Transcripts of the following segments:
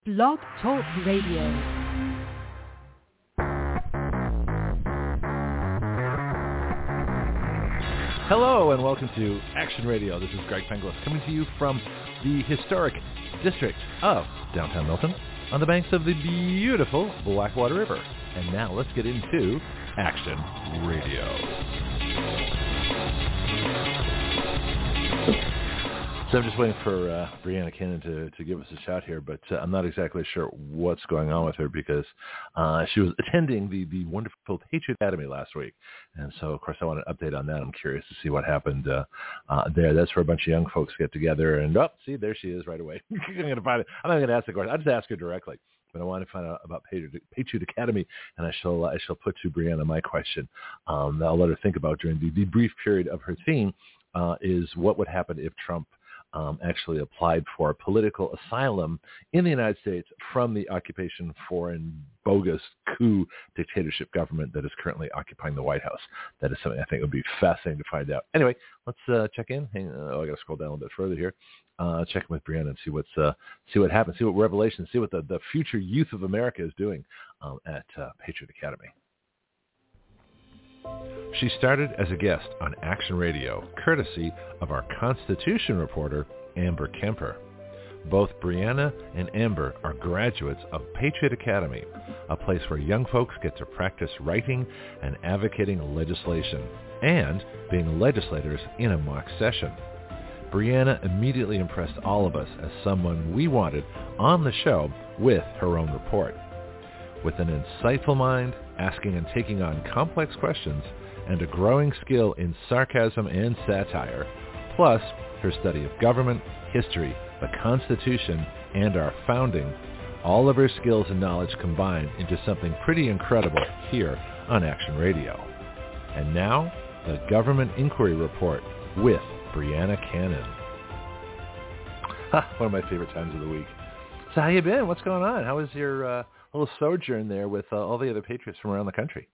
Blog Talk Radio. Hello and welcome to Action Radio. This is Greg Penglis coming to you from the historic district of downtown Milton on the banks of the beautiful Blackwater River. And now let's get into Action Radio. So I'm just waiting for Brianna Cannon to give us a shout here, but I'm not exactly sure what's going on with her because she was attending the wonderful Patriot Academy last week. And so, of course, I want an update on that. I'm curious to see what happened there. That's where a bunch of young folks get together. And, see, there she is right away. I'm not going to ask the question. I'll just ask her directly. But I want to find out about Patriot Academy, and I shall put to Brianna my question. I'll let her think about during the brief period of her theme is what would happen if Trump actually applied for political asylum in the United States from the occupation foreign bogus coup dictatorship government that is currently occupying the White House. That is something I think would be fascinating to find out. Anyway, let's check in. I got to scroll down a little bit further here. Check in with Brianna and see what happens, see what revelations, see what the future youth of America is doing at Patriot Academy. She started as a guest on Action Radio, courtesy of our Constitution reporter, Amber Kemper. Both Brianna and Amber are graduates of Patriot Academy, a place where young folks get to practice writing and advocating legislation, and being legislators in a mock session. Brianna immediately impressed all of us as someone we wanted on the show with her own report. With an insightful mind, asking and taking on complex questions, and a growing skill in sarcasm and satire, plus her study of government, history, the Constitution, and our founding, all of her skills and knowledge combined into something pretty incredible here on Action Radio. And now, the Government Inquiry Report with Brianna Cannon. One of my favorite times of the week. So how you been? What's going on? How was your little sojourn there with all the other patriots from around the country?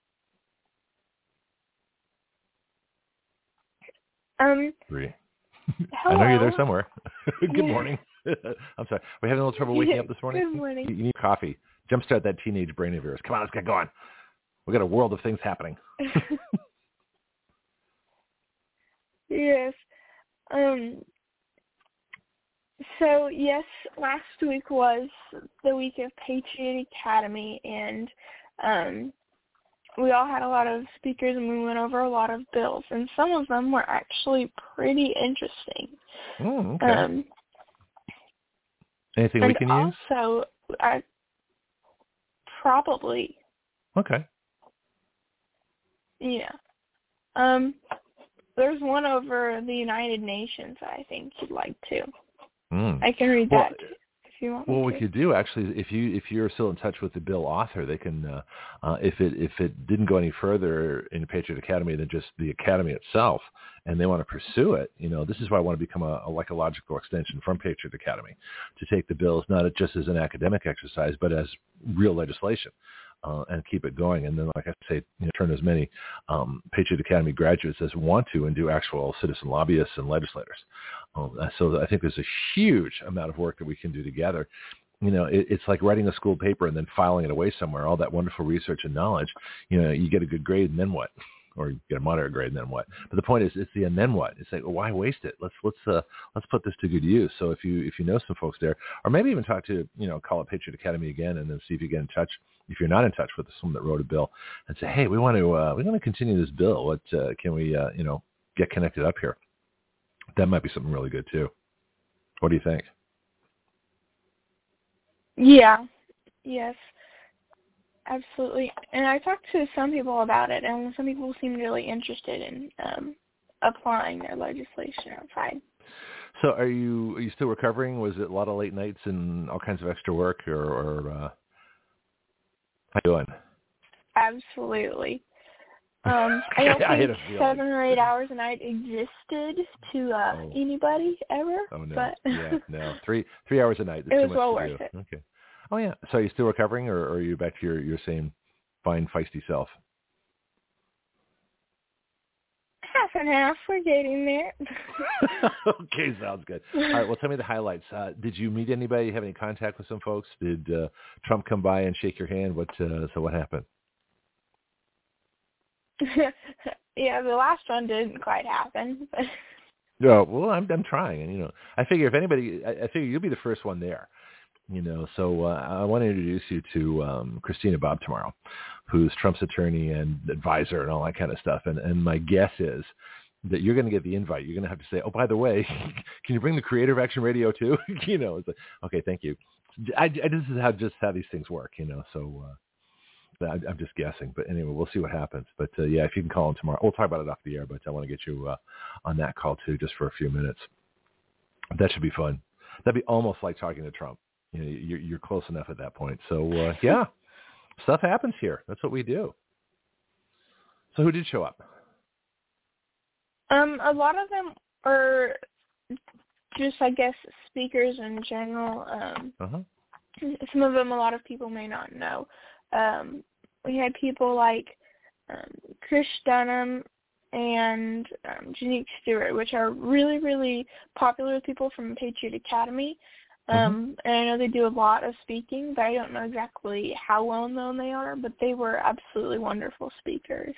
Bree. I know you're there somewhere. Good morning. I'm sorry. We're having a little trouble waking up this morning. Good morning. You need coffee. Jumpstart that teenage brain of yours. Come on, let's get going. We got a world of things happening. Yes. So, yes, last week was the week of Patriot Academy, and we all had a lot of speakers, and we went over a lot of bills, and some of them were actually pretty interesting. Okay. Anything we can use? Also, probably. Okay. Yeah. There's one over the United Nations I think you'd like to. I can read that if you want. Well, we could do actually. If you're still in touch with the bill author, they can. If it didn't go any further in Patriot Academy than just the academy itself, and they want to pursue it, this is why I want to become a logical extension from Patriot Academy, to take the bills not just as an academic exercise, but as real legislation. And keep it going. And then, like I say, turn as many Patriot Academy graduates as want to and do actual citizen lobbyists and legislators. So I think there's a huge amount of work that we can do together. It's like writing a school paper and then filing it away somewhere, all that wonderful research and knowledge. You get a good grade and then what? Or you get a moderate grade and then what? But the point is, it's the and then what? It's like, well, why waste it? Let's put this to good use. So if you know some folks there, or maybe even talk to call it Patriot Academy again, and then see if you get in touch. If you're not in touch with someone that wrote a bill, and say, hey, we want to continue this bill. What can we get connected up here? That might be something really good too. What do you think? Yeah. Yes. Absolutely. And I talked to some people about it, and some people seemed really interested in applying their legislation outside. So are you still recovering? Was it a lot of late nights and all kinds of extra work, or how you doing? Absolutely. I don't think 7 or 8 hours a night existed to anybody ever. Oh, no. But Yeah, no. 3 hours a night. It was well worth it. Okay. Oh, yeah. So are you still recovering, or are you back to your same fine, feisty self? Half and a half. We're getting there. Okay, sounds good. All right, well, tell me the highlights. Did you meet anybody? Have any contact with some folks? Did Trump come by and shake your hand? So what happened? Yeah, the last one didn't quite happen. No, well, I'm trying, and I figure if anybody, I figure you'll be the first one there. So I want to introduce you to Christina Bobb tomorrow, who's Trump's attorney and advisor and all that kind of stuff. And my guess is that you're going to get the invite. You're going to have to say, oh, by the way, can you bring the creator of Action Radio too? It's like, okay, thank you. This is how these things work, so I'm just guessing. But anyway, we'll see what happens. But yeah, if you can call him tomorrow, we'll talk about it off the air, but I want to get you on that call too, just for a few minutes. That should be fun. That'd be almost like talking to Trump. You're close enough at that point. So, yeah, stuff happens here. That's what we do. So who did show up? A lot of them are just, I guess, speakers in general. Some of them a lot of people may not know. We had people like Chris Dunham and Janique Stewart, which are really, really popular people from Patriot Academy. And I know they do a lot of speaking, but I don't know exactly how well known they are, but they were absolutely wonderful speakers.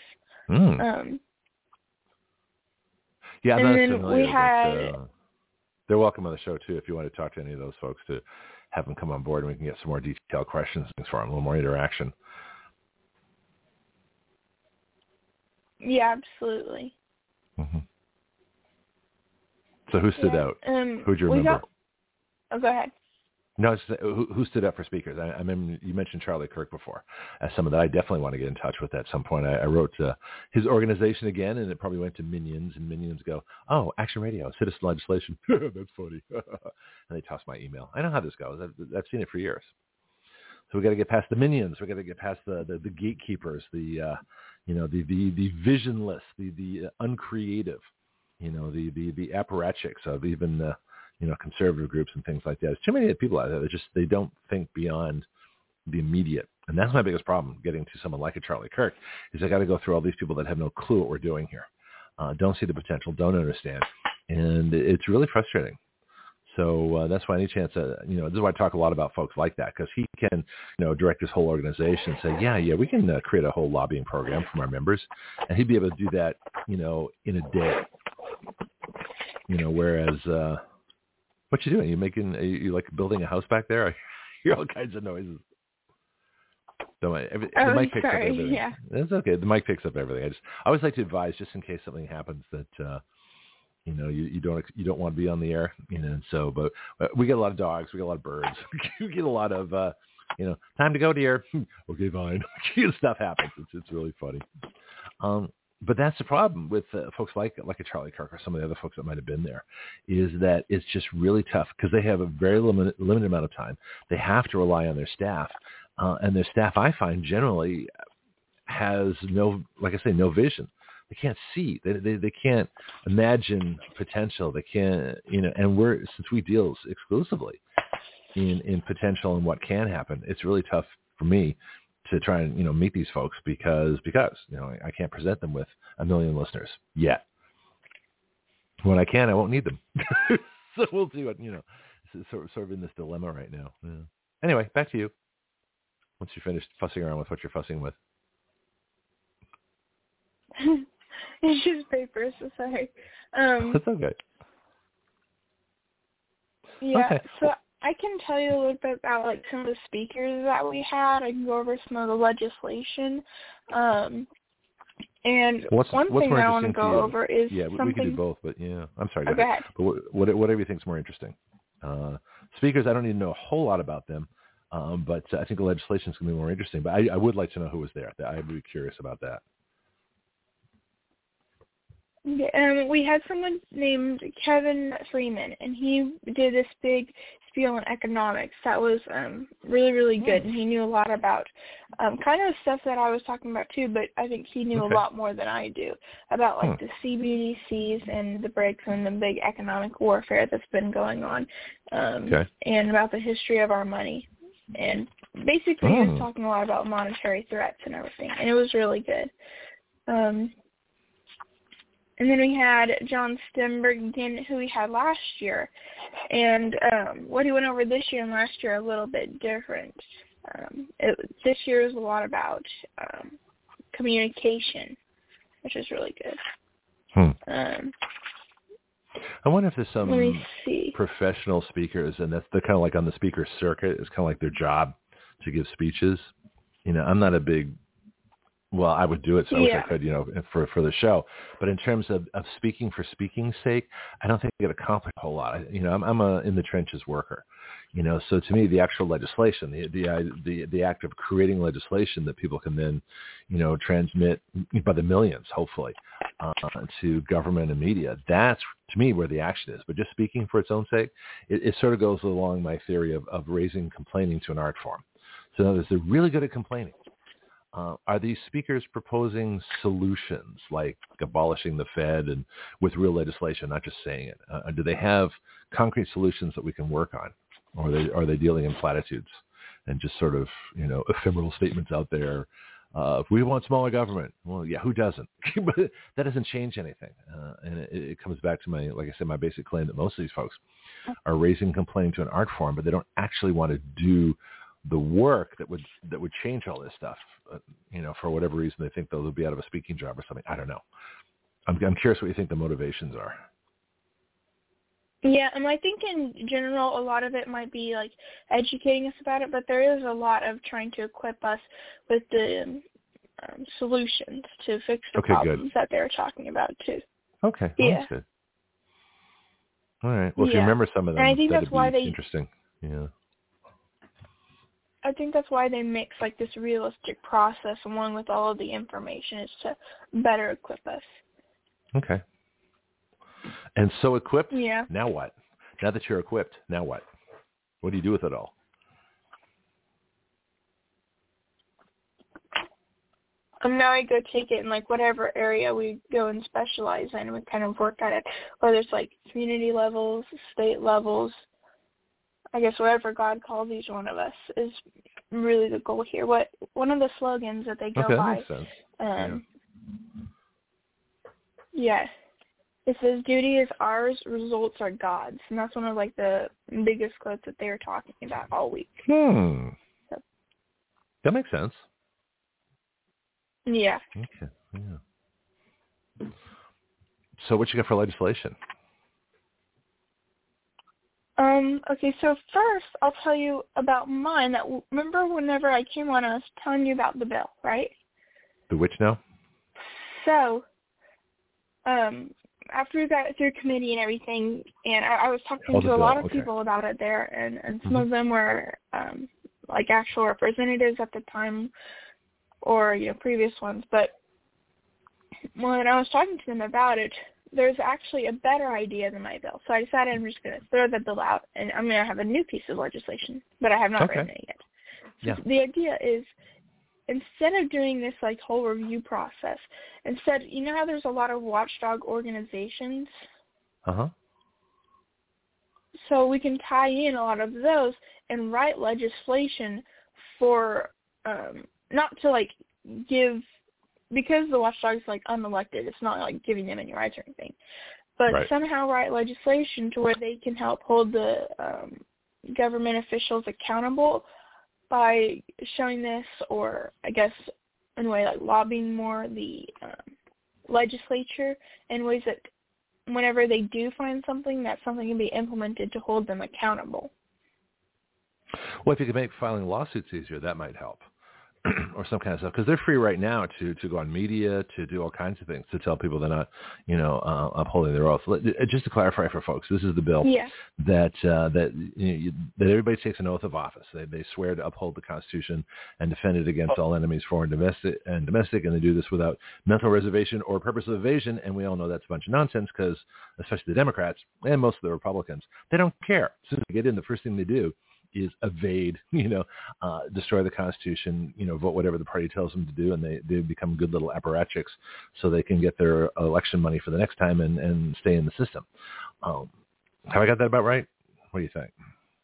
Yeah, and I'm then familiar, we had... they're welcome on the show, too, if you want to talk to any of those folks, to have them come on board and we can get some more detailed questions for them, a little more interaction. Yeah, absolutely. So who stood out? Who'd you remember? Go ahead. No, who stood up for speakers? I mean, you mentioned Charlie Kirk before as someone that I definitely want to get in touch with at some point. I wrote his organization again, and it probably went to Minions, and Minions go, oh, Action Radio, citizen legislation. That's funny. And they toss my email. I know how this goes. I've seen it for years. So we got to get past the Minions. We got to get past the gatekeepers, the visionless, the uncreative, the apparatchiks of even conservative groups and things like that. There's too many people out there that they don't think beyond the immediate. And that's my biggest problem getting to someone like a Charlie Kirk, is I got to go through all these people that have no clue what we're doing here. Don't see the potential, don't understand. And it's really frustrating. So that's why any chance, this is why I talk a lot about folks like that, because he can, direct his whole organization and say, yeah, we can create a whole lobbying program from our members. And he'd be able to do that, in a day. Whereas, what you doing? You like building a house back there? I hear all kinds of noises. The mic picks up everything. Yeah. It's okay. The mic picks up everything. I always like to advise, just in case something happens, that you don't want to be on the air. So, but we get a lot of dogs. We get a lot of birds. We get a lot of time to go, dear. Okay, fine. Stuff happens. It's really funny. But that's the problem with folks like a Charlie Kirk or some of the other folks that might have been there, is that it's just really tough because they have a very limited amount of time. They have to rely on their staff, and their staff, I find, generally has no vision. They can't see. They can't imagine potential. They can't, and since we deal exclusively in potential and what can happen, it's really tough for me to try and, meet these folks because I can't present them with 1 million listeners yet. When I can, I won't need them. So we'll see what, sort of in this dilemma right now. Yeah. Anyway, back to you. Once you're finished fussing around with what you're fussing with. It's just paper, so sorry. That's okay. Yeah, okay. So I can tell you a little bit about some of the speakers that we had. I can go over some of the legislation. And what's one thing more I want to go over is something... we can do both, but yeah, I'm sorry. Go ahead. But whatever you think is more interesting. Speakers, I don't need to know a whole lot about them, but I think the legislation is going to be more interesting. But I would like to know who was there. I'd be curious about that. We had someone named Kevin Freeman, and he did this big spiel on economics that was really, really good, and he knew a lot about kind of stuff that I was talking about too, but I think he knew a lot more than I do about the CBDCs and the BRICS and the big economic warfare that's been going on, and about the history of our money. And basically he was talking a lot about monetary threats and everything, and it was really good. And then we had John Stenberg again, who we had last year. And what he went over this year and last year are a little bit different. This year is a lot about communication, which is really good. I wonder if there's some professional speakers, and that's they're kind of like on the speaker circuit. It's kind of like their job to give speeches. I'm not a big, well, I would do it, so I wish I could, for the show. But in terms of speaking for speaking's sake, I don't think I get accomplished a whole lot. I'm a in the trenches worker. So to me, the actual legislation, the act of creating legislation that people can then, transmit by the millions, hopefully, to government and media, that's to me where the action is. But just speaking for its own sake, it sort of goes along my theory of raising complaining to an art form. So in other words, they're really good at complaining. Are these speakers proposing solutions like abolishing the Fed and with real legislation, not just saying it? Do they have concrete solutions that we can work on? Or are they dealing in platitudes and just sort of, ephemeral statements out there? We want smaller government. Well, yeah, who doesn't? But that doesn't change anything. And it comes back to my basic claim that most of these folks are raising complaining to an art form, but they don't actually want to do the work that would change all this stuff. For whatever reason, they think they'll be out of a speaking job or something. I don't know. I'm curious what you think the motivations are. Yeah, and I think in general a lot of it might be like educating us about it, but there is a lot of trying to equip us with the solutions to fix the problems that they're talking about too. Okay, well, that's good. All right. Well, if you remember some of them, I think that'd that's be interesting. Yeah. I think that's why they mix like this realistic process along with all of the information is to better equip us. Okay. And so equipped, yeah. Now what? Now that you're equipped, now what? What do you do with it all? Now I go take it in like whatever area we go and specialize in. We kind of work at it, whether it's like community levels, state levels. I guess whatever God calls each one of us is really the goal here. One of the slogans that they go by. That makes sense. Yeah. It says, "Duty is ours, results are God's." And that's one of like the biggest quotes that they were talking about all week. So. That makes sense. Yeah. Okay. Yeah. So what you got for legislation? Okay, so first I'll tell you about mine. Remember whenever I came on, I was telling you about the bill, right? The which now? So, after we got through committee and everything, and I was talking to a lot of people about it there, and some of them were like actual representatives at the time, or previous ones. But when I was talking to them about it, there's actually a better idea than my bill. So I decided I'm just going to throw the bill out, and I'm going to have a new piece of legislation, but I have not written it yet. So the idea is, instead of doing this like whole review process, instead, how there's a lot of watchdog organizations? So we can tie in a lot of those and write legislation for, not to like give, because the watchdog's like unelected, it's not like giving them any rights or anything, but somehow write legislation to where they can help hold the government officials accountable by showing this, or I guess in a way like lobbying more the legislature in ways that whenever they do find something, that something can be implemented to hold them accountable. Well, if you could make filing lawsuits easier, that might help. Or some kind of stuff, because they're free right now to go on media, to do all kinds of things, to tell people they're not, upholding their oath. Just to clarify for folks, this is the bill that everybody takes an oath of office. They swear to uphold the Constitution and defend it against all enemies, foreign and domestic, and they do this without mental reservation or purpose of evasion. And we all know that's a bunch of nonsense, because especially the Democrats and most of the Republicans, they don't care. As soon as they get in, the first thing they do is evade, destroy the Constitution, vote whatever the party tells them to do, and they become good little apparatchiks so they can get their election money for the next time and stay in the system. Have I got that about right? What do you think?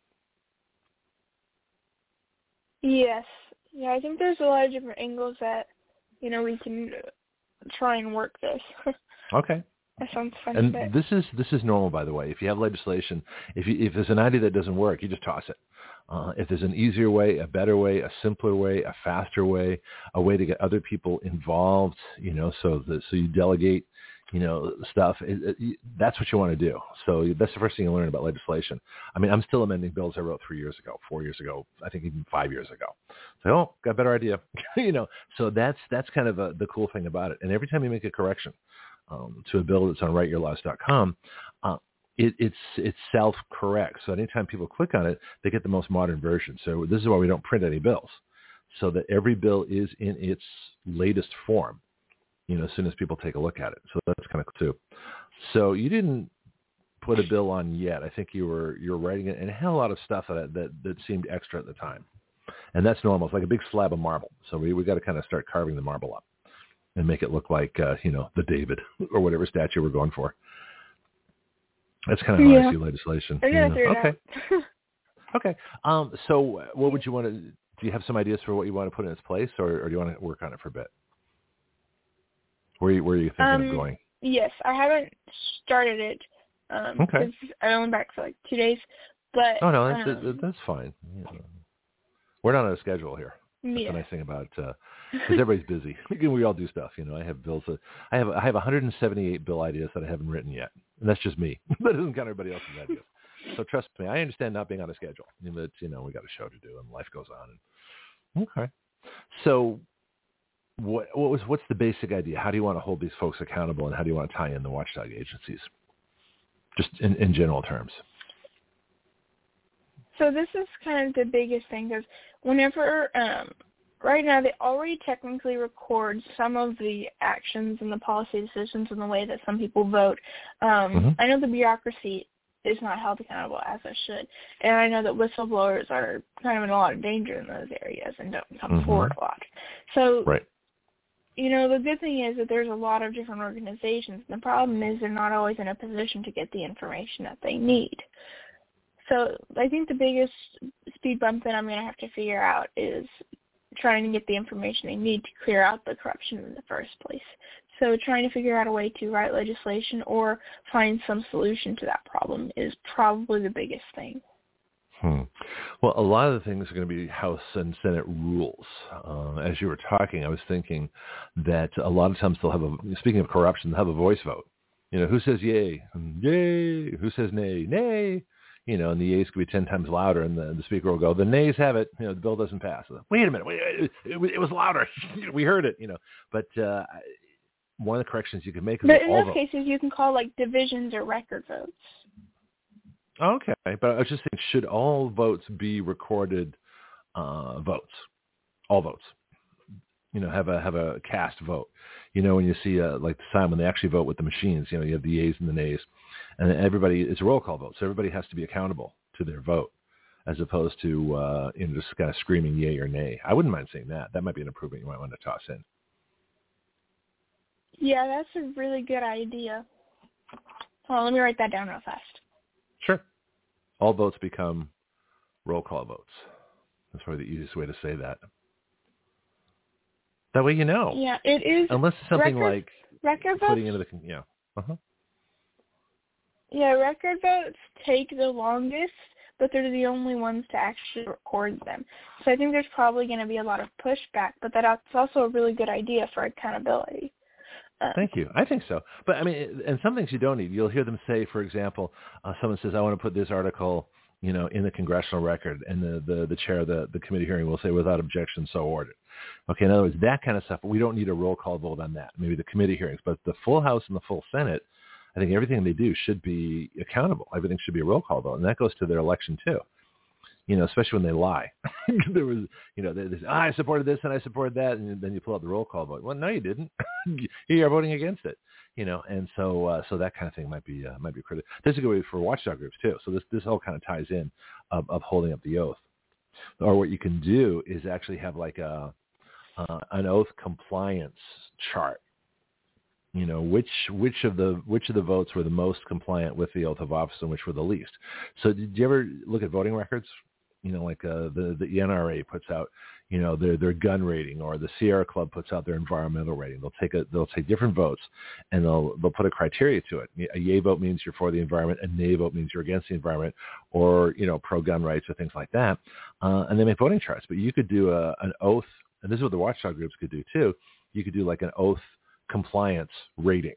Yes. Yeah, I think there's a lot of different angles that, we can try and work this. Okay. That sounds fun. And this is normal, by the way. If you have legislation, if there's an idea that doesn't work, you just toss it. If there's an easier way, a better way, a simpler way, a faster way, a way to get other people involved, so you delegate, stuff. That's what you want to do. So that's the first thing you learn about legislation. I mean, I'm still amending bills I wrote 3 years ago, 4 years ago, I think even 5 years ago. So, got a better idea, So that's kind of the cool thing about it. And every time you make a correction to a bill that's on writeyourlaws.com, it's self-correct. So anytime people click on it, they get the most modern version. So this is why we don't print any bills, so that every bill is in its latest form, as soon as people take a look at it. So that's kind of cool too. So you didn't put a bill on yet. I think you were writing it, and it had a lot of stuff that seemed extra at the time. And that's normal. It's like a big slab of marble. So we got to kind of start carving the marble up and make it look like, the David or whatever statue we're going for. That's kind of how I see legislation. Okay. Okay. So what would you want to, do you have some ideas for what you want to put in its place, or do you want to work on it for a bit? Where are you thinking of going? Yes, I haven't started it. Okay. I'm only back for like 2 days. But that's fine. We're not on a schedule here. That's the nice thing about, because everybody's busy. We all do stuff. I have bills. I have 178 bill ideas that I haven't written yet, and that's just me. That doesn't count everybody else's ideas. So trust me, I understand not being on a schedule. But we got a show to do, and life goes on. Okay. So, what's the basic idea? How do you want to hold these folks accountable, and how do you want to tie in the watchdog agencies? Just in general terms. So this is kind of the biggest thing, because whenever, right now they already technically record some of the actions and the policy decisions and the way that some people vote. I know the bureaucracy is not held accountable as it should, and I know that whistleblowers are kind of in a lot of danger in those areas and don't come forward a lot. So, right. The good thing is that there's a lot of different organizations, and the problem is they're not always in a position to get the information that they need. So I think the biggest speed bump that I'm going to have to figure out is trying to get the information they need to clear out the corruption in the first place. So trying to figure out a way to write legislation or find some solution to that problem is probably the biggest thing. Well, a lot of the things are going to be House and Senate rules. As you were talking, I was thinking that a lot of times they'll have speaking of corruption, they'll have a voice vote. Who says yay? Yay. Who says nay? Nay. And the yeas could be 10 times louder, and the speaker will go, the nays have it, the bill doesn't pass. Wait a minute, it was louder. We heard it, But one of the corrections you can make is but in all those cases, you can call divisions or record votes. Okay, but I was just saying, should all votes be recorded votes? All votes. Have a cast vote. When you see like the time when they actually vote with the machines, you have the yeas and the nays, and everybody, it's a roll call vote, so everybody has to be accountable to their vote, as opposed to just kind of screaming yay or nay. I wouldn't mind seeing that. That might be an improvement you might want to toss in. Yeah, that's a really good idea. Hold on, let me write that down real fast. Sure. All votes become roll call votes. That's probably the easiest way to say that. That way Yeah, it is. Unless it's something like record putting votes? into the Yeah, record votes take the longest, but they're the only ones to actually record them. So I think there's probably going to be a lot of pushback, but that's also a really good idea for accountability. Thank you. I think so. But, I mean, and some things you don't need. You'll hear them say, for example, someone says, I want to put this article, in the congressional record, and the chair of the committee hearing will say, without objection, so ordered. Okay, in other words, that kind of stuff, we don't need a roll call vote on that. Maybe the committee hearings, but the full House and the full Senate, I think everything they do should be accountable. Everything should be a roll call vote, and that goes to their election too. Especially when they lie. There was, they say, I supported this and I supported that, and then you pull out the roll call vote. Well, no, you didn't. You're voting against it. And so that kind of thing might be critical. This is a good way for watchdog groups too. So this all kind of ties in of holding up the oath. Or what you can do is actually have like an oath compliance chart. Which of the votes were the most compliant with the oath of office and which were the least. So did you ever look at voting records? like the NRA puts out, their gun rating, or the Sierra Club puts out their environmental rating. They'll take different votes, and they'll put a criteria to it. A yay vote means you're for the environment. A nay vote means you're against the environment, or pro-gun rights or things like that. And they make voting charts. But you could do an oath, and this is what the watchdog groups could do too. You could do like an oath compliance rating.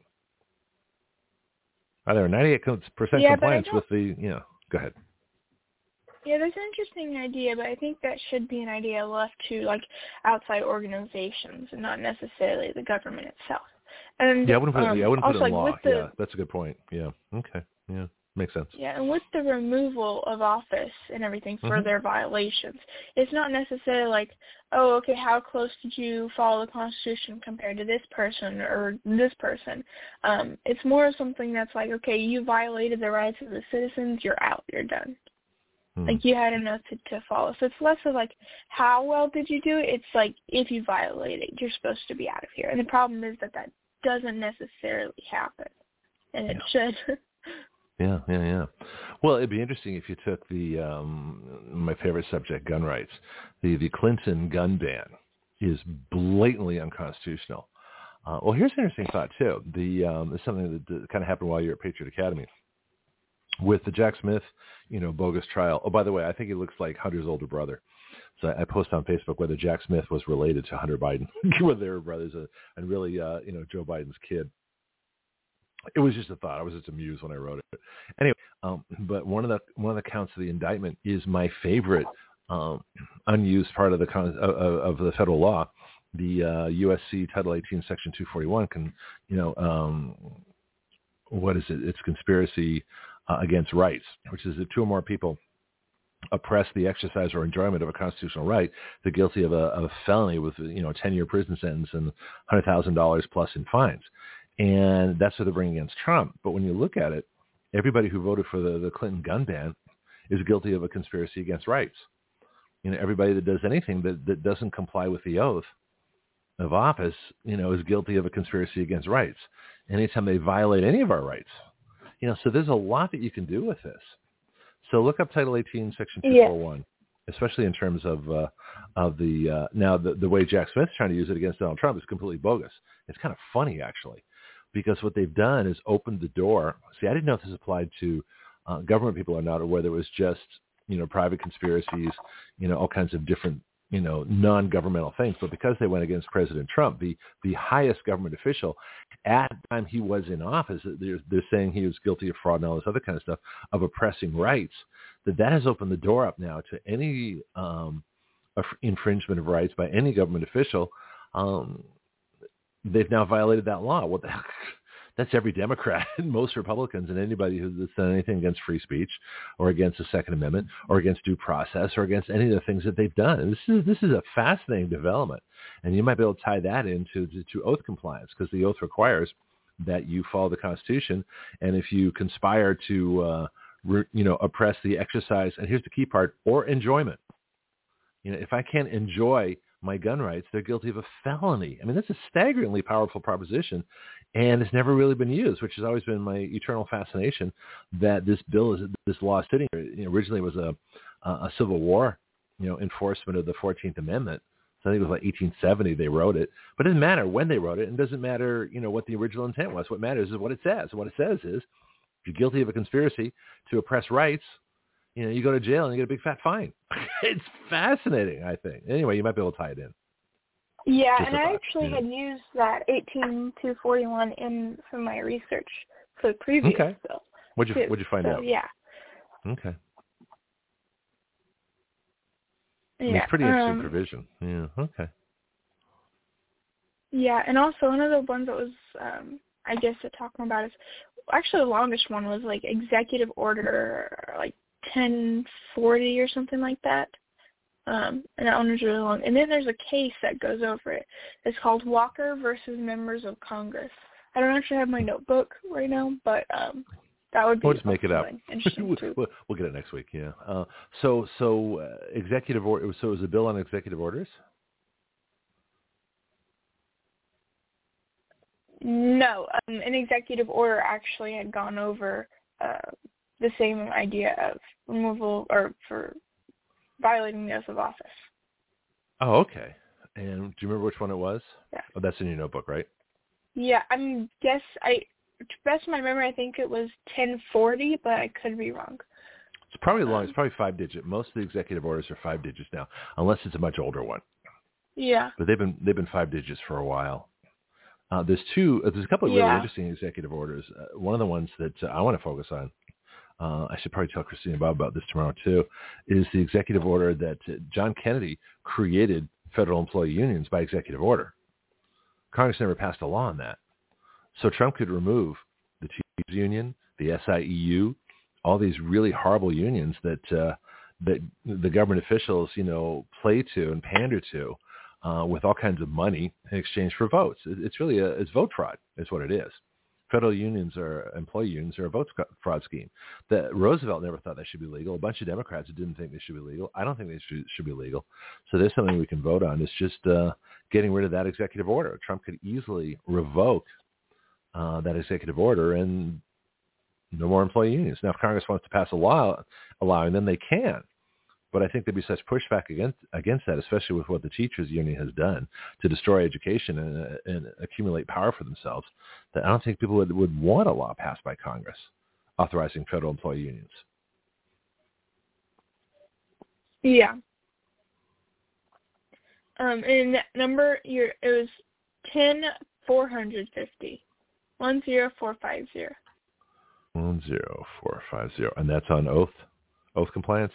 Are there 98% compliance with the? Go ahead. Yeah, that's an interesting idea, but I think that should be an idea left to like outside organizations and not necessarily the government itself. And I wouldn't put it in law. Yeah, that's a good point. Yeah. Okay. Yeah, makes sense. Yeah, and with the removal of office and everything for their violations, it's not necessarily like, oh, okay, how close did you follow the Constitution compared to this person or this person? It's more of something that's like, okay, you violated the rights of the citizens, you're out, you're done. Like, you had enough to follow. So it's less of, like, how well did you do it? It's like, if you violate it, you're supposed to be out of here. And the problem is that doesn't necessarily happen. And it should. Yeah. Well, it'd be interesting if you took the my favorite subject, gun rights. The Clinton gun ban is blatantly unconstitutional. Well, here's an interesting thought, too. It's something that kind of happened while you were at Patriot Academy. With the Jack Smith, bogus trial. Oh, by the way, I think he looks like Hunter's older brother. So I post on Facebook whether Jack Smith was related to Hunter Biden, whether they were brothers, and really, Joe Biden's kid. It was just a thought. I was just amused when I wrote it. Anyway, but one of the counts of the indictment is my favorite unused part of the federal law. The USC Title 18, Section 241 what is it? It's conspiracy against rights, which is if two or more people oppress the exercise or enjoyment of a constitutional right, they're guilty of a felony with a 10-year prison sentence and $100,000 plus in fines. And that's what they're bringing against Trump. But when you look at it, everybody who voted for the Clinton gun ban is guilty of a conspiracy against rights. Everybody that does anything that doesn't comply with the oath of office, is guilty of a conspiracy against rights. Anytime they violate any of our rights, so there's a lot that you can do with this. So look up Title 18, Section 241, especially in terms of the way Jack Smith's trying to use it against Donald Trump is completely bogus. It's kind of funny, actually, because what they've done is opened the door. See, I didn't know if this applied to government people or not, or whether it was just, private conspiracies, all kinds of different, non-governmental things. But because they went against President Trump, the highest government official, at the time he was in office, they're saying he was guilty of fraud and all this other kind of stuff, of oppressing rights, that has opened the door up now to any infringement of rights by any government official. They've now violated that law. What the heck? That's every Democrat and most Republicans and anybody who's done anything against free speech or against the Second Amendment or against due process or against any of the things that they've done. And this is a fascinating development. And you might be able to tie that into oath compliance, because the oath requires that you follow the Constitution. And if you conspire to, oppress the exercise, and here's the key part, or enjoyment. If I can't enjoy my gun rights, they're guilty of a felony. I mean, that's a staggeringly powerful proposition, and it's never really been used, which has always been my eternal fascination, that this law is sitting here. Originally it was a Civil War, enforcement of the 14th Amendment. So I think it was like 1870 they wrote it. But it doesn't matter when they wrote it, and it doesn't matter, what the original intent was. What matters is what it says. And what it says is, if you're guilty of a conspiracy to oppress rights, you go to jail and you get a big fat fine. It's fascinating, I think. Anyway, you might be able to tie it in. Yeah, and I actually had used that 18241 in some of my research for the previous bill. What'd you find out? Yeah. Okay. Yeah. It's pretty interesting provision. Yeah. Okay. Yeah, and also one of the ones that was, I guess, talking about is actually the longest one was like Executive Order, like 1040 or something like that. And that one was really long. And then there's a case that goes over it. It's called Walker versus Members of Congress. I don't actually have my notebook right now, but that would be. We'll just make it up. Interesting too. We'll get it next week. Yeah. So executive order. So it was a bill on executive orders. No, an executive order actually had gone over the same idea of removal or for violating the oath of office. Oh, okay. And do you remember which one it was? Yeah. Oh, that's in your notebook, right? Yeah, to best of my memory, I think it was 1040, but I could be wrong. It's probably long. It's probably 5-digit. Most of the executive orders are 5 digits now, unless it's a much older one. Yeah. But they've been 5 digits for a while. There's a couple of really interesting executive orders. One of the ones that I want to focus on, I should probably tell Christina Bob about this tomorrow too, is the executive order that John Kennedy created federal employee unions by executive order. Congress never passed a law on that. So Trump could remove the teachers union, the SIEU, all these really horrible unions that the government officials, play to and pander to with all kinds of money in exchange for votes. It's really it's vote fraud is what it is. Federal unions or employee unions are a vote fraud scheme. Roosevelt never thought that should be legal. A bunch of Democrats didn't think they should be legal. I don't think they should be legal. So there's something we can vote on. It's just getting rid of that executive order. Trump could easily revoke that executive order and no more employee unions. Now, if Congress wants to pass a law allowing them, they can. But I think there'd be such pushback against that, especially with what the teachers union has done to destroy education and accumulate power for themselves, that I don't think people would want a law passed by Congress authorizing federal employee unions. Yeah. And that number, it was 10450. 10450. 10450. And that's on oath compliance?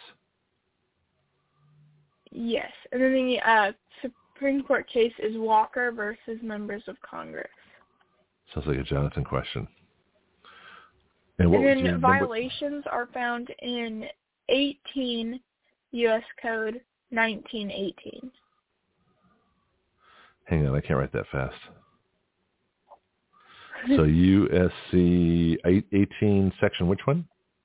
Yes. And then the Supreme Court case is Walker versus members of Congress. Sounds like a Jonathan question. And then violations are found in 18 U.S. Code 1918. Hang on, I can't write that fast. So USC 18 section, which one?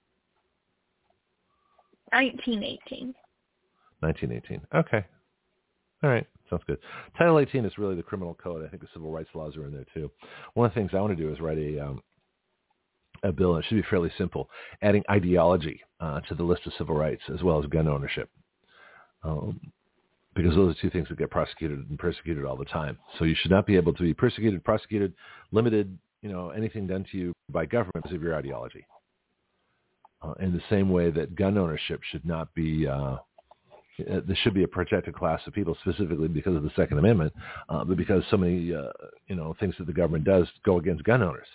1918. 1918. Okay. All right. Sounds good. Title 18 is really the criminal code. I think the civil rights laws are in there too. One of the things I want to do is write a bill, and it should be fairly simple, adding ideology to the list of civil rights as well as gun ownership. Because those are two things that get prosecuted and persecuted all the time. So you should not be able to be persecuted, prosecuted, limited, anything done to you by government because of your ideology. In the same way that gun ownership should not be, there should be a protected class of people specifically because of the Second Amendment, but because so many, things that the government does go against gun owners.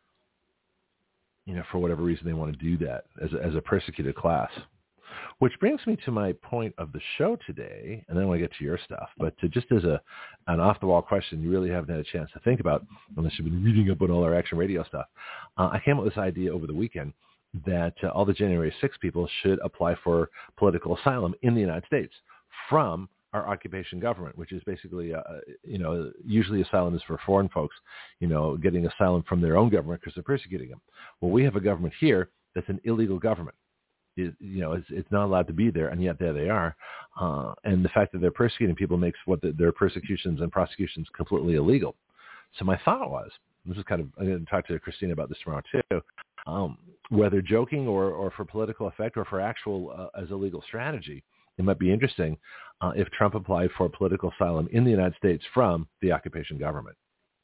For whatever reason they want to do that as a persecuted class. Which brings me to my point of the show today, and then I want to get to your stuff. But just as an off-the-wall question you really haven't had a chance to think about, unless you've been reading up on all our Action Radio stuff, I came up with this idea over the weekend that all the January 6 people should apply for political asylum in the United States from our occupation government, which is basically, usually asylum is for foreign folks, getting asylum from their own government because they're persecuting them. Well, we have a government here that's an illegal government. It's not allowed to be there, and yet there they are. And the fact that they're persecuting people makes their persecutions and prosecutions completely illegal. So my thought was, I'm going to talk to Christina about this tomorrow too, whether joking or for political effect or for actual as a legal strategy, it might be interesting if Trump applied for political asylum in the United States from the occupation government.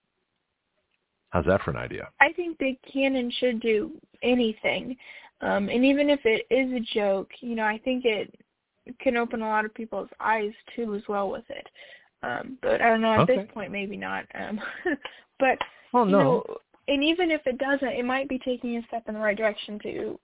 How's that for an idea? I think they can and should do anything. And even if it is a joke, I think it can open a lot of people's eyes too as well with it. But I don't know, at this point maybe not. But, no. And even if it doesn't, it might be taking a step in the right direction to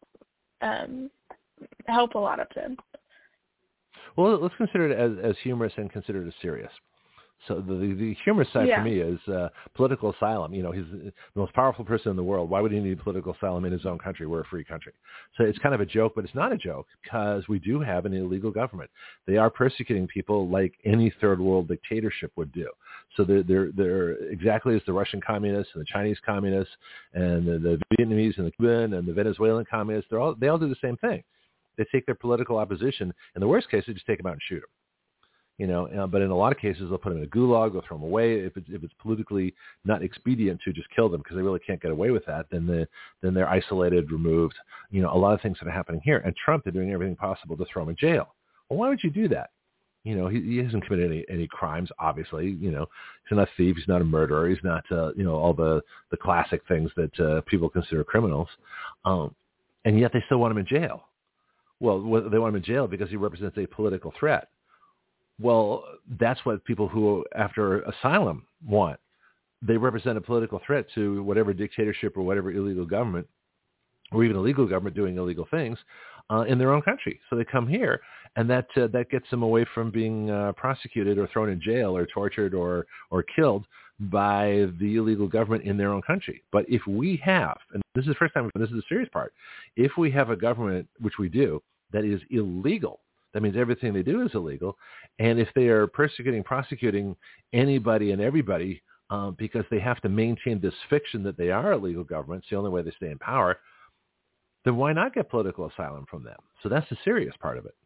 help a lot of them. Well, let's consider it as humorous and consider it as serious. So the humorous side for me is political asylum. He's the most powerful person in the world. Why would he need political asylum in his own country? We're a free country. So it's kind of a joke, but it's not a joke because we do have an illegal government. They are persecuting people like any third world dictatorship would do. So they're exactly as the Russian communists and the Chinese communists and the Vietnamese and the Cuban and the Venezuelan communists. They all do the same thing. They take their political opposition. In the worst case, they just take them out and shoot them. But in a lot of cases, they'll put them in a gulag, they'll throw them away. If it's politically not expedient to just kill them because they really can't get away with that, then they're isolated, removed. A lot of things that are happening here. And Trump, they're doing everything possible to throw him in jail. Well, why would you do that? He hasn't committed any crimes, obviously. He's not a thief. He's not a murderer. He's not, all the classic things that people consider criminals. And yet they still want him in jail. Well, they want him in jail because he represents a political threat. Well, that's what people who, after asylum, want. They represent a political threat to whatever dictatorship or whatever illegal government, or even a legal government doing illegal things in their own country. So they come here, and that gets them away from being prosecuted or thrown in jail or tortured or killed by the illegal government in their own country. But if we have, and this is the first time, this is the serious part, if we have a government, which we do, that is illegal, that means everything they do is illegal. And if they are prosecuting anybody and everybody because they have to maintain this fiction that they are a legal government, it's the only way they stay in power, then why not get political asylum from them? So that's the serious part of it.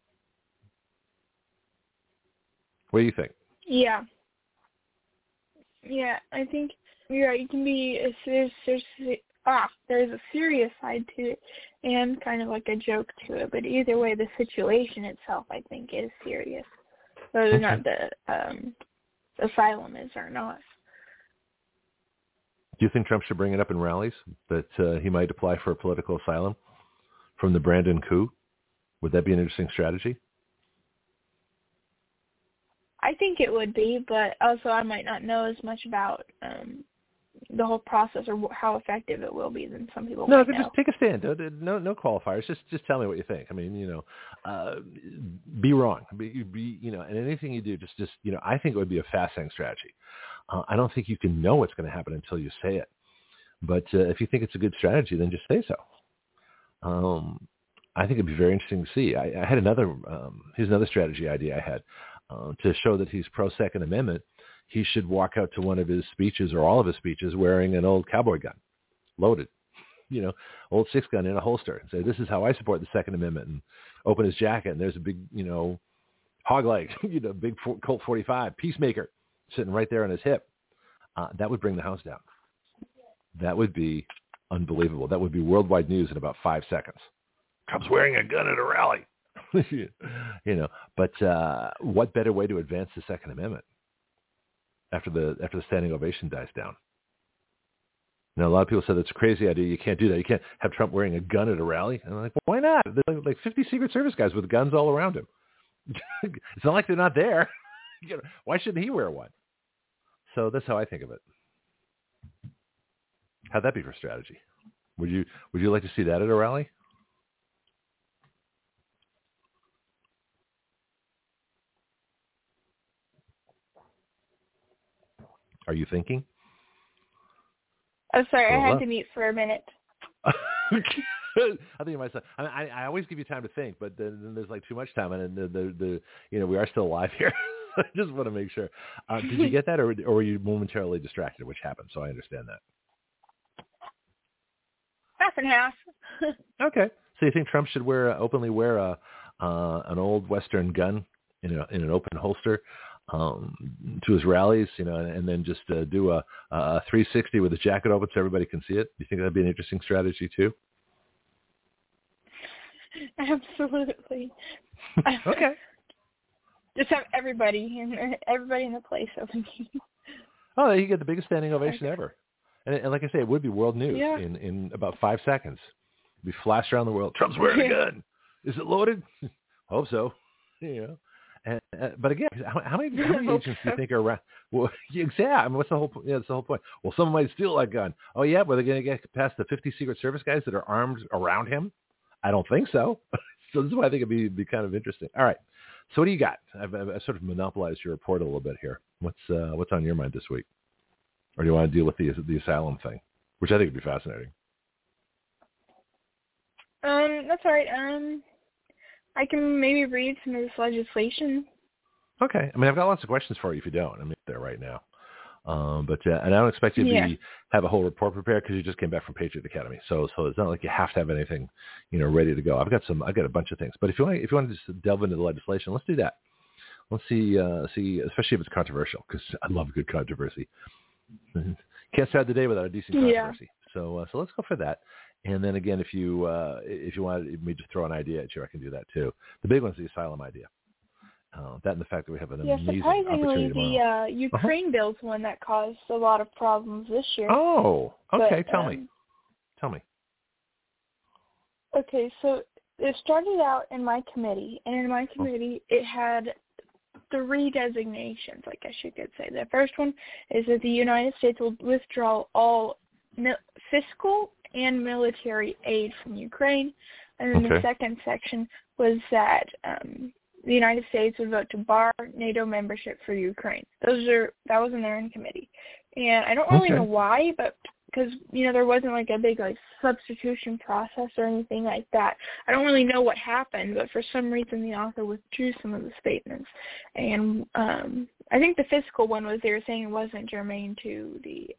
What do you think? Yeah. Yeah, I think you're right. You can be there's a serious side to it and kind of like a joke to it. But either way, the situation itself, I think, is serious. Whether or not the asylum is or not. Do you think Trump should bring it up in rallies that he might apply for a political asylum from the Brandon coup? Would that be an interesting strategy? I think it would be, but also I might not know as much about the whole process or how effective it will be than some people might know. Just take a stand. No qualifiers. Just tell me what you think. I mean, be wrong. And anything you do, just I think it would be a fascinating strategy. I don't think you can know what's going to happen until you say it. But if you think it's a good strategy, then just say so. I think it'd be very interesting to see. I had here's another strategy idea I had to show that he's pro-Second Amendment. He should walk out to one of his speeches or all of his speeches wearing an old cowboy gun, loaded, old 6-gun in a holster, and say, this is how I support the Second Amendment, and open his jacket, and there's a big, hog leg, big Colt 45, Peacemaker, sitting right there on his hip. That would bring the house down. That would be unbelievable. That would be worldwide news in about 5 seconds. Trump's wearing a gun at a rally. But what better way to advance the Second Amendment after the standing ovation dies down? Now, a lot of people said that's a crazy idea. You can't do that. You can't have Trump wearing a gun at a rally. And I'm like, well, why not? There's like 50 Secret Service guys with guns all around him. It's not like they're not there. Why shouldn't he wear one? So that's how I think of it. How'd that be for strategy? Would you like to see that at a rally? Are you thinking? Oh, sorry, I had to mute for a minute. I think it might. I always give you time to think, but then there's like too much time, and the we are still alive here. I just want to make sure. Did you get that, or were you momentarily distracted, which happened? So I understand that. Half and half. Okay, so you think Trump should openly wear an old Western gun in an open holster to his rallies, and then just do a 360 with his jacket open so everybody can see it? Do you think that'd be an interesting strategy too? Absolutely. Okay. Just have everybody in the place open. Oh, you get the biggest standing ovation ever. And like I say, it would be world news in about 5 seconds. It'd be flashed around the world. Trump's wearing a gun. Is it loaded? Hope so. But again, how many agents do you think are around? Well, yeah, I mean, what's the whole? Yeah, that's the whole point. Well, someone might steal that gun. Oh yeah, but they're going to get past the 50 Secret Service guys that are armed around him? I don't think so. So this is why I think it'd be kind of interesting. All right. So what do you got? I've sort of monopolized your report a little bit here. What's on your mind this week? Or do you want to deal with the asylum thing, which I think would be fascinating? That's all right. I can maybe read some of this legislation. Okay. I mean, I've got lots of questions for you if you don't. I'm there right now. And I don't expect you to have a whole report prepared because you just came back from Patriot Academy. So it's not like you have to have anything, ready to go. I've got a bunch of things. But if you want to just delve into the legislation, let's do that. Let's see, especially if it's controversial, because I love good controversy. Can't start the day without a decent controversy. So let's go for that. And then again, if you wanted me to throw an idea at you, I can do that too. The big one's the asylum idea. That and the fact that we have an amazing opportunity tomorrow. The Ukraine bill's one that caused a lot of problems this year. Oh, okay. Tell me. Okay, so it started out in my committee, and in my committee it had 3 designations, I guess you could say. The first one is that the United States will withdraw all fiscal and military aid from Ukraine, and then the second section was that the United States would vote to bar NATO membership for Ukraine. That was in there in committee, and I don't really know why, but because there wasn't like a big substitution process or anything like that. I don't really know what happened, but for some reason the author withdrew some of the statements, and I think the fiscal one was they were saying it wasn't germane to the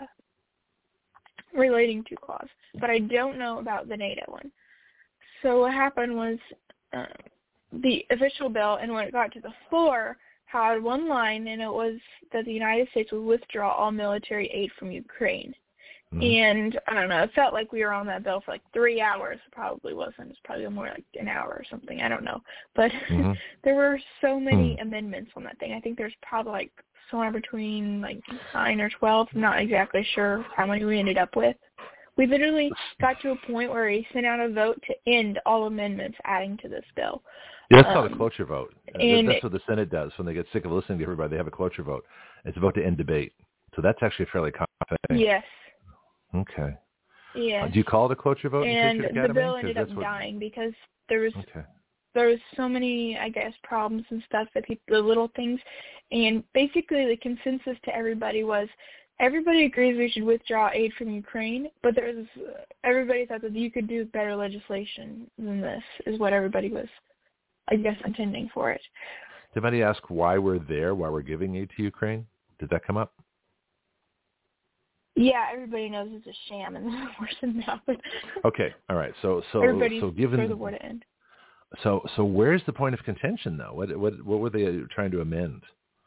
relating to clause, but I don't know about the NATO one. So what happened was the official bill, and when it got to the floor, had one line, and it was that the United States would withdraw all military aid from Ukraine. Mm-hmm. And I don't know, it felt like we were on that bill for like 3 hours. It probably wasn't. It's probably more like an hour or something. I don't know. But there were so many amendments on that thing. I think there's probably like somewhere between like 9 or 12. I'm not exactly sure how many we ended up with. We literally got to a point where we sent out a vote to end all amendments adding to this bill. Yeah, that's called a cloture vote. That's what the Senate does when they get sick of listening to everybody. They have a cloture vote. It's a vote to end debate. So that's actually a fairly common thing. Yes. Okay. Yeah. Do you call it a cloture vote? And the bill ended up dying because there was so many, I guess, problems and stuff that the little things, and basically the consensus to everybody was everybody agrees we should withdraw aid from Ukraine, but everybody thought that you could do better legislation than this is what everybody was, I guess, intending for it. Did anybody ask why we're there, why we're giving aid to Ukraine? Did that come up? Yeah, everybody knows it's a sham and there's worse than that. Okay, all right. So given the war to end. So where's the point of contention though? What were they trying to amend?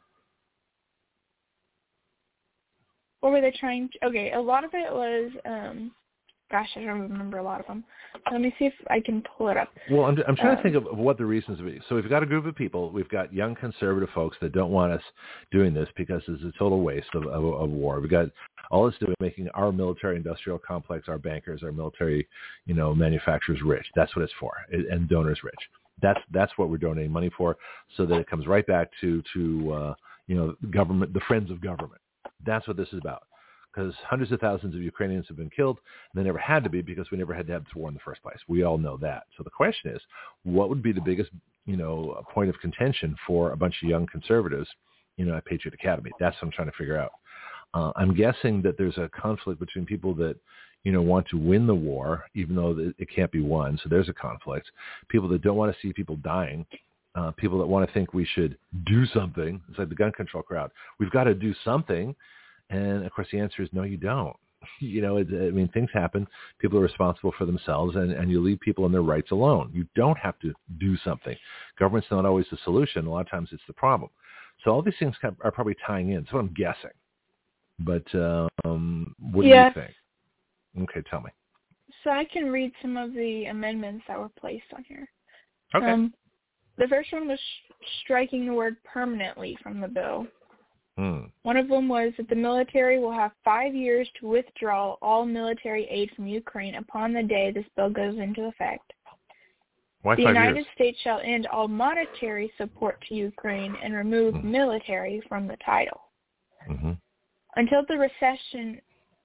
What were they trying to? Okay, a lot of it was gosh, I don't remember a lot of them. Let me see if I can pull it up. Well, I'm trying to think of what the reasons would be. So we've got a group of people. We've got young conservative folks that don't want us doing this because it's a total waste of war. We've got all it's doing making our military-industrial complex, our bankers, our military, manufacturers rich. That's what it's for, and donors rich. That's what we're donating money for, so that it comes right back to government, the friends of government. That's what this is about. Because hundreds of thousands of Ukrainians have been killed, and they never had to be because we never had to have this war in the first place. We all know that. So the question is, what would be the biggest, point of contention for a bunch of young conservatives, at Patriot Academy? That's what I'm trying to figure out. I'm guessing that there's a conflict between people that, want to win the war, even though it can't be won. So there's a conflict. People that don't want to see people dying. People that want to think we should do something. It's like the gun control crowd. We've got to do something. And, of course, the answer is no, you don't. Things happen. People are responsible for themselves, and you leave people in their rights alone. You don't have to do something. Government's not always the solution. A lot of times it's the problem. So all these things are probably tying in. So I'm guessing. But what do you think? Okay, tell me. So I can read some of the amendments that were placed on here. Okay. The first one was striking the word permanently from the bill. One of them was that the military will have 5 years to withdraw all military aid from Ukraine upon the day this bill goes into effect. Why 5 years? The United States shall end all monetary support to Ukraine and remove military from the title. Until the recession,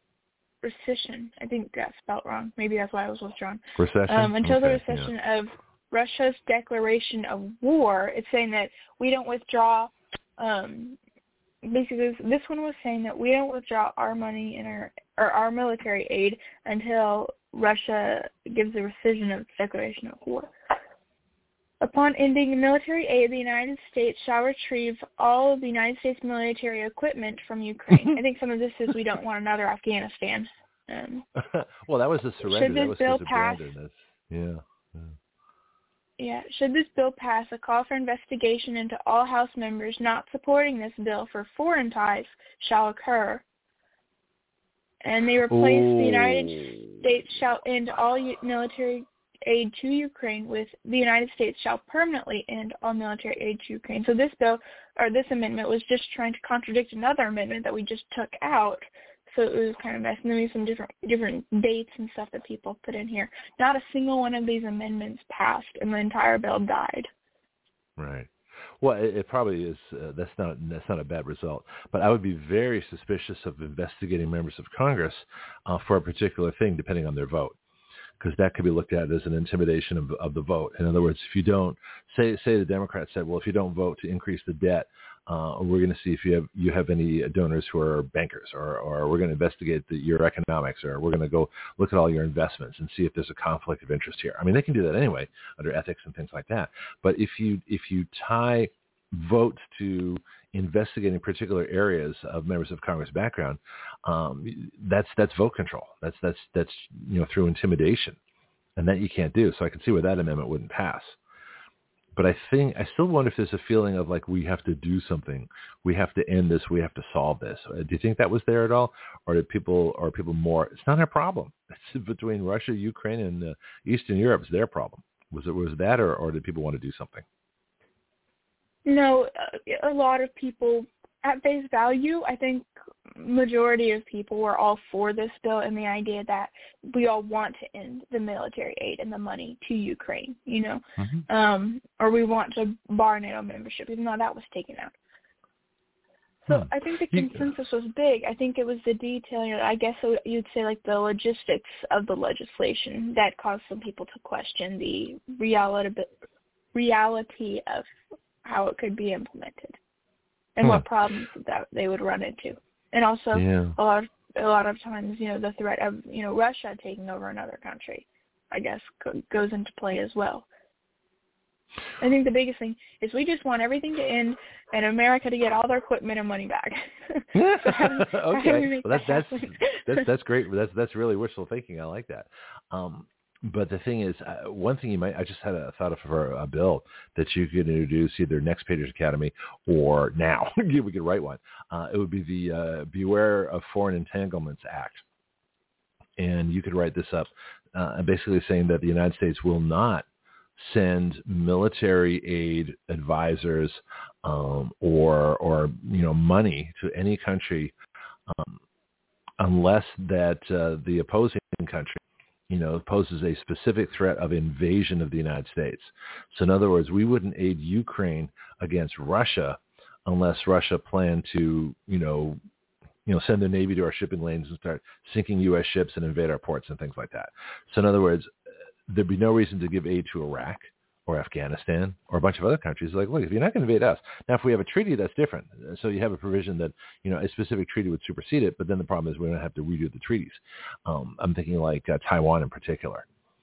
I think that's spelled wrong. Maybe that's why it was withdrawn. Recession? Until the recession of Russia's declaration of war, it's saying that we don't withdraw basically, this one was saying that we don't withdraw our money in our military aid until Russia gives a rescission of the declaration of war. Upon ending military aid, the United States shall retrieve all of the United States military equipment from Ukraine. I think some of this is we don't want another Afghanistan. Well, that was a surrender. Should this bill pass? Yeah. Should this bill pass, a call for investigation into all House members not supporting this bill for foreign ties shall occur. and they replaced the United States shall end all military aid to Ukraine with the United States shall permanently end all military aid to Ukraine. So this bill, or this amendment, was just trying to contradict another amendment that we just took out. So it was kind of messy. And there was some different dates and stuff that people put in here. Not a single one of these amendments passed, and the entire bill died. Right. Well, it probably is. That's not a bad result. But I would be very suspicious of investigating members of Congress for a particular thing, depending on their vote, because that could be looked at as an intimidation of the vote. In other words, if you don't say the Democrats said, well, if you don't vote to increase the debt, we're going to see if you have any donors who are bankers, or we're going to investigate your economics, or we're going to go look at all your investments and see if there's a conflict of interest here. I mean, they can do that anyway under ethics and things like that. But if you tie votes to investigating particular areas of members of Congress background, that's vote control. That's through intimidation, and that you can't do. So I can see where that amendment wouldn't pass. But I still wonder if there's a feeling of like we have to do something, we have to end this, we have to solve this. Do you think that was there at all, or are people more? It's not our problem. It's between Russia, Ukraine, and Eastern Europe. It's their problem. Was that, or did people want to do something? No, a lot of people, at face value, I think majority of people were all for this bill and the idea that we all want to end the military aid and the money to Ukraine, or we want to bar NATO membership, even though that was taken out. So I think the consensus was big. I think it was the detailing, I guess you'd say like the logistics of the legislation that caused some people to question the reality of how it could be implemented and what problems that they would run into. And also a lot of times, the threat of, Russia taking over another country, I guess, goes into play as well. I think the biggest thing is we just want everything to end and America to get all their equipment and money back. Okay. Well, that's great. That's really wishful thinking. I like that. But the thing is, one thing I just had a thought of for a bill that you could introduce either next Patriot Academy or now. We could write one. It would be the Beware of Foreign Entanglements Act. And you could write this up basically saying that the United States will not send military aid advisors or money to any country unless that the opposing country poses a specific threat of invasion of the United States. So in other words, we wouldn't aid Ukraine against Russia unless Russia planned to, send their Navy to our shipping lanes and start sinking U.S. ships and invade our ports and things like that. So in other words, there'd be no reason to give aid to Iraq or Afghanistan or a bunch of other countries. Like, look, if you're not going to invade us. Now, if we have a treaty, that's different. So you have a provision that, a specific treaty would supersede it, but then the problem is we don't have to redo the treaties. I'm thinking like Taiwan in particular,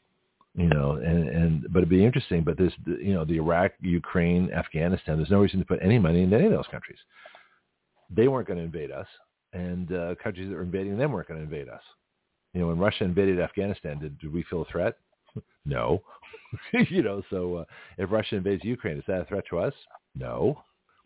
but it'd be interesting. But there's, the Iraq, Ukraine, Afghanistan, there's no reason to put any money into any of those countries. They weren't going to invade us, and countries that were invading them weren't going to invade us. When Russia invaded Afghanistan, did we feel a threat? No. So if Russia invades Ukraine, is that a threat to us? No.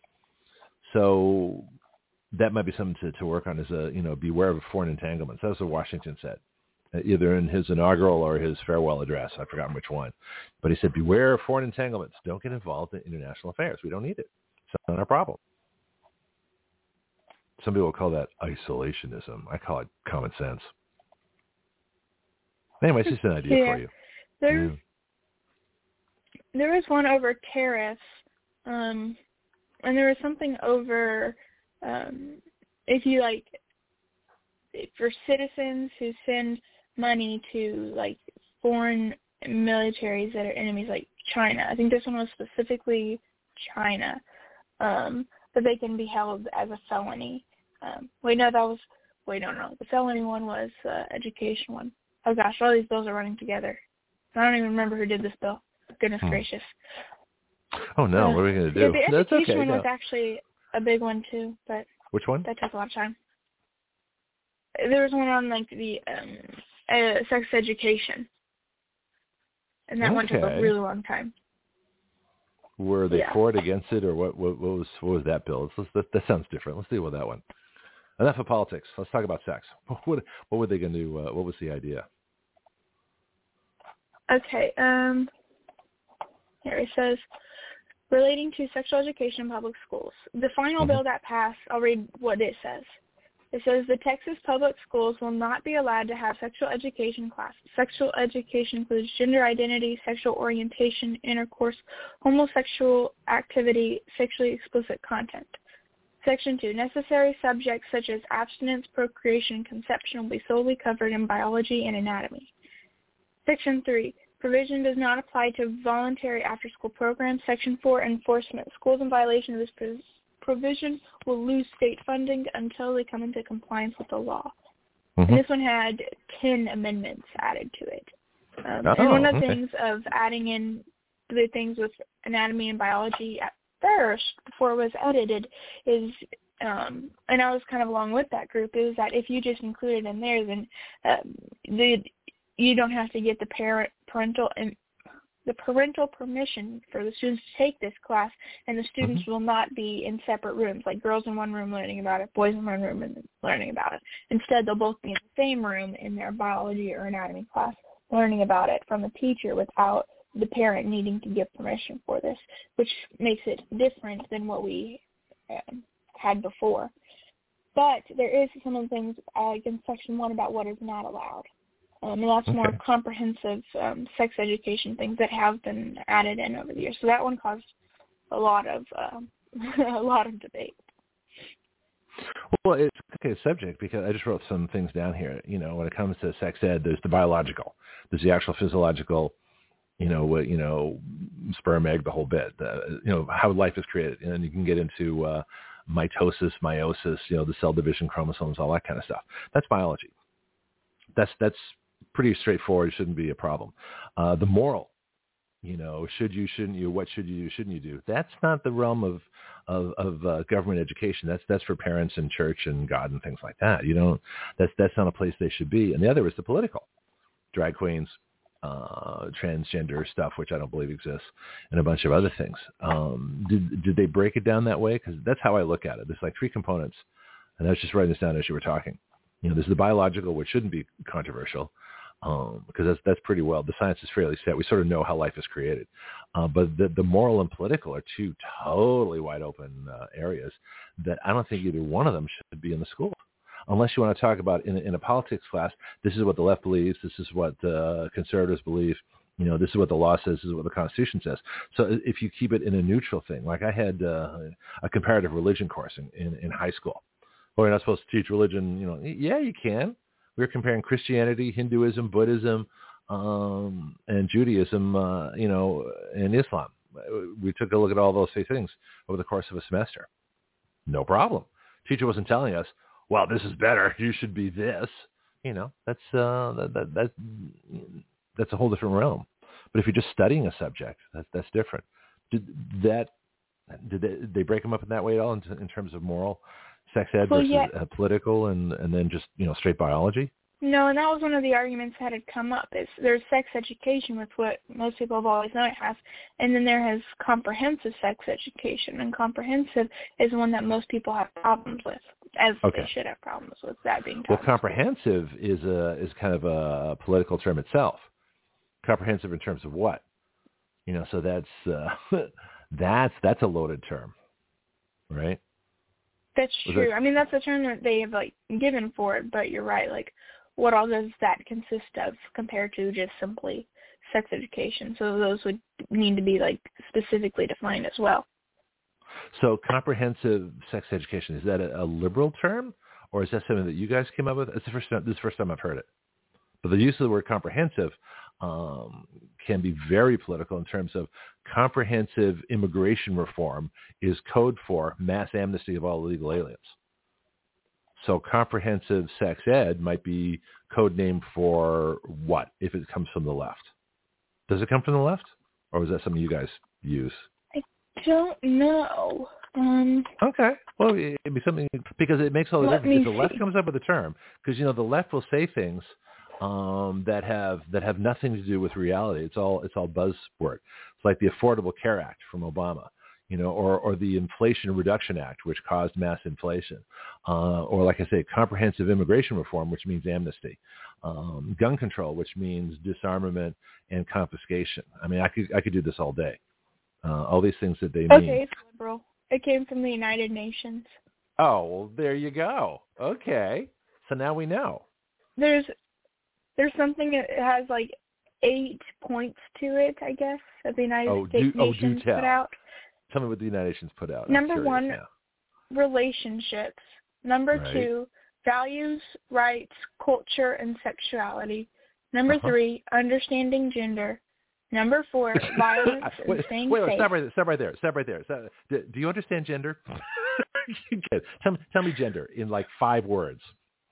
So that might be something to work on is, beware of foreign entanglements. That's what Washington said, either in his inaugural or his farewell address. I've forgotten which one. But he said, beware of foreign entanglements. Don't get involved in international affairs. We don't need it. It's not our problem. Some people call that isolationism. I call it common sense. Anyway, it's just an idea for you. There was one over tariffs, and there was something over for citizens who send money to foreign militaries that are enemies like China. I think this one was specifically China, that they can be held as a felony. The felony one was education one. Oh gosh, all these bills are running together. I don't even remember who did this bill. Goodness gracious. Oh no, what are we going to do? The education one was actually a big one too, but which one? That took a lot of time. There was one on the sex education, and that one took a really long time. Were they for it, against it, or what was that bill? That sounds different. Let's deal with that one. Enough of politics. Let's talk about sex. What were they going to do? What was the idea? Okay. Here it says, relating to sexual education in public schools. The final bill that passed, I'll read what it says. It says the Texas public schools will not be allowed to have sexual education classes. Sexual education includes gender identity, sexual orientation, intercourse, homosexual activity, sexually explicit content. Section 2, necessary subjects such as abstinence, procreation, and conception will be solely covered in biology and anatomy. Section 3, provision does not apply to voluntary after-school programs. Section 4, enforcement. Schools in violation of this provision will lose state funding until they come into compliance with the law. And this one had 10 amendments added to it. And one of the things of adding in the things with anatomy and biology at first, before it was edited, is, and I was kind of along with that group, is that if you just include it in there, then you don't have to get the parental permission for the students to take this class, and the students will not be in separate rooms, like girls in one room learning about it, boys in one room and learning about it. Instead, they'll both be in the same room in their biology or anatomy class learning about it from the teacher without the parent needing to give permission for this, which makes it different than what we had before. But there is some of the things in Section 1 about what is not allowed. And that's more comprehensive sex education things that have been added in over the years. So that one caused a lot of debate. Well, it's a subject because I just wrote some things down here. You know, when it comes to sex ed, there's the biological, there's the actual physiological, sperm, egg, the whole bit. How life is created, and you can get into mitosis, meiosis, the cell division, chromosomes, all that kind of stuff. That's biology. That's pretty straightforward. It shouldn't be a problem. The moral, should you, shouldn't you, what should you do, shouldn't you do? That's not the realm of government education. That's for parents and church and God and things like that. That's not a place they should be. And the other is the political, drag queens, transgender stuff, which I don't believe exists, and a bunch of other things. Did they break it down that way? Because that's how I look at it. There's like three components, and I was just writing this down as you were talking. There's the biological, which shouldn't be controversial, because that's pretty well. The science is fairly set. We sort of know how life is created. But the moral and political are two totally wide open areas that I don't think either one of them should be in the school. Unless you want to talk about in a politics class, this is what the left believes, this is what conservatives believe, this is what the law says, this is what the Constitution says. So if you keep it in a neutral thing, like I had a comparative religion course in high school. Well, you're not supposed to teach religion, yeah, you can. We were comparing Christianity, Hinduism, Buddhism, and Judaism, and Islam. We took a look at all those three things over the course of a semester. No problem. Teacher wasn't telling us, well, this is better, you should be this. That's a whole different realm. But if you're just studying a subject, that's different. Did they break them up in that way at all in terms of moral sex ed versus political and then just straight biology? No, and that was one of the arguments that had come up. Is there's sex education, with what most people have always known it has, and then there has comprehensive sex education, and comprehensive is one that most people have problems with, as they should have problems with that being taught. Well, comprehensive is kind of a political term itself. Comprehensive in terms of what? So that's a loaded term, right? That's true. I mean, that's the term that they have given for it. But you're right. What all does that consist of compared to just simply sex education? So those would need to be specifically defined as well. So comprehensive sex education, is that a liberal term, or is that something that you guys came up with? This is the first time I've heard it. But the use of the word comprehensive can be very political in terms of comprehensive immigration reform is code for mass amnesty of all illegal aliens. So comprehensive sex ed might be code name for what if it comes from the left? Does it come from the left, or is that something you guys use? I don't know. Okay. Well, it'd be something because it makes all the difference. If the left comes up with a term, because the left will say things that have nothing to do with reality. It's all buzzword. It's like the Affordable Care Act from Obama. or the Inflation Reduction Act, which caused mass inflation, or like I say, comprehensive immigration reform, which means amnesty, gun control, which means disarmament and confiscation. I mean, I could do this all day. All these things that they mean. Okay, it's liberal. It came from the United Nations. Oh, well, there you go. Okay, so now we know. There's something that has like 8 points to it, I guess, that the United States Nations put out. Tell me what the United Nations put out. Number 1, relationships. Number 2, values, rights, culture, and sexuality. Number 3, understanding gender. Number 4, violence and staying safe. Stop right there. Do you understand gender? Tell me gender in like 5 words.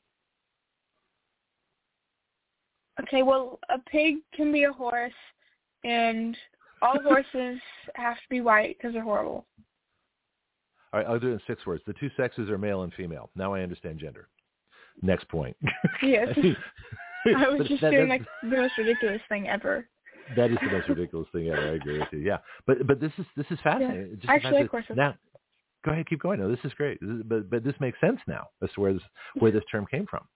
Okay, well, a pig can be a horse, and all horses have to be white because they're horrible. All right, I'll do it in 6 words. The 2 sexes are male and female. Now I understand gender. Next point. Yes. I was just doing like the most ridiculous thing ever. That is the most ridiculous thing ever. I agree with you. Yeah, but this is fascinating. Yeah. Just actually, of course. Now, go ahead, keep going. No, this is great. But this makes sense now as to where this term came from.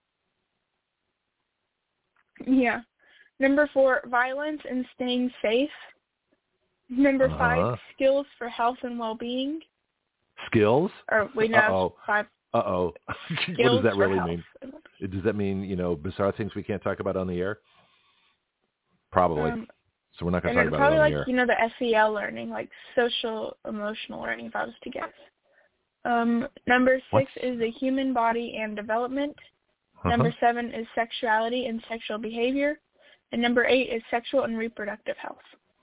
Yeah. Number 4, violence and staying safe. Number 5, skills for health and well-being. Skills? Or wait, no, 5. What does that really mean? Does that mean, bizarre things we can't talk about on the air? Probably. So we're not going to talk about it on the air. Probably like, the SEL learning, like social emotional learning, if I was to guess. Number 6 is the human body and development. Number 7 is sexuality and sexual behavior. And number 8 is sexual and reproductive health.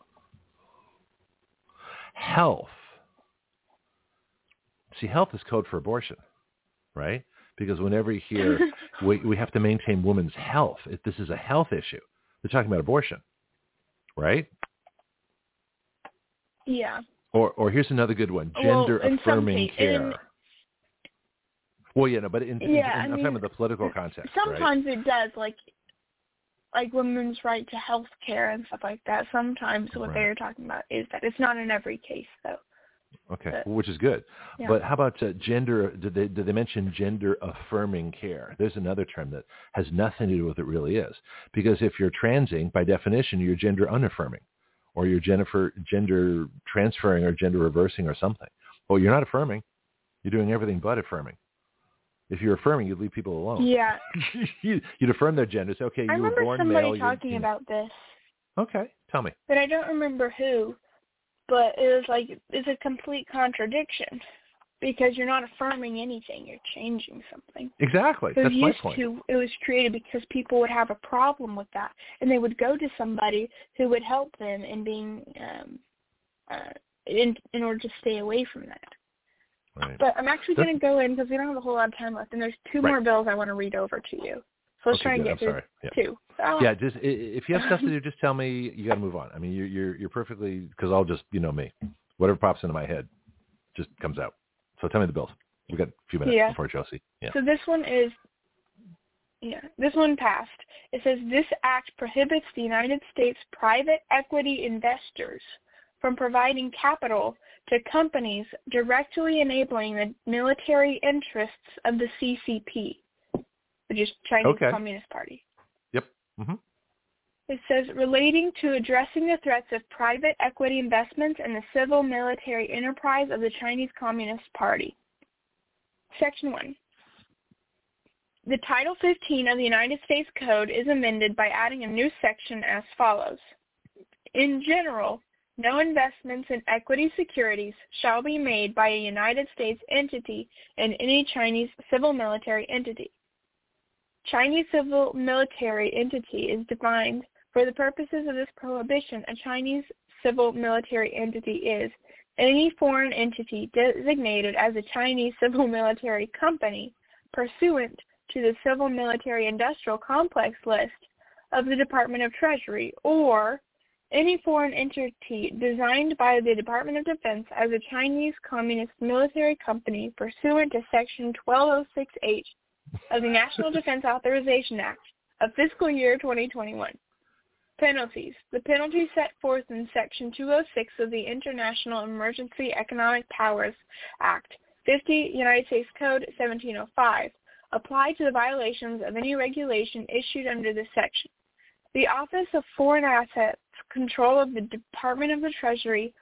Health. See, health is code for abortion, right? Because whenever you hear we have to maintain women's health, this is a health issue. They're talking about abortion, right? Yeah. Or here's another good one: gender-affirming care. Well, but I'm talking about the political context. Sometimes it does, like women's right to health care and stuff like that. Sometimes what they're talking about is that. It's not in every case, though. Okay, which is good. Yeah. But how about gender? Did they mention gender-affirming care? There's another term that has nothing to do with what it really is. Because if you're transing, by definition, you're gender-unaffirming, or you're gender transferring or gender reversing or something. Well, you're not affirming. You're doing everything but affirming. If you're affirming, you'd leave people alone. Yeah. You'd affirm their gender. Say, okay, you were born male. I remember somebody talking about this. Okay, tell me. But I don't remember who. But it was like, it's a complete contradiction. Because you're not affirming anything. You're changing something. Exactly. That's my point. It was created because people would have a problem with that. And they would go to somebody who would help them in being, in order to stay away from that. Right. But I'm actually going to go in because we don't have a whole lot of time left, and there's 2 more bills I want to read over to you. So let's try and get through 2. Yeah, just if you have stuff to do, just tell me. You got to move on. I mean, you're perfectly, because I'll just, me. Whatever pops into my head just comes out. So tell me the bills. We've got a few minutes before Chelsea. Yeah. So this one passed. It says, this act prohibits the United States private equity investors from providing capital to companies directly enabling the military interests of the CCP, which is Chinese Communist Party. Yep. Mm-hmm. It says, relating to addressing the threats of private equity investments in the civil military enterprise of the Chinese Communist Party. Section 1. The Title 15 of the United States Code is amended by adding a new section as follows. In general, no investments in equity securities shall be made by a United States entity in any Chinese civil military entity. Chinese civil military entity is defined for the purposes of this prohibition. A Chinese civil military entity is any foreign entity designated as a Chinese civil military company pursuant to the Civil Military Industrial Complex list of the Department of Treasury, or any foreign entity designed by the Department of Defense as a Chinese Communist military company pursuant to Section 1206H of the National Defense Authorization Act of fiscal year 2021. Penalties. The penalties set forth in Section 206 of the International Emergency Economic Powers Act, 50 United States Code 1705, apply to the violations of any regulation issued under this section. The Office of Foreign Assets, control of the Department of the Treasury,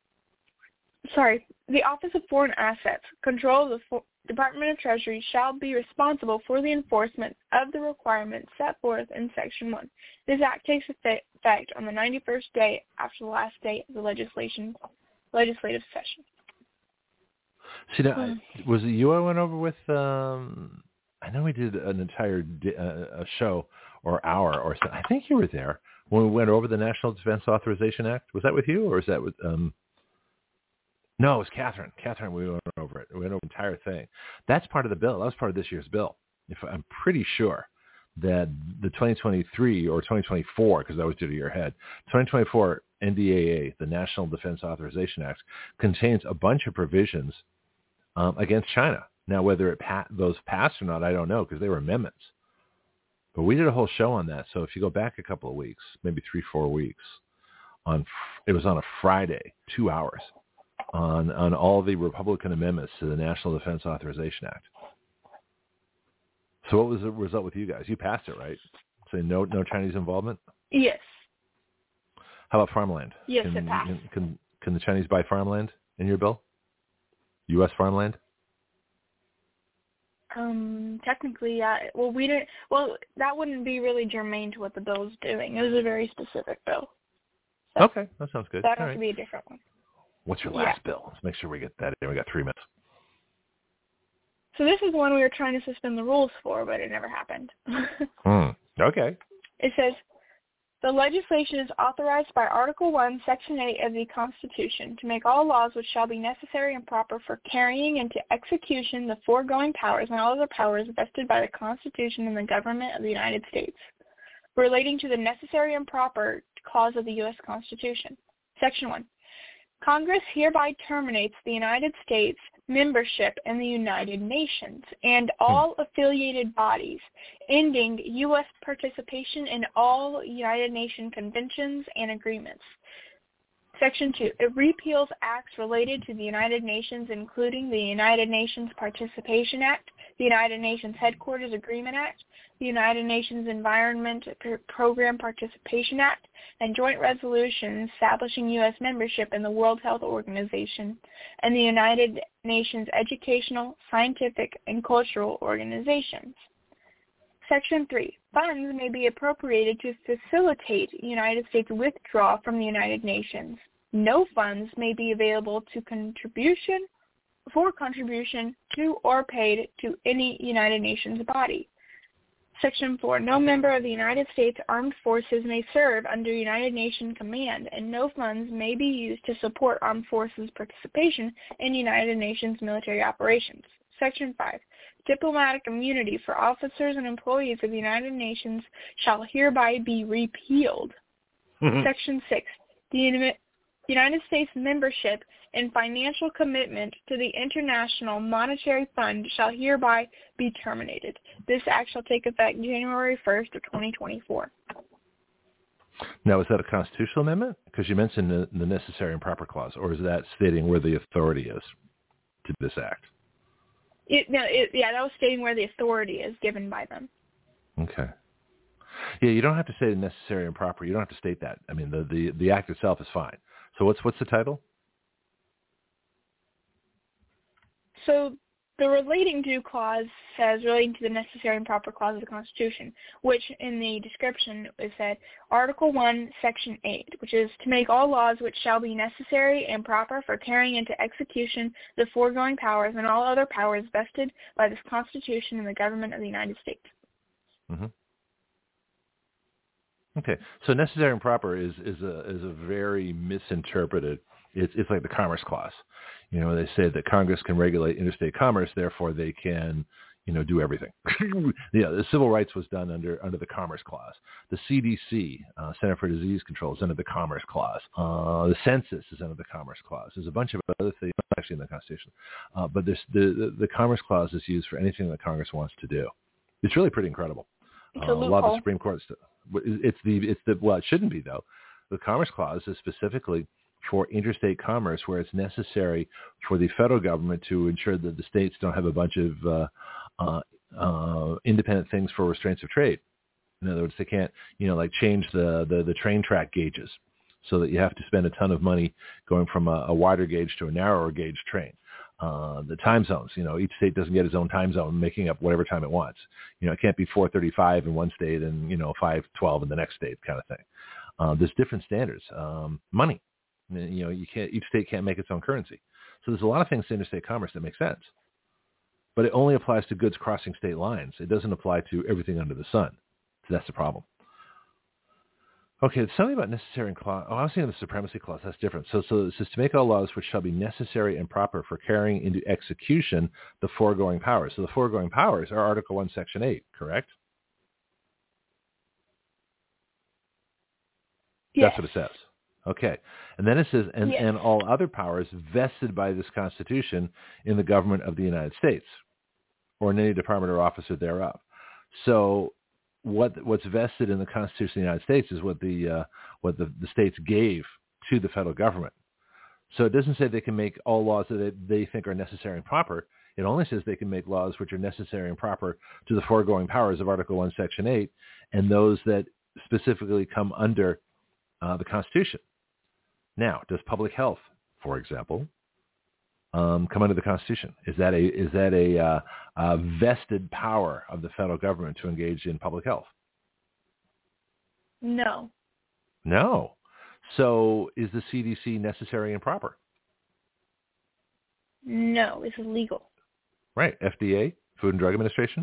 the Office of Foreign Assets, control of the Department of Treasury shall be responsible for the enforcement of the requirements set forth in Section 1. This act takes effect on the 91st day after the last day of the legislative session. See, now, was it you I went over with? I know we did an entire a show or hour or so. I think you were there when we went over the National Defense Authorization Act. Was that with you, or is that with? No, it was Catherine. Catherine, we went over it. We went over the entire thing. That's part of the bill. That was part of this year's bill. I'm pretty sure that the 2023 or 2024, because that was due to your head, 2024 NDAA, the National Defense Authorization Act, contains a bunch of provisions against China. Now, whether those passed or not, I don't know, because they were amendments. But we did a whole show on that. So if you go back a couple of weeks, maybe 3-4 weeks, it was on a Friday, 2 hours. On all the Republican amendments to the National Defense Authorization Act. So what was the result with you guys? You passed it, right? Say no Chinese involvement? Yes. How about farmland? Yes, it passed. Can the Chinese buy farmland in your bill? U.S. farmland? Technically, yeah. Well, we didn't. Well, that wouldn't be really germane to what the bill is doing. It was a very specific bill. So okay, that sounds good. That has to be a different one. What's your last bill? Let's make sure we get that in. We got 3 minutes. So this is one we were trying to suspend the rules for, but it never happened. Okay. It says, the legislation is authorized by Article 1, Section 8 of the Constitution to make all laws which shall be necessary and proper for carrying into execution the foregoing powers and all other powers vested by the Constitution and the government of the United States, relating to the necessary and proper clause of the U.S. Constitution. Section 1. Congress hereby terminates the United States membership in the United Nations and all affiliated bodies, ending U.S. participation in all United Nations conventions and agreements. Section 2. It repeals acts related to the United Nations, including the United Nations Participation Act, the United Nations Headquarters Agreement Act, the United Nations Environment Program Participation Act, and joint resolutions establishing U.S. membership in the World Health Organization and the United Nations Educational, Scientific, and Cultural Organizations. Section 3. Funds may be appropriated to facilitate United States withdrawal from the United Nations. No funds may be available for contribution to or paid to any United Nations body. Section 4. No member of the United States Armed Forces may serve under United Nations command, and no funds may be used to support armed forces participation in United Nations military operations. Section 5. Diplomatic immunity for officers and employees of the United Nations shall hereby be repealed. Section 6. The United States membership and financial commitment to the International Monetary Fund shall hereby be terminated. This act shall take effect January 1st of 2024. Now, is that a constitutional amendment? Because you mentioned the necessary and proper clause, or is that stating where the authority is to this act? That was stating where the authority is given by them. Okay. Yeah, you don't have to say necessary and proper. You don't have to state that. I mean, the act itself is fine. So what's the title? So the relating to clause says relating to the necessary and proper clause of the Constitution, which in the description is said Article 1, Section 8, which is to make all laws which shall be necessary and proper for carrying into execution the foregoing powers and all other powers vested by this Constitution and the government of the United States. Mm-hmm. Okay, so necessary and proper is a very misinterpreted. It's like the Commerce Clause. You know, they say that Congress can regulate interstate commerce, therefore they can, do everything. The civil rights was done under the Commerce Clause. The CDC, Center for Disease Control, is under the Commerce Clause. The census is under the Commerce Clause. There's a bunch of other things actually in the Constitution, but the Commerce Clause is used for anything that Congress wants to do. It's really pretty incredible. It's a lot of the Supreme Court stuff. well, it shouldn't be though. The Commerce Clause is specifically for interstate commerce, where it's necessary for the federal government to ensure that the states don't have a bunch of independent things for restraints of trade. In other words, they can't, like change the train track gauges so that you have to spend a ton of money going from a wider gauge to a narrower gauge train. The time zones, each state doesn't get its own time zone, making up whatever time it wants. It can't be 4:35 in one state and 5:12 in the next state, kind of thing. There's different standards. Money, each state can't make its own currency. So there's a lot of things to interstate commerce that make sense, but it only applies to goods crossing state lines. It doesn't apply to everything under the sun. So that's the problem. Okay, it's something about necessary and clause. I was thinking of the supremacy clause. That's different. So it says to make all laws which shall be necessary and proper for carrying into execution the foregoing powers. So the foregoing powers are Article 1, Section 8, correct? Yes. That's what it says. Okay. And then it says, and all other powers vested by this Constitution in the government of the United States or in any department or officer thereof. So what's vested in the Constitution of the United States is what the states gave to the federal government. So it doesn't say they can make all laws that they think are necessary and proper. It only says they can make laws which are necessary and proper to the foregoing powers of Article 1, Section 8, and those that specifically come under the Constitution. Now, does public health, for example, come under the Constitution? Is that a vested power of the federal government to engage in public health? No. No. So is the CDC necessary and proper? No, it's illegal. Right. FDA, Food and Drug Administration?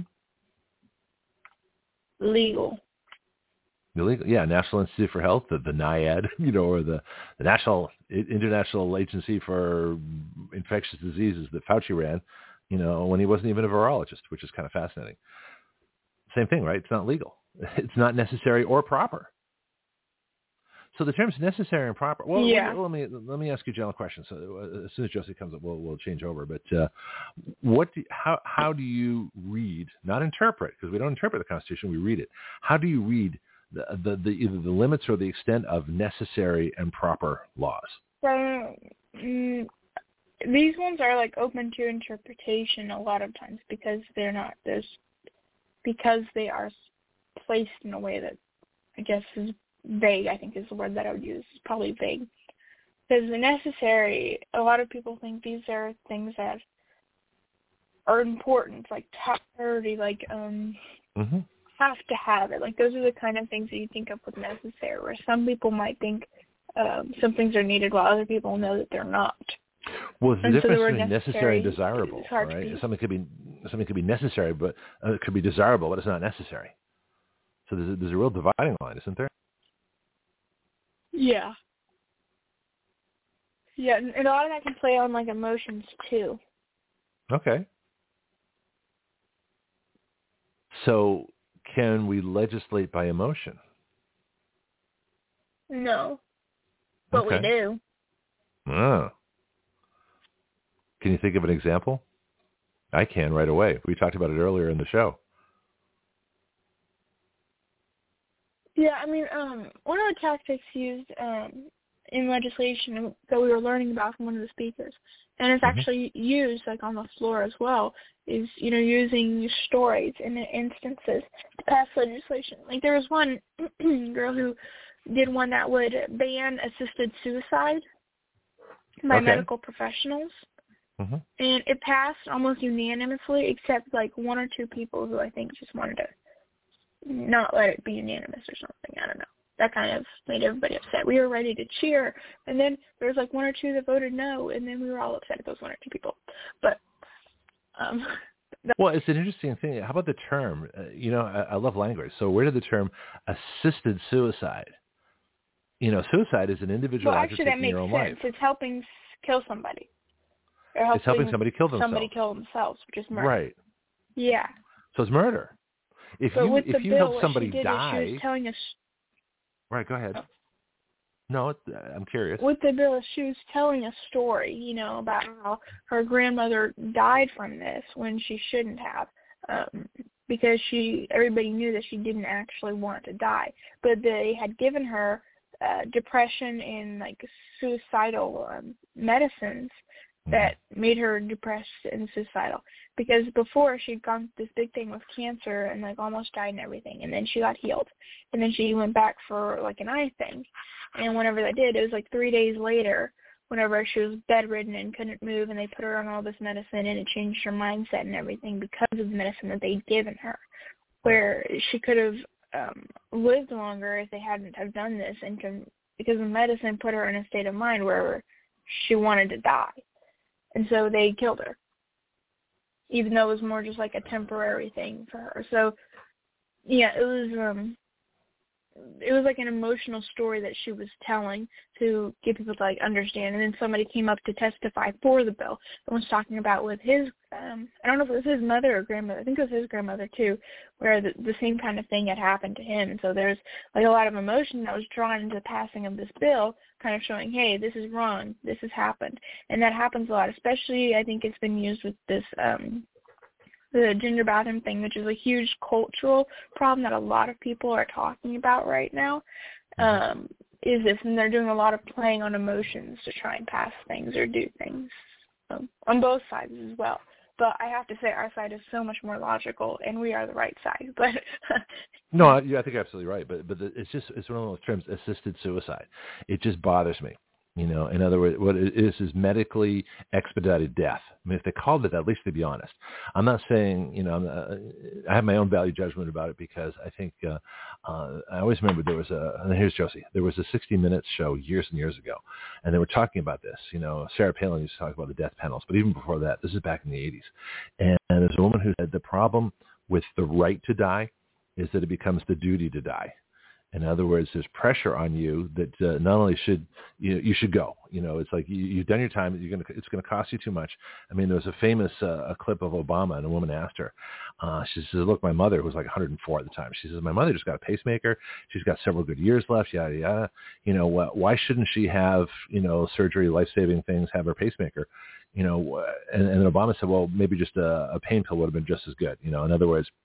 Legal. Illegal. Yeah, National Institute for Health, the NIAID, or the International Agency for Infectious Diseases that Fauci ran, when he wasn't even a virologist, which is kind of fascinating. Same thing, right? It's not legal. It's not necessary or proper. So the terms necessary and proper. Well, yeah. Let me ask you a general question. So as soon as Josie comes up, we'll change over. But how do you read, not interpret, because we don't interpret the Constitution, we read it. How do you read the either the limits or the extent of necessary and proper laws? So these ones are like open to interpretation a lot of times because they're not because they are placed in a way that I guess is vague. I think is the word that I would use. It's probably vague. Because the necessary, a lot of people think these are things that are important, like top priority, like have to have it. Like those are the kind of things that you think of with necessary, where some people might think some things are needed while other people know that they're not. Well, it's the difference between necessary and desirable, right? Something could be necessary, but it could be desirable, but it's not necessary. So there's a real dividing line, isn't there? Yeah. Yeah, and a lot of that can play on like emotions too. Okay. So can we legislate by emotion? No. But we do. Oh. Can you think of an example? I can right away. We talked about it earlier in the show. Yeah, I mean, one of the tactics used in legislation that we were learning about from one of the speakers, and it's actually used like on the floor as well, is using stories in instances to pass legislation. Like there was one girl who did one that would ban assisted suicide by medical professionals. And it passed almost unanimously, except like one or two people who I think just wanted to not let it be unanimous or something. I don't know. That kind of made everybody upset. We were ready to cheer, and then there was like one or two that voted no, and then we were all upset at those one or two people. But well, it's an interesting thing. How about the term? I love language. So where did the term assisted suicide? Suicide is an individual act of taking your own life. Well, actually, that makes sense. It's helping kill somebody. It's helping somebody kill themselves. Somebody kill themselves, which is murder. Right. Yeah. So it's murder. If you help somebody die, she was telling us. Right. Go ahead. Oh. No, I'm curious. With the bill, she was telling a story, about how her grandmother died from this when she shouldn't have. because everybody knew that she didn't actually want to die. But they had given her depression and like suicidal medicines that made her depressed and suicidal. Because before she'd gone through this big thing with cancer and like almost died and everything, and then she got healed, and then she went back for like an eye thing, and whenever they did, it was like 3 days later. Whenever she was bedridden and couldn't move, and they put her on all this medicine, and it changed her mindset and everything because of the medicine that they'd given her, where she could have lived longer if they hadn't have done this, and because the medicine put her in a state of mind where she wanted to die, and so they killed her, even though it was more just like a temporary thing for her. So, yeah, it was like an emotional story that she was telling to get people to like understand. And then somebody came up to testify for the bill and was talking about with his, I don't know if it was his mother or grandmother. I think it was his grandmother too, where the same kind of thing had happened to him. And so there's like a lot of emotion that was drawn into the passing of this bill, kind of showing, hey, this is wrong, this has happened. And that happens a lot, especially I think it's been used with this, the gender bathroom thing, which is a huge cultural problem that a lot of people are talking about right now, is this, and they're doing a lot of playing on emotions to try and pass things or do things on both sides as well. But I have to say our side is so much more logical, and we are the right side. But no, I think you're absolutely right. But it's one of those terms, assisted suicide. It just bothers me. You know, in other words, what it is medically expedited death. I mean, if they called it that, at least they'd be honest. I'm not saying, you know, I have my own value judgment about it because I think I always remember there was here's Josie. There was a 60 Minutes show years and years ago, and they were talking about this. You know, Sarah Palin used to talk about the death panels, but even before that, this is back in the 80s. And there's a woman who said the problem with the right to die is that it becomes the duty to die. In other words, there's pressure on you that not only should you should go. You know, it's like you've done your time. It's going to cost you too much. I mean, there was a famous a clip of Obama, and a woman asked her. She says, "Look, my mother, who was like 104 at the time, she says, my mother just got a pacemaker. She's got several good years left. Yada yada. You know, why shouldn't she have surgery, life-saving things, have her pacemaker? You know?" And then Obama said, "Well, maybe just a pain pill would have been just as good. You know, in other words,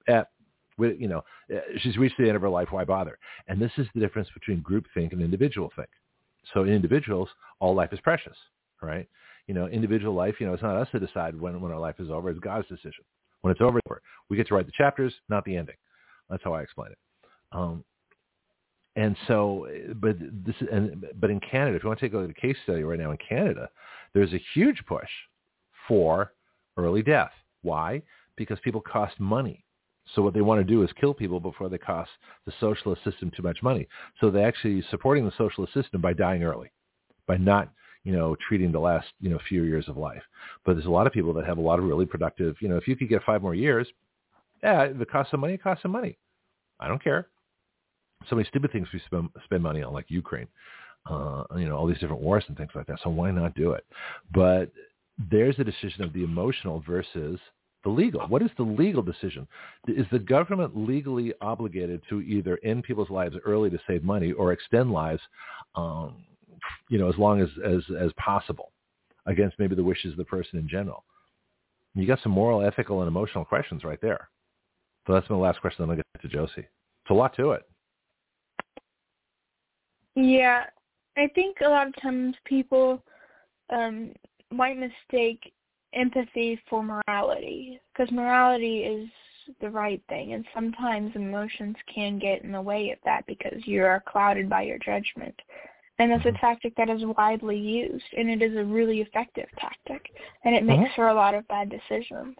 she's reached the end of her life. Why bother?" And this is the difference between groupthink and individual think. So in individuals, all life is precious, right? You know, individual life, it's not us to decide when our life is over. It's God's decision. When it's over, we get to write the chapters, not the ending. That's how I explain it. And so, but in Canada, if you want to take a look at a case study right now in Canada, there's a huge push for early death. Why? Because people cost money. So what they want to do is kill people before they cost the socialist system too much money. So they're actually supporting the socialist system by dying early, by not, treating the last, few years of life. But there's a lot of people that have a lot of really productive, if you could get 5 more years, if it costs some money, it costs some money. I don't care. So many stupid things we spend money on, like Ukraine, all these different wars and things like that. So why not do it? But there's a decision of the emotional versus the legal. What is the legal decision? Is the government legally obligated to either end people's lives early to save money or extend lives, as long as possible against maybe the wishes of the person in general? You got some moral, ethical, and emotional questions right there. So that's my last question. Then I'll get to Josie. It's a lot to it. Yeah, I think a lot of times people might mistake empathy for morality, because morality is the right thing, and sometimes emotions can get in the way of that because you are clouded by your judgment. And that's a tactic that is widely used, and it is a really effective tactic, and it makes for a lot of bad decisions.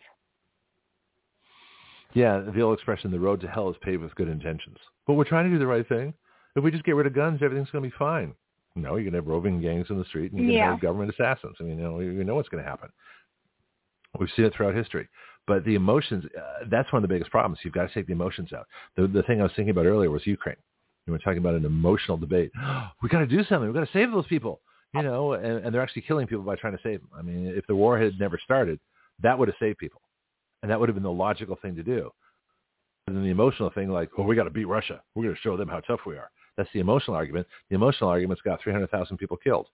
Yeah, the old expression, the road to hell is paved with good intentions. But we're trying to do the right thing. If we just get rid of guns, everything's going to be fine. No, you're going to have roving gangs in the street, and you're going to have government assassins. I mean, you know what's going to happen. We've seen it throughout history. But the emotions, that's one of the biggest problems. You've got to take the emotions out. The thing I was thinking about earlier was Ukraine. We were talking about an emotional debate. We got to do something. We've got to save those people, and they're actually killing people by trying to save them. I mean, if the war had never started, that would have saved people. And that would have been the logical thing to do. And then the emotional thing, like, we got to beat Russia. We're going to show them how tough we are. That's the emotional argument. The emotional argument's got 300,000 people killed.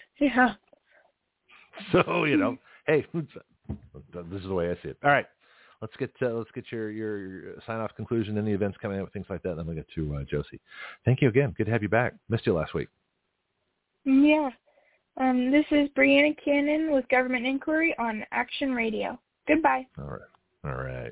Yeah. So, hey, this is the way I see it. All right. let's get your sign off conclusion, any events coming up, things like that. And then we'll get to Josie. Thank you again. Good to have you back. Missed you last week. Yeah. This is Brianna Cannon with Government Inquiry on Action Radio. Goodbye. All right.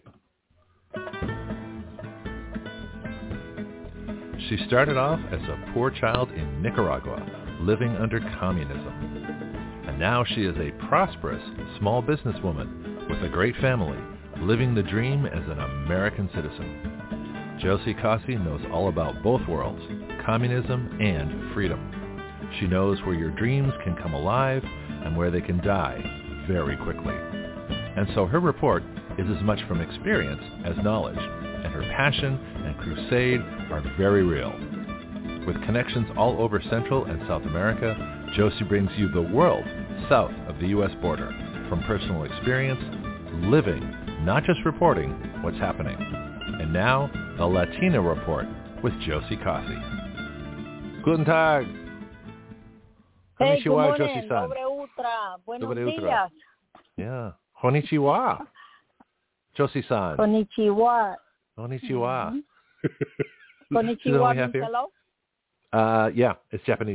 She started off as a poor child in Nicaragua, living under communism. And now she is a prosperous small businesswoman with a great family, living the dream as an American citizen. Josie Cossey knows all about both worlds, communism and freedom. She knows where your dreams can come alive and where they can die very quickly. And so her report is as much from experience as knowledge, and her passion and crusade are very real. With connections all over Central and South America, Josie brings you the world south of the U.S. border, from personal experience, living, not just reporting what's happening. And now, the Latina Report with Josie Cossey. Guten Tag. Hey, good morning. Josie-san. Dobre utra. Buenos Dobre utra. días. Yeah. Konnichiwa. Josie-san. Konnichiwa. Konnichiwa. Konnichiwa means hello? Yeah, it's Japanese.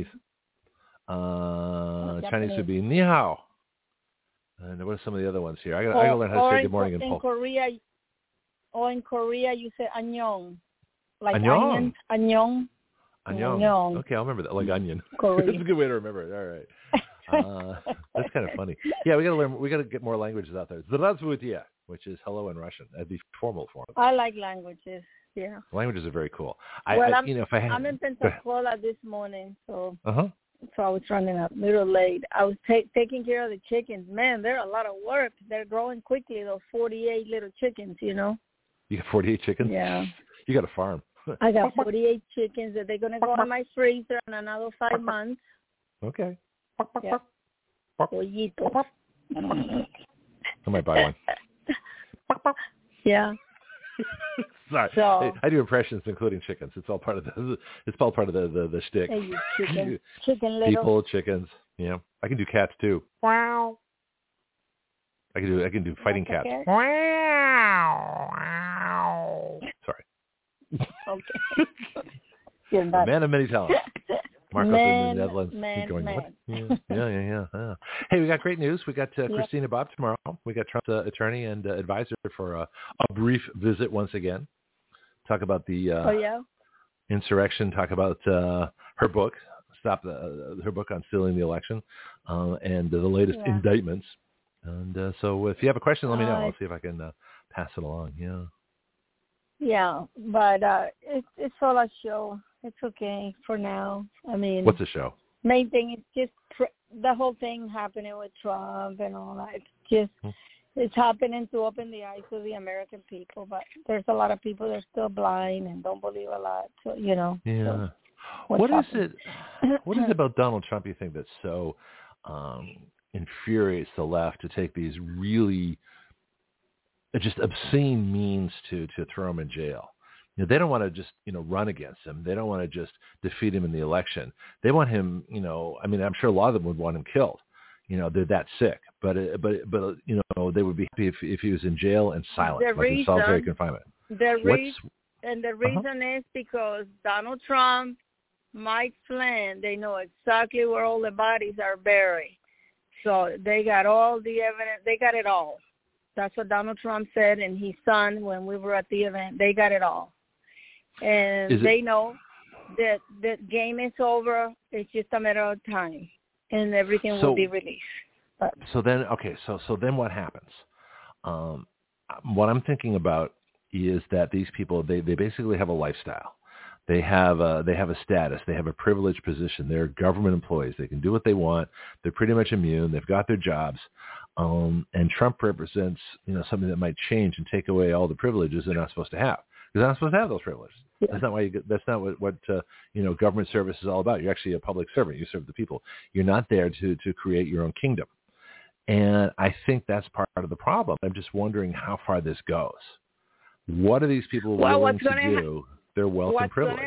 Chinese would be ni hao. And what are some of the other ones here? I gotta learn how to say good morning in Polish. In Korea, you say annyeong. Like annyeong. onions, annyeong. Annyeong. Okay, I'll remember that. Like onion. That's a good way to remember it. All right. That's kind of funny. Yeah, we gotta get more languages out there. Zdravstvuyte, which is hello in Russian. That'd be formal form. I like languages. Yeah. Languages are very cool. I'm in Pensacola this morning, so so I was running a little late. I was taking care of the chickens. Man, they're a lot of work. They're growing quickly. Those 48 little chickens, You got 48 chickens? Yeah. You got a farm. I got 48 chickens that they're gonna go in my freezer in another 5 months. Okay. Yeah. Pollitos. I might buy one. Yeah. Sorry, So, I do impressions, including chickens. It's all part of the shtick. Hey, chicken little people, chickens. Yeah, I can do cats too. Wow. I can do fighting cats. Wow. Sorry. Okay. You're not. Man of many talents. Mark up in the Netherlands. Man. Yeah. Hey, we got great news. We got Christina Bobb tomorrow. We got Trump's attorney and advisor for a brief visit once again. Talk about the insurrection. Talk about her book. Her book on stealing the election and the latest indictments. And so if you have a question, let me know. I'll see if I can pass it along. Yeah. Yeah, but it's all a show. It's okay for now. I mean, what's a show? Main thing is just the whole thing happening with Trump and all that. It's happening to open the eyes of the American people, but there's a lot of people that are still blind and don't believe a lot. So Yeah. So what is it about Donald Trump you think that's so infuriates the left to take these really just obscene means to throw him in jail? They don't want to just, run against him. They don't want to just defeat him in the election. They want him, I'm sure a lot of them would want him killed. They're that sick. But they would be happy if he was in jail and silent, in solitary confinement. The reason is because Donald Trump, Mike Flynn, they know exactly where all the bodies are buried. So they got all the evidence. They got it all. That's what Donald Trump said and his son when we were at the event. They got it all. And they know that the game is over. It's just a matter of time, and everything will be released. So then what happens? What I'm thinking about is that these people, they basically have a lifestyle. They have a status. They have a privileged position. They're government employees. They can do what they want. They're pretty much immune. They've got their jobs. And Trump represents, something that might change and take away all the privileges they're not supposed to have. Because they're not supposed to have those privileges. Yeah. That's not why. That's not what government service is all about. You're actually a public servant. You serve the people. You're not there to create your own kingdom. And I think that's part of the problem. I'm just wondering how far this goes. What are these people willing to do? Their wealth and privilege.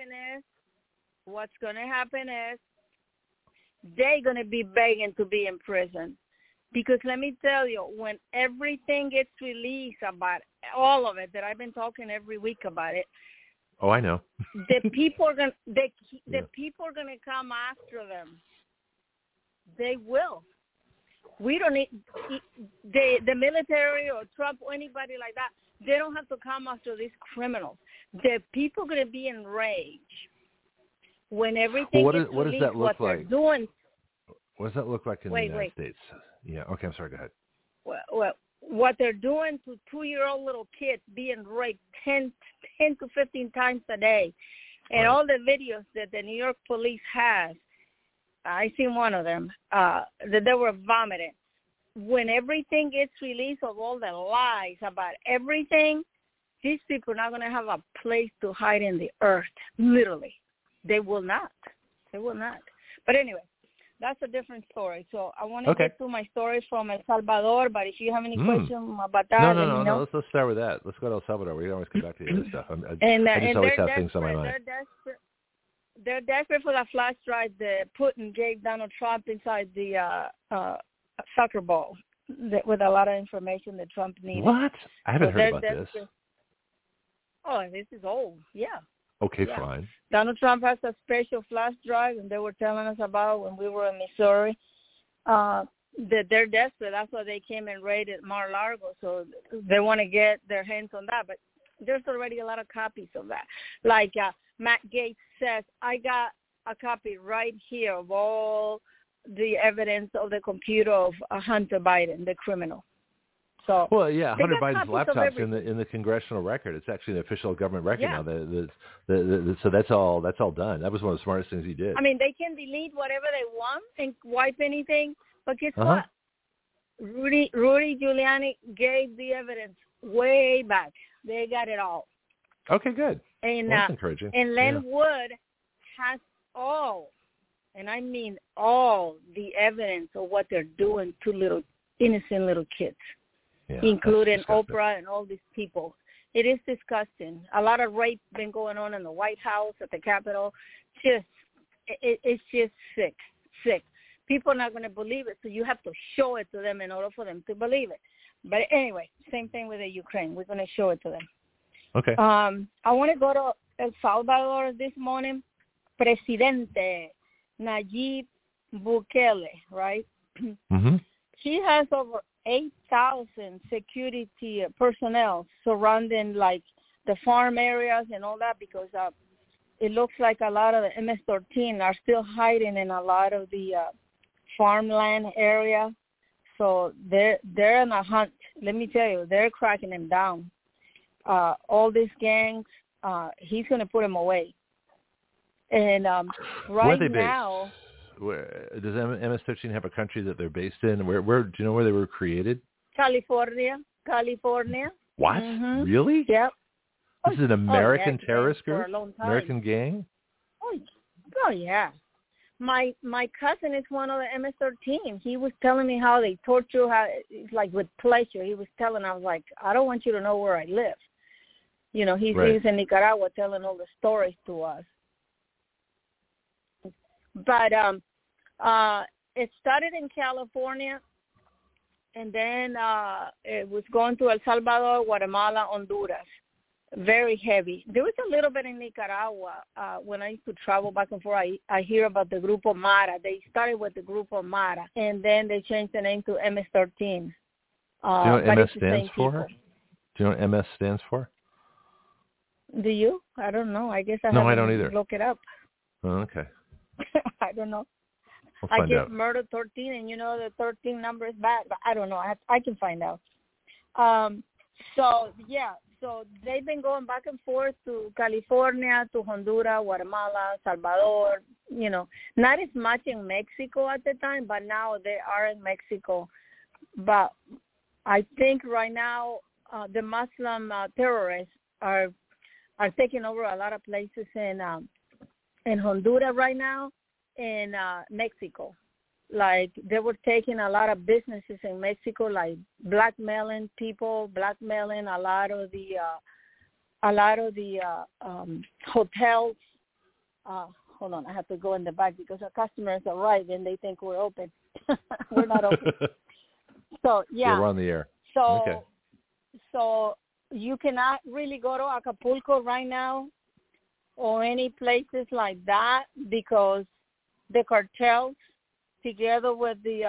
What's going to happen is they're going to be begging to be in prison. Because let me tell you, when everything gets released about all of it, that I've been talking every week about it. Oh, I know. The people are gonna people are gonna come after them. They will. We don't need the military or Trump or anybody like that. They don't have to come after these criminals. The people are gonna be enraged when everything gets released. What does that look like? Doing. What does that look like in the United States? Yeah. Okay. I'm sorry. Go ahead. Well, what they're doing to 2-year-old little kids being raped 10 to 15 times a day, and all the videos that the New York police has, I seen one of them that they were vomiting. When everything gets released of all the lies about everything, these people are not going to have a place to hide in the earth. Literally, they will not. They will not. But anyway. That's a different story. So I want to get to my stories from El Salvador, but if you have any questions about that, let me know. Let's start with that. Let's go to El Salvador. We can always come back to the other stuff. I just always have things on my mind. They're desperate for the flash drive that Putin gave Donald Trump inside the soccer ball with a lot of information that Trump needed. What? I haven't heard about this. Oh, this is old. Yeah. Okay, fine. Donald Trump has a special flash drive, and they were telling us about when we were in Missouri. That they're desperate. That's why they came and raided Mar-a-Lago. So they want to get their hands on that. But there's already a lot of copies of that. Like Matt Gaetz says, I got a copy right here of all the evidence of the computer of Hunter Biden, the criminal. So well, yeah, Hunter Biden's laptop's in the congressional record. It's actually an official government record now. So that's all done. That was one of the smartest things he did. I mean, they can delete whatever they want and wipe anything, but guess what? Rudy Giuliani gave the evidence way back. They got it all. Okay, good. And that's encouraging. And Len Wood has all, and I mean all, the evidence of what they're doing to innocent little kids. Yeah, including Oprah and all these people. It is disgusting. A lot of rape been going on in the White House, at the Capitol. It's just sick. People are not going to believe it, so you have to show it to them in order for them to believe it. But anyway, same thing with the Ukraine. We're going to show it to them. Okay. I want to go to El Salvador this morning. Presidente Nayib Bukele, right? Mm-hmm. He has over 8,000 security personnel surrounding like the farm areas and all that because it looks like a lot of the MS-13 are still hiding in a lot of the farmland area. So they're in a hunt. Let me tell you, they're cracking them down. All these gangs, he's going to put them away. And right now... Does MS-13 have a country that they're based in? Where do you know where they were created? California. What? Mm-hmm. Really? Yep. This is an American terrorist group? American gang? Oh, yeah. My cousin is one of the MS-13. He was telling me how they torture, how it's like with pleasure. He was telling, I was like, I don't want you to know where I live. You know, he's in Nicaragua telling all the stories to us. But it started in California, and then it was going to El Salvador, Guatemala, Honduras. Very heavy. There was a little bit in Nicaragua. When I used to travel back and forth, I hear about the Grupo Mara. They started with the Grupo Mara, and then they changed the name to MS-13. Do you know what MS stands for? Do you know what MS stands for? Do you? I don't know. I guess I don't either. Look it up. Oh, okay. I don't know. We'll find out. murder 13, and you know the 13 number is bad, but I don't know. I can find out. So they've been going back and forth to California, to Honduras, Guatemala, Salvador, you know. Not as much in Mexico at the time, but now they are in Mexico. But I think right now the Muslim terrorists are taking over a lot of places in Honduras right now, in Mexico. Like they were taking a lot of businesses in Mexico, like blackmailing people, blackmailing a lot of the hotels. Hold on, I have to go in the back because our customers arrive and they think we're open. We're not open. So yeah, we're on the air. So okay. So you cannot really go to Acapulco right now or any places like that because the cartels, together with the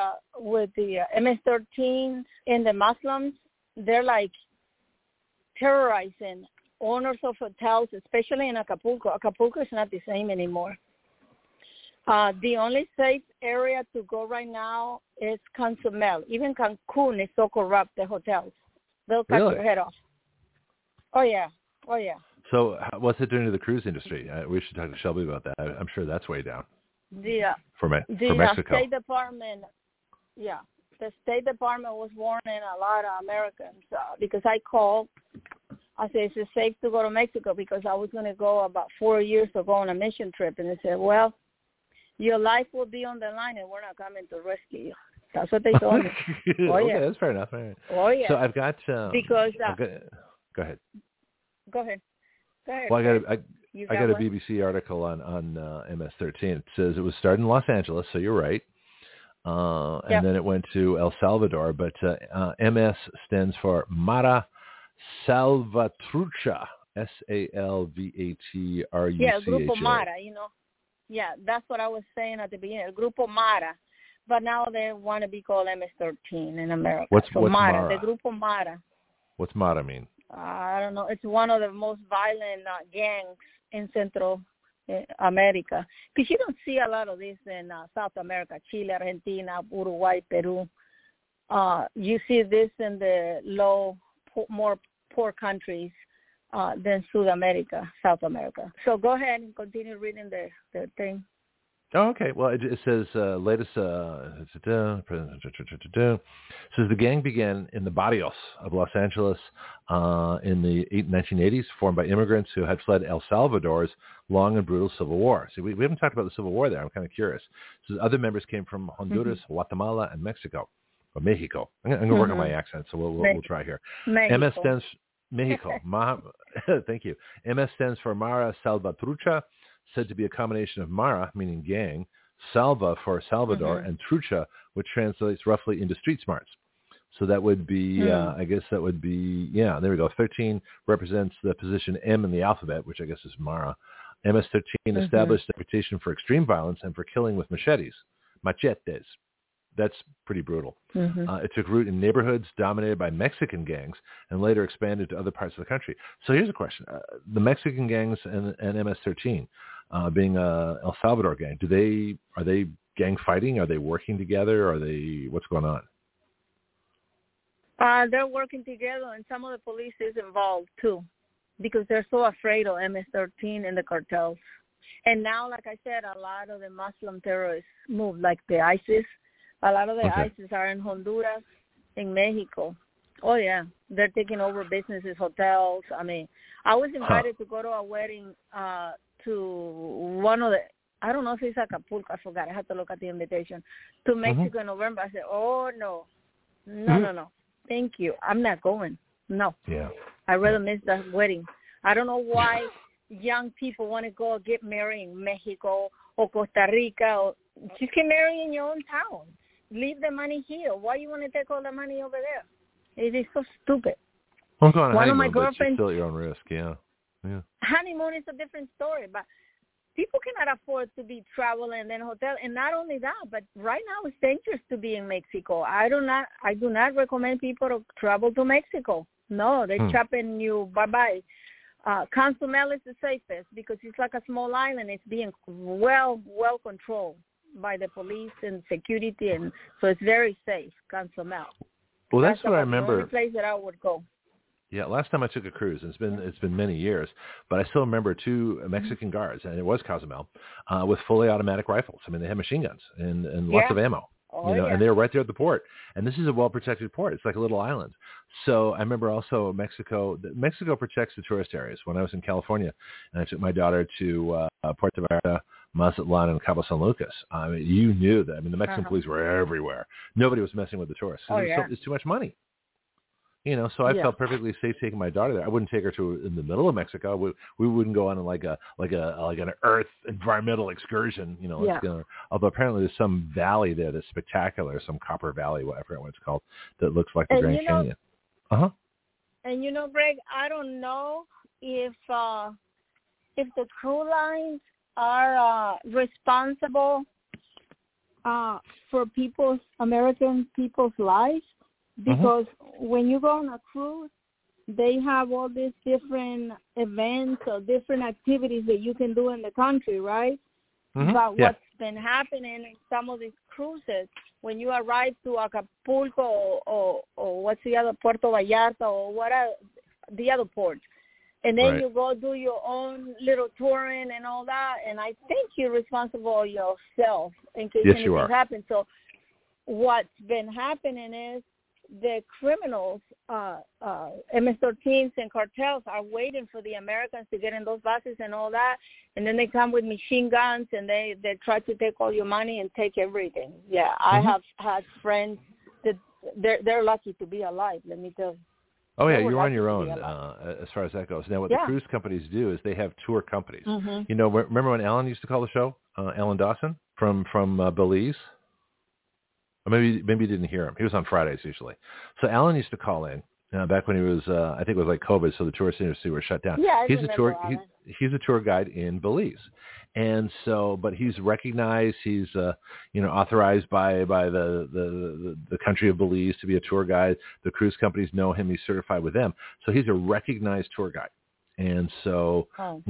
MS-13 and the Muslims, they're like terrorizing owners of hotels, especially in Acapulco. Acapulco is not the same anymore. The only safe area to go right now is Cozumel. Even Cancun is so corrupt, the hotels. They'll cut your head off. Oh, yeah. So what's it doing to the cruise industry? We should talk to Shelby about that. I'm sure that's way down. For Mexico. State Department, the State Department was warning a lot of Americans because I called. I said, is it safe to go to Mexico? Because I was going to go about 4 years ago on a mission trip. And they said, well, your life will be on the line and we're not coming to rescue you. That's what they told me. Okay, that's fair enough. Right. Oh, yeah. So I've got... because... go ahead. Go ahead. Well, I got a BBC article on MS-13. It says it was started in Los Angeles, so you're right. And then it went to El Salvador. But MS stands for Mara Salvatrucha, Salvatrucha. Yeah, Grupo Mara, Yeah, that's what I was saying at the beginning, Grupo Mara. But now they want to be called MS-13 in America. What's Mara? The Grupo Mara. What's Mara mean? I don't know. It's one of the most violent gangs in Central America. Because you don't see a lot of this in South America, Chile, Argentina, Uruguay, Peru. You see this in the more poor countries than South America. So go ahead and continue reading the thing. Oh, okay. Well, it says latest. Says the gang began in the barrios of Los Angeles in the 1980s, formed by immigrants who had fled El Salvador's long and brutal civil war. See, we haven't talked about the civil war there. I'm kind of curious. So other members came from Honduras, Guatemala, and Mexico. I'm going to work on my accent, so we'll try here. Mexico. MS stands Mexico. Thank you. MS stands for Mara Salvatrucha, said to be a combination of Mara, meaning gang, Salva for Salvador, and Trucha, which translates roughly into street smarts. So that would be, I guess that would be, there we go. 13 represents the position M in the alphabet, which I guess is Mara. MS-13 established a reputation for extreme violence and for killing with machetes. Machetes. That's pretty brutal. It took root in neighborhoods dominated by Mexican gangs and later expanded to other parts of the country. So here's a question. The Mexican gangs and MS-13, being a El Salvador gang, are they gang fighting? Are they working together? What's going on? They're working together, and some of the police is involved too, because they're so afraid of MS-13 and the cartels. And now, like I said, a lot of the Muslim terrorists moved, like the ISIS. A lot of the ISIS are in Honduras, in Mexico. Oh, yeah. They're taking over businesses, hotels. I mean, I was invited to go to a wedding to one of the, I don't know if it's Acapulco. I forgot. I had to look at the invitation. To Mexico in November. I said, oh, no. No. Thank you. I'm not going. No. Yeah. I'd rather miss that wedding. I don't know why young people want to go get married in Mexico or Costa Rica. Just get married in your own town. Leave the money here. Why you want to take all the money over there? It is so stupid. Well, I'm going One of my honeymoon, but girlfriends, you're still at your own risk, yeah. Honeymoon is a different story, but people cannot afford to be traveling and then hotel. And not only that, but right now it's dangerous to be in Mexico. I do not recommend people to travel to Mexico. No, they're chopping you bye-bye. Cozumel is the safest because it's like a small island. It's being well controlled by the police and security, and so it's very safe, Cozumel. Well, that's what I remember. The only place that I would go. Yeah, last time I took a cruise, and it's been many years, but I still remember two Mexican guards, and it was Cozumel, with fully automatic rifles. I mean, they had machine guns and lots of ammo. And they were right there at the port. And this is a well-protected port. It's like a little island. So I remember also Mexico protects the tourist areas. When I was in California, and I took my daughter to Puerto Vallarta, Mazatlan, and Cabo San Lucas, I mean, you knew that. I mean, the Mexican police were everywhere. Nobody was messing with the tourists. It's too much money. So I felt perfectly safe taking my daughter there. I wouldn't take her to in the middle of Mexico. We wouldn't go on like an Earth environmental excursion. Although apparently there's some valley there that's spectacular, some Copper Valley, whatever it's called, that looks like the Grand Canyon. And Greg, I don't know if the cruise lines are responsible for American people's lives. Because when you go on a cruise, they have all these different events or different activities that you can do in the country, right? But what's been happening in some of these cruises, when you arrive to Acapulco or what's the other, Puerto Vallarta or whatever, the other port, and then you go do your own little touring and all that, and I think you're responsible yourself in case anything happens. So what's been happening is the criminals, MS-13s and cartels are waiting for the Americans to get in those buses and all that, and then they come with machine guns and they try to take all your money and take everything. Yeah, I have had friends that they're lucky to be alive, let me tell you. Oh, yeah, you're on your own as far as that goes. Now, what the cruise companies do is they have tour companies. Remember when Alan used to call the show, Alan Dawson from Belize? Or maybe you didn't hear him. He was on Fridays usually. So Alan used to call in back when he was, I think it was like COVID, so the tourist industry was shut down. Yeah, he's a tour guide in Belize, and so but he's recognized. He's authorized by the country of Belize to be a tour guide. The cruise companies know him. He's certified with them, so he's a recognized tour guide. And so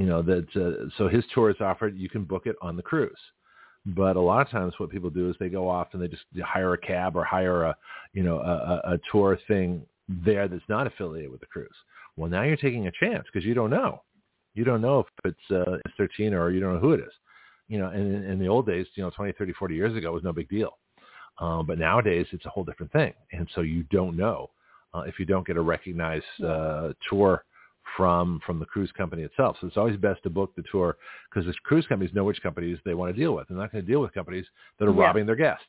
so his tour is offered. You can book it on the cruise. But a lot of times what people do is they go off and they just hire a cab or hire a tour thing there that's not affiliated with the cruise. Well, now you're taking a chance because you don't know. You don't know if it's 13 or you don't know who it is. And in the old days, 20, 30, 40 years ago, it was no big deal. But nowadays it's a whole different thing. And so you don't know if you don't get a recognized tour from the cruise company itself. So it's always best to book the tour because the cruise companies know which companies they want to deal with. They're not going to deal with companies that are robbing their guests.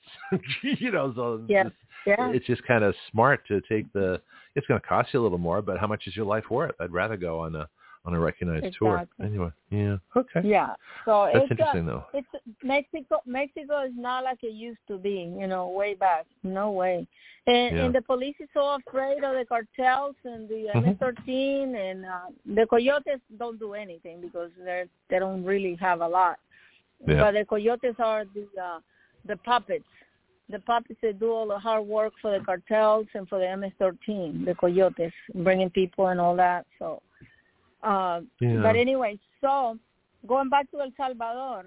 It's just kind of smart to take it's going to cost you a little more, but how much is your life worth? I'd rather go on a recognized tour. Anyway, yeah. Okay. Yeah. So that's interesting though. It's Mexico is not like it used to be, way back. No way. And the police is so afraid of the cartels and the MS-13 and the coyotes don't do anything because they don't really have a lot. Yeah. But the coyotes are the puppets. The puppets that do all the hard work for the cartels and for the MS-13, the coyotes, bringing people and all that. So. But anyway, so going back to El Salvador,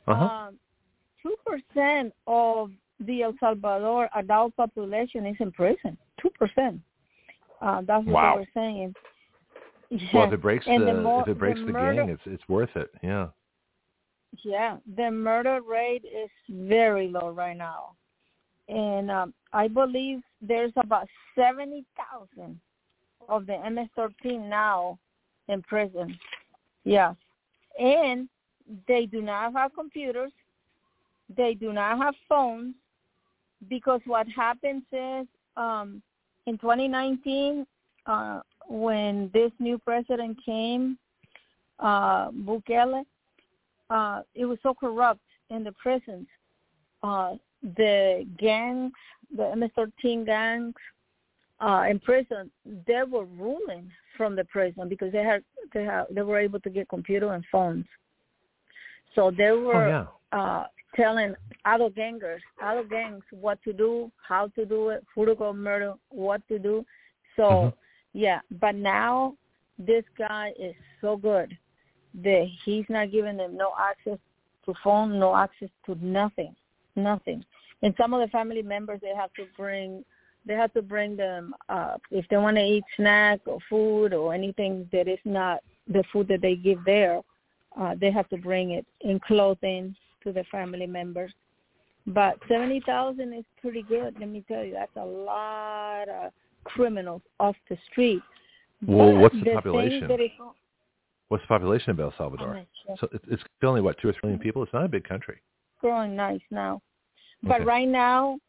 2% of the El Salvador adult population is in prison. 2%. That's what they were saying. Yeah. Well, if it breaks the gang, it's worth it. Yeah. Yeah, the murder rate is very low right now, and I believe there's about 70,000 of the MS-13 now in prison. Yes. And they do not have computers. They do not have phones because what happens is in 2019 when this new president came, Bukele, it was so corrupt in the prisons. The gangs, the MS-13 gangs in prison, they were ruling from the prison because they were able to get computer and phones. So they were telling other gangs what to do, how to do it, who to go murder, what to do. So but now this guy is so good that he's not giving them no access to phone, no access to nothing. And some of the family members they have to bring them if they want to eat snack or food or anything that is not the food that they give there, they have to bring it in clothing to the family members. But 70,000 is pretty good. Let me tell you, that's a lot of criminals off the street. Well, what's the population? What's the population of El Salvador? So it's only, 2 or 3 million people? It's not a big country. Growing nice now. But right now,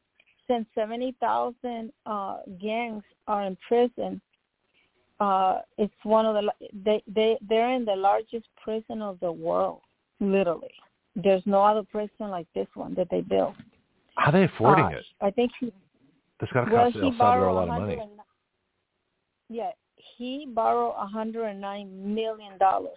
since 70,000 gangs are in prison, it's one of they're in the largest prison of the world, literally. There's no other prison like this one that they built. How are they affording it? I think That's got to cost El Salvador a lot of money. Yeah, he borrowed $109 million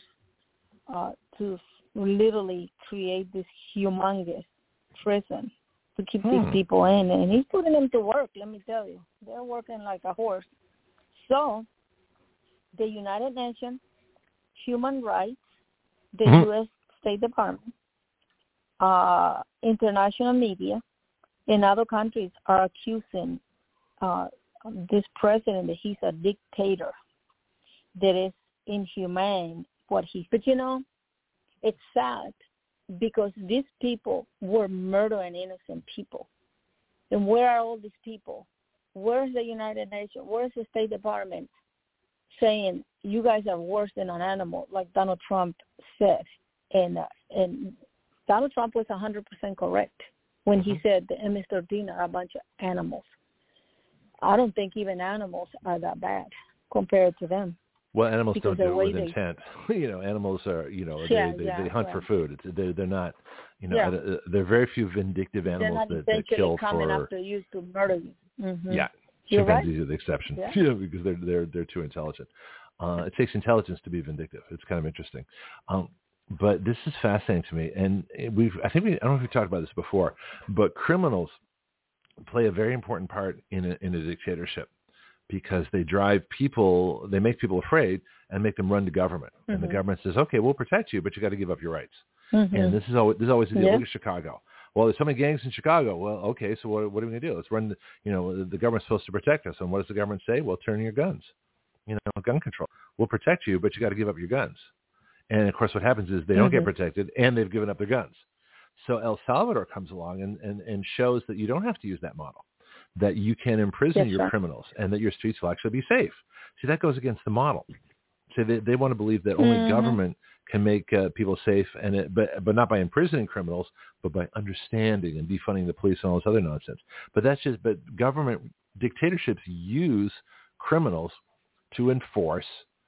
to literally create this humongous prison to keep these people in, and he's putting them to work. Let me tell you, they're working like a horse. So, the United Nations, Human Rights, the U.S. State Department, international media, and other countries are accusing this president that he's a dictator, that is inhumane what he. But it's sad because these people were murdering innocent people. And where are all these people? Where's the United Nations? Where's the State Department saying you guys are worse than an animal, like Donald Trump said? And Donald Trump was 100% correct when he said the MS-13 are a bunch of animals. I don't think even animals are that bad compared to them. Well, animals don't do it with intent. Animals are, they hunt for food. They're not, there are very few vindictive animals that kill coming for. After you to murder you. Mm-hmm. Yeah, chimpanzees are the exception. Yeah. Because they're too intelligent. It takes intelligence to be vindictive. It's kind of interesting. But this is fascinating to me, and I don't know if we talked about this before, but criminals play a very important part in a dictatorship, because they make people afraid and make them run to government. Mm-hmm. And the government says, okay, we'll protect you, but you got to give up your rights. Mm-hmm. And this is always the deal. Look at Chicago. Well, there's so many gangs in Chicago. Well, okay, so what are we going to do? Let's run, the government's supposed to protect us. And what does the government say? Well, turn your guns, gun control. We'll protect you, but you got to give up your guns. And of course, what happens is they don't get protected and they've given up their guns. So El Salvador comes along and shows that you don't have to use that model, that you can imprison your criminals and that your streets will actually be safe. See, that goes against the model. So they want to believe that only government can make people safe, but not by imprisoning criminals, but by understanding and defunding the police and all this other nonsense. But government dictatorships use criminals to enforce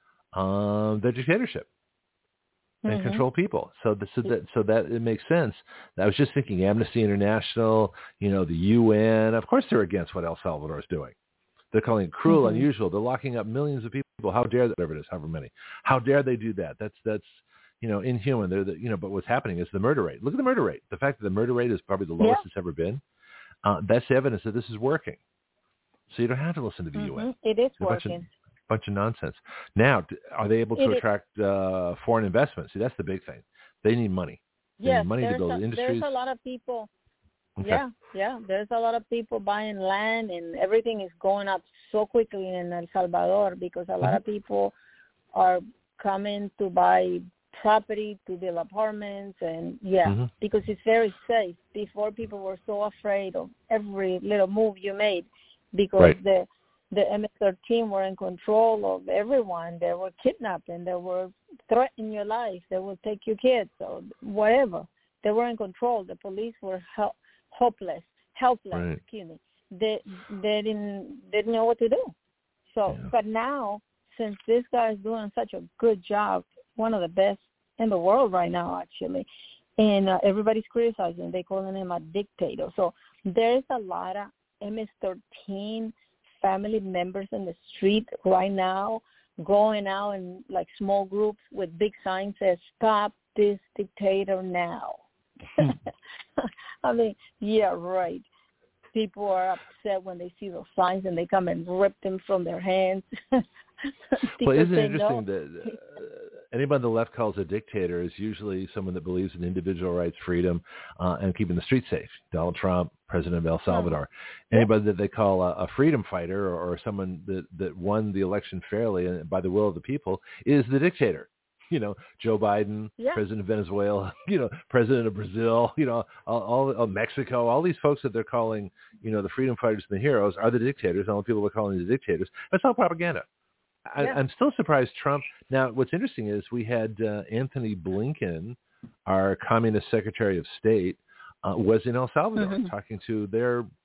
their dictatorship and control people. So that it makes sense. I was just thinking Amnesty International, the UN, of course they're against what El Salvador is doing. They're calling it cruel, unusual. They're locking up millions of people. How dare they, whatever it is, however many. How dare they do that? That's inhuman. But what's happening is the murder rate. Look at the murder rate. The fact that the murder rate is probably the lowest it's ever been. That's evidence that this is working. So you don't have to listen to the UN. It is working. Bunch of nonsense. Now, are they able to attract foreign investment? See, that's the big thing. They need money. They need money to build industries. There's a lot of people. Okay. Yeah. There's a lot of people buying land, and everything is going up so quickly in El Salvador because a lot of people are coming to buy property, to build apartments, and because it's very safe. Before, people were so afraid of every little move you made because the MS-13 were in control of everyone. They were kidnapping. They were threatening your life. They would take your kids or whatever. They were in control. The police were helpless. Excuse me. They didn't know what to do. So, but now, since this guy is doing such a good job, one of the best in the world right now, actually, and everybody's criticizing. They're calling him a dictator. So there's a lot of MS-13 family members in the street right now going out in like small groups with big signs that says, "Stop this dictator now." I mean, yeah, right. People are upset when they see those signs and they come and rip them from their hands. Well, isn't it interesting that anybody on the left calls a dictator is usually someone that believes in individual rights, freedom, and keeping the streets safe. Donald Trump, president of El Salvador. Anybody that they call a freedom fighter or someone that won the election fairly and by the will of the people is the dictator. Joe Biden, president of Venezuela, president of Brazil, all Mexico, all these folks that they're calling, the freedom fighters and the heroes are the dictators. All the people are calling the dictators. That's all propaganda. I'm still surprised Trump. Now, what's interesting is we had Anthony Blinken, our communist secretary of state, was in El Salvador talking to their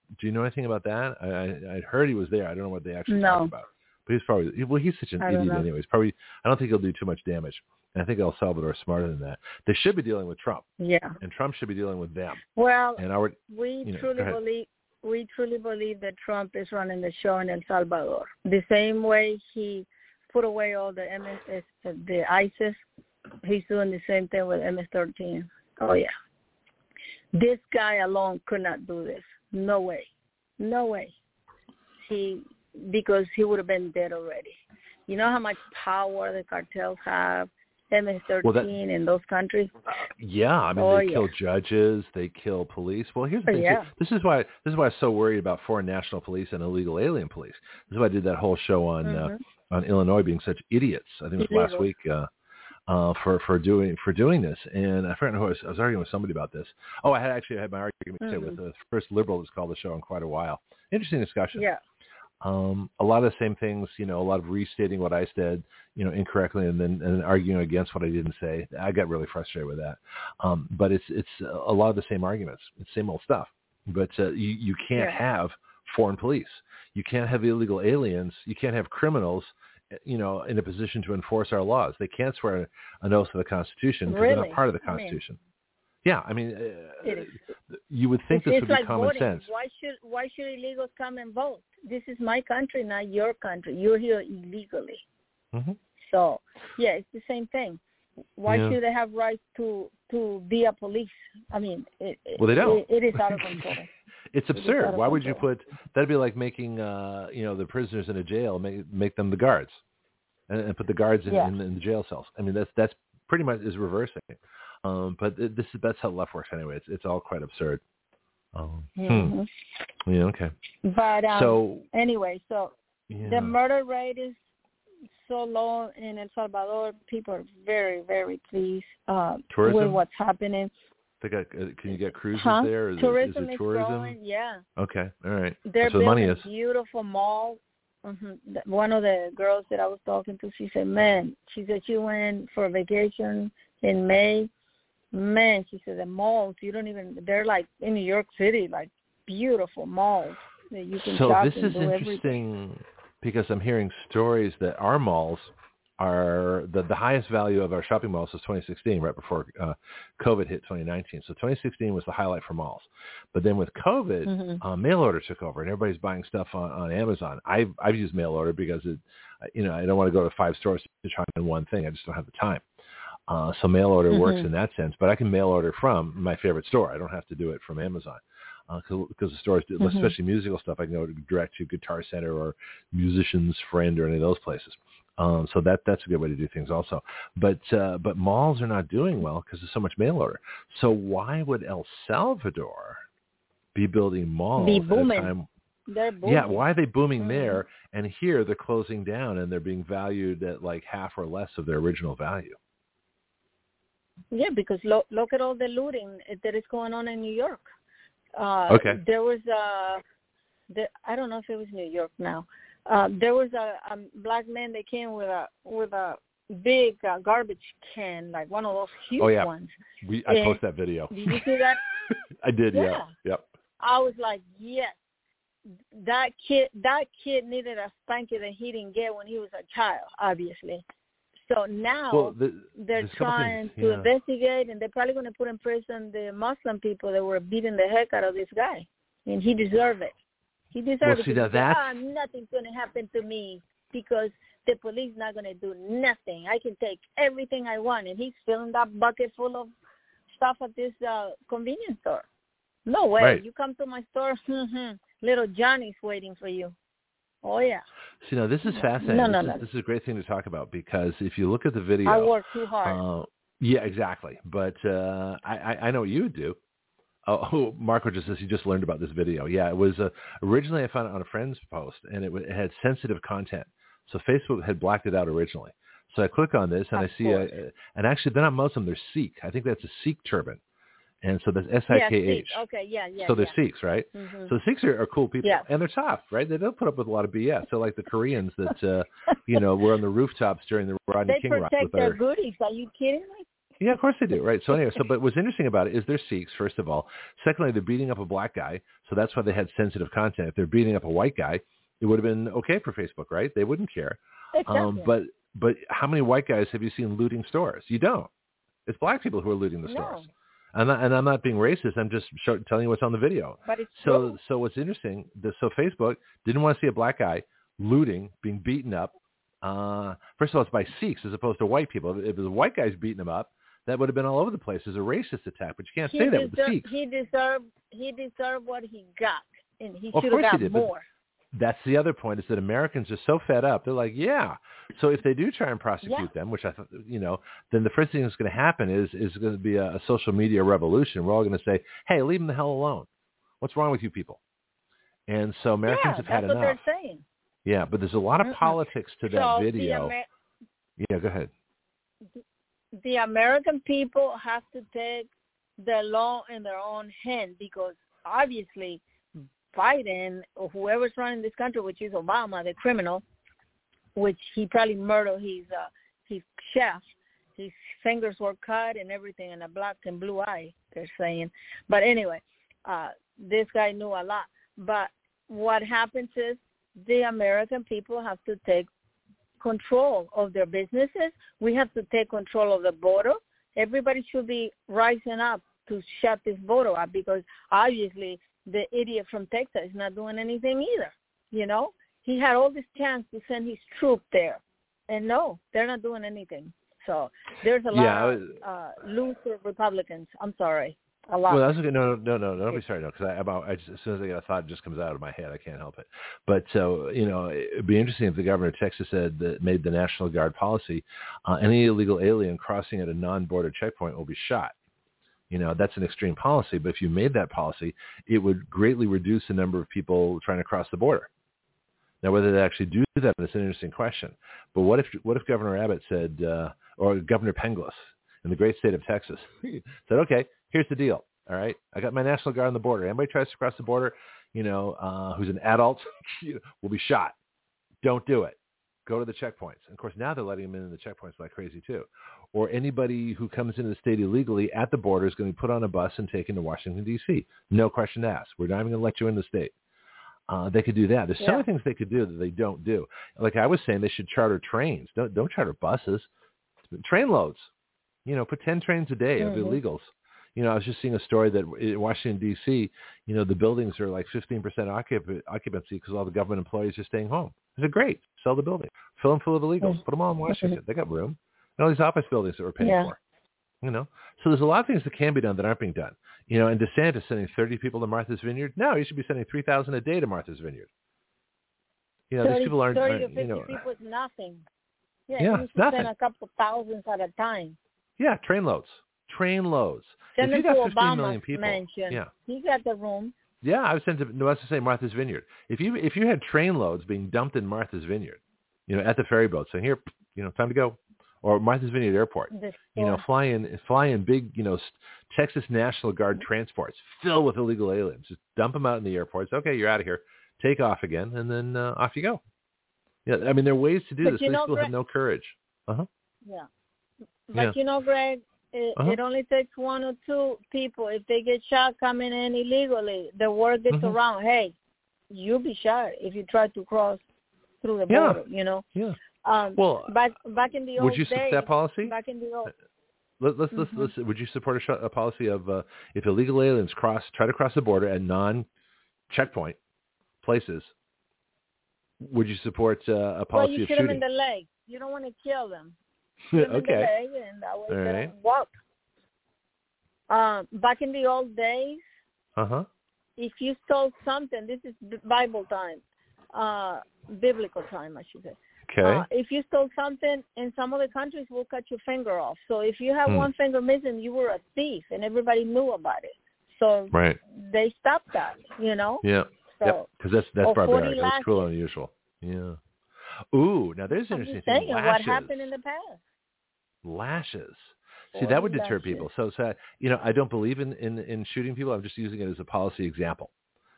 Do you know anything about that? I heard he was there. I don't know what they actually No. talked about. But he's probably, well, he's such an idiot anyways. Probably, I don't think he'll do too much damage. And I think El Salvador is smarter than that. They should be dealing with Trump. Yeah. And Trump should be dealing with them. Well, and we truly believe that Trump is running the show in El Salvador. The same way he put away all the ISIS, he's doing the same thing with MS-13. Oh, yeah. This guy alone could not do this. No way. No way. Because he would have been dead already. You know how much power the cartels have, MS-13 in those countries? Yeah, I mean, they kill judges, they kill police. Well, here's the thing. Yeah. This is why I'm so worried about foreign national police and illegal alien police. This is why I did that whole show on Illinois being such idiots. I think it was last week for doing this. And I forgot who I was arguing with somebody about this. Oh, I had my argument with the first liberal that's called the show in quite a while. Interesting discussion. Yeah. A lot of the same things, a lot of restating what I said, incorrectly, and then arguing against what I didn't say. I got really frustrated with that. But it's a lot of the same arguments. It's the same old stuff. But you can't have foreign police. You can't have illegal aliens. You can't have criminals, in a position to enforce our laws. They can't swear an oath to the Constitution because they're not part of the Constitution. You would think this would be like common voting. sense. Why should illegals come and vote? This is my country, not your country. You're here illegally. Mm-hmm. So, it's the same thing. Why should they have rights to be a police? I mean, they don't. It is out of control. It's absurd. Why would you put? That'd be like making the prisoners in a jail make them the guards, and put the guards in the jail cells. I mean, that's pretty much is reversing. But that's how left works anyway. It's all quite absurd. Yeah. Okay. But anyway, the murder rate is so low in El Salvador. People are very, very pleased with what's happening. Can you get cruises there? Tourism is it tourism? Growing, yeah. Okay, all right. They're building the money is. Beautiful malls. Mm-hmm. One of the girls that I was talking to, she said, she went for a vacation in May. Man, she said, the malls, they're like in New York City, like beautiful malls that you can shop and do everything. So this is interesting because I'm hearing stories that our malls are the highest value of our shopping malls was 2016, right before COVID hit 2019. So 2016 was the highlight for malls. But then with COVID, mail order took over, and everybody's buying stuff on Amazon. I've used mail order because I don't want to go to 5 stores to try on one thing. I just don't have the time. So mail order works in that sense. But I can mail order from my favorite store. I don't have to do it from Amazon. Because the stores, especially musical stuff, I can go direct to Guitar Center or Musician's Friend or any of those places. So that's a good way to do things also. But malls are not doing well because there's so much mail order. So why would El Salvador be building malls at a time? They're booming. Yeah, why are they booming there? And here they're closing down and they're being valued at like half or less of their original value. Yeah, because look at all the looting that is going on in New York. There was I don't know if it was New York now. There was a black man that came with a big garbage can, like one of those huge ones. I posted that video. Did you see that? I did. Yeah. Yep. I was like, yes, that kid needed a spanking that he didn't get when he was a child, obviously. So now they're trying to investigate, and they're probably going to put in prison the Muslim people that were beating the heck out of this guy, and he deserved it. He deserved it. Nothing's going to happen to me because the police not going to do nothing. I can take everything I want, and he's filling that bucket full of stuff at this convenience store. No way. Right. You come to my store, little Johnny's waiting for you. Oh, yeah. See, now, this is fascinating. No. This is a great thing to talk about because if you look at the video. I work too hard. Yeah, exactly. But I know what you would do. Marco just says he just learned about this video. Yeah, it was originally I found it on a friend's post, and it had sensitive content. So Facebook had blacked it out originally. So I click on this, and I see, and actually they're not Muslim, they're Sikh. I think that's a Sikh turban. And so that's S-I-K-H. Yeah, okay, yeah. So they're Sikhs, right? Mm-hmm. So Sikhs are cool people, and they're tough, right? They don't put up with a lot of BS. So like the Koreans that, were on the rooftops during the Rodney King riots. They protect their goodies. Are you kidding me? Yeah, of course they do, right? So anyway, but what's interesting about it is they're Sikhs, first of all. Secondly, they're beating up a black guy, so that's why they had sensitive content. If they're beating up a white guy, it would have been okay for Facebook, right? They wouldn't care. Exactly. But how many white guys have you seen looting stores? You don't. It's black people who are looting the stores. And I'm not being racist. I'm just telling you what's on the video. But it's so what's interesting, so Facebook didn't want to see a black guy looting, being beaten up. First of all, it's by Sikhs as opposed to white people. If the white guy's beating them up, that would have been all over the place as a racist attack. But you can't say that with the Sikhs. He deserved what he got, and he Of should course have he got did, more. That's the other point, is that Americans are so fed up. They're like, yeah. So if they do try and prosecute them, which I thought, then the first thing that's going to happen is going to be a social media revolution. We're all going to say, hey, leave them the hell alone. What's wrong with you people? And so Americans have had enough. That's what they're saying. Yeah, but there's a lot of politics to that video. Yeah, go ahead. The American people have to take the law in their own hand, because obviously Biden or whoever's running this country, which is Obama, the criminal, which he probably murdered his chef. His fingers were cut and everything, and a black and blue eye, they're saying. But anyway, this guy knew a lot. But what happens is the American people have to take control of their businesses. We have to take control of the border. Everybody should be rising up to shut this border up, because obviously the idiot from Texas is not doing anything either. He had all this chance to send his troops there, and no, they're not doing anything. So there's a lot of loser Republicans. I'm sorry, a lot. Well, that's okay. No, don't be sorry. No, because as soon as I get a thought, it just comes out of my head. I can't help it. But so it'd be interesting if the governor of Texas made the National Guard policy: any illegal alien crossing at a non-border checkpoint will be shot. That's an extreme policy, but if you made that policy, it would greatly reduce the number of people trying to cross the border. Now, whether they actually do that is an interesting question. But what if Governor Abbott said, or Governor Penglis in the great state of Texas said, okay, here's the deal. All right, I got my National Guard on the border. Anybody tries to cross the border, who's an adult, will be shot. Don't do it. Go to the checkpoints. And of course, now they're letting them in the checkpoints like crazy too. Or anybody who comes into the state illegally at the border is going to be put on a bus and taken to Washington, D.C. No question asked. We're not even going to let you in the state. They could do that. There's so many things they could do that they don't do. Like I was saying, they should charter trains. Don't charter buses. Train loads. Put 10 trains a day of illegals. I was just seeing a story that in Washington, D.C., the buildings are like 15% occupancy because all the government employees are staying home. I said, great. Sell the building. Fill them full of illegals. Put them all in Washington. They got room. And all these office buildings that we're paying for. So there's a lot of things that can be done that aren't being done. And DeSantis sending 30 people to Martha's Vineyard. No, you should be sending 3,000 a day to Martha's Vineyard. 30, these people aren't. 30 to 50 people is nothing. Yeah, it's nothing. Send a couple thousands at a time. Yeah, train loads. Send if you them got to 15 Obama's million people, mansion. He got the room. Yeah, I was sent to. No, let's just say Martha's Vineyard. If you had train loads being dumped in Martha's Vineyard, at the ferry boat, saying here, time to go. Or Martha's Vineyard Airport, fly in big, Texas National Guard transports filled with illegal aliens. Just dump them out in the airports. Okay, you're out of here. Take off again, and then off you go. I mean, there are ways to do this. These people have no courage. Yeah. But Greg, it only takes one or two people. If they get shot coming in illegally, the word gets around, hey, you'll be shot if you try to cross through the border, Yeah. Back in the old would you support that policy? Back in the old. Let's. Would you support a policy of if illegal aliens try to cross the border at non-checkpoint places? Would you support a policy of shooting? You shoot them in the leg. You don't want to kill them. Shoot them in the leg, and that way they don't walk. Back in the old days, if you stole something, this is Bible time, biblical time, I should say. Okay. If you stole something in some other countries, will cut your finger off. So if you have one finger missing, you were a thief, and everybody knew about it. So they stopped that, Yeah. So, because that's barbaric. That's cruel and unusual. Yeah. Ooh, now there's an interesting thing. Lashes. What happened in the past? Lashes. See, that would deter people. So I don't believe in shooting people. I'm just using it as a policy example.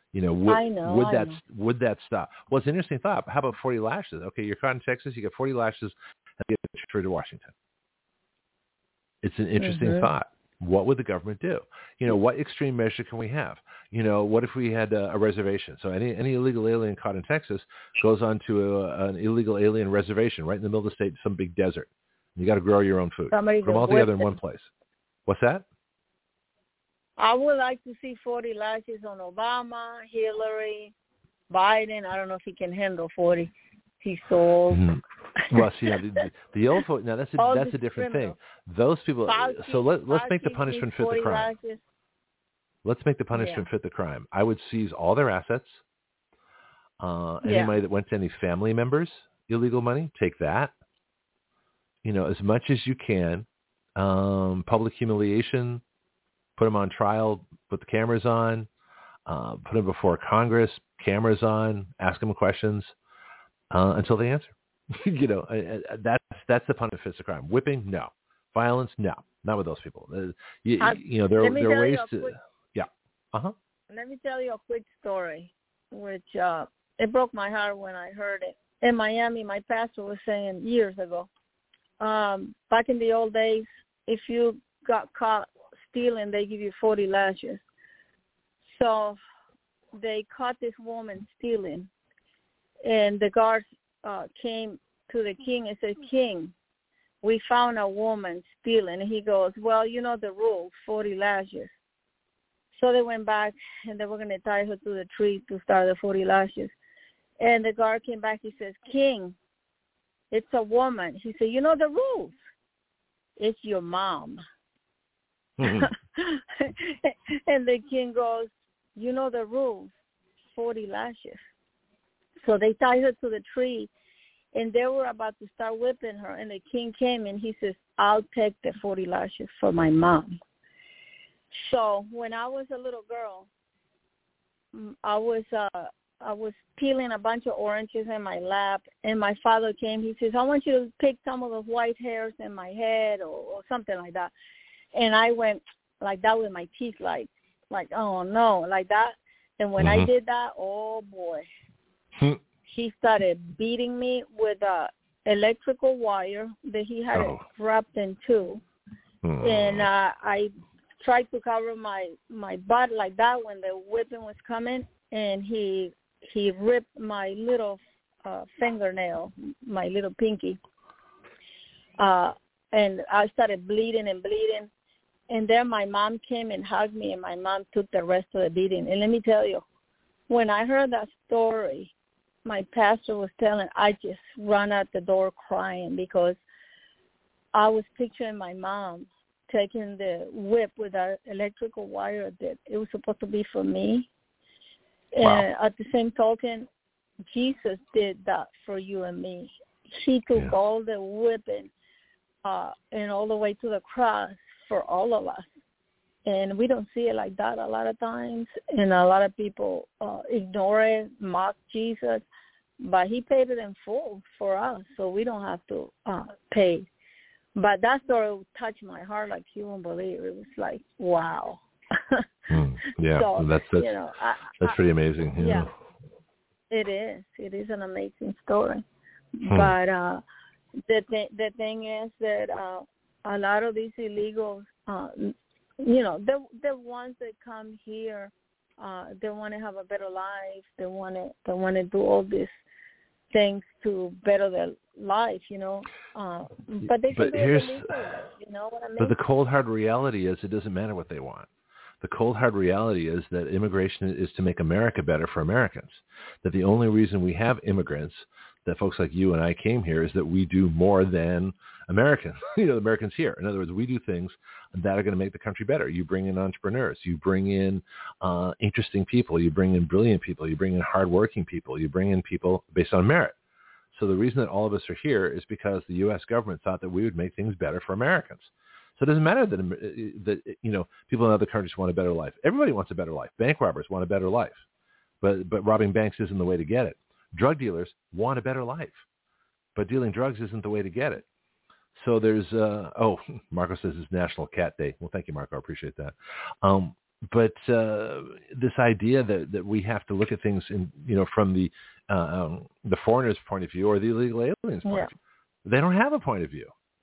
Would that stop? Well, it's an interesting thought. How about 40 lashes? Okay, you're caught in Texas. You get 40 lashes and get transferred to Washington. It's an interesting thought. What would the government do? What extreme measure can we have? What if we had a reservation? So any illegal alien caught in Texas goes on to an illegal alien reservation right in the middle of the state, some big desert. You got to grow your own food. Somebody Put them all together in one place. What's that? I would like to see 40 lashes on Obama, Hillary, Biden. I don't know if he can handle 40. He's so old. Well, see, the old folks, now that's a different thing. Those people. So let's make the punishment fit the crime. Lashes. Let's make the punishment fit the crime. I would seize all their assets. Any money that went to any family members, illegal money, take that. As much as you can. Public humiliation. Put them on trial. Put the cameras on. Put them before Congress. Cameras on. Ask them questions until they answer. That's the punishment fits the crime. Whipping, no. Violence, no. Not with those people. There are ways to. Let me tell you a quick story, which it broke my heart when I heard it. In Miami, my pastor was saying years ago, back in the old days, if you got caught stealing, they give you 40 lashes. So they caught this woman stealing, and the guards came to the king and said, "King, we found a woman stealing." And he goes, "Well, you know the rules, 40 lashes." So they went back, and they were going to tie her to the tree to start the 40 lashes. And the guard came back. He says, "King, it's a woman." He said, "You know the rules. It's your mom." And the king goes, "You know the rules, 40 lashes." So they tied her to the tree, and they were about to start whipping her. And the king came, and he says, "I'll take the 40 lashes for my mom." So when I was a little girl, I was peeling a bunch of oranges in my lap, and my father came. He says, "I want you to pick some of the white hairs in my head," or something like that. And I went like that with my teeth, like oh no, like that. And when I did that, oh boy, he started beating me with a electrical wire that he had it wrapped in two. And I tried to cover my butt like that when the whipping was coming, and he ripped my little fingernail, my little pinky, and I started bleeding. And then my mom came and hugged me, and my mom took the rest of the beating. And let me tell you, when I heard that story, my pastor was telling, I just ran out the door crying, because I was picturing my mom taking the whip with that electrical wire that it was supposed to be for me. Wow. And at the same token, Jesus did that for you and me. He took all the whipping and all the way to the cross for all of us. And we don't see it like that a lot of times. And a lot of people ignore it, mock Jesus. But he paid it in full for us, so we don't have to pay. But that story touched my heart like you won't believe. It was like, wow. Yeah, so, that's pretty amazing. Yeah, it is. It is an amazing story. But the thing is that a lot of these illegals, the ones that come here, they want to have a better life. They want to do all these things to better their life, But they can do it illegally, you know what I mean? But the cold hard reality is it doesn't matter what they want. The cold hard reality is that immigration is to make America better for Americans. That the only reason we have immigrants, that folks like you and I came here, is that we do more than Americans. Americans here. In other words, we do things that are going to make the country better. You bring in entrepreneurs. You bring in interesting people. You bring in brilliant people. You bring in hardworking people. You bring in people based on merit. So the reason that all of us are here is because the U.S. government thought that we would make things better for Americans. So it doesn't matter that people in other countries want a better life. Everybody wants a better life. Bank robbers want a better life, but robbing banks isn't the way to get it. Drug dealers want a better life, but dealing drugs isn't the way to get it. So there's Marco says it's National Cat Day. Well, thank you, Marco. I appreciate that. But this idea that we have to look at things from the foreigner's point of view or the illegal alien's point of view, they don't have a point of view.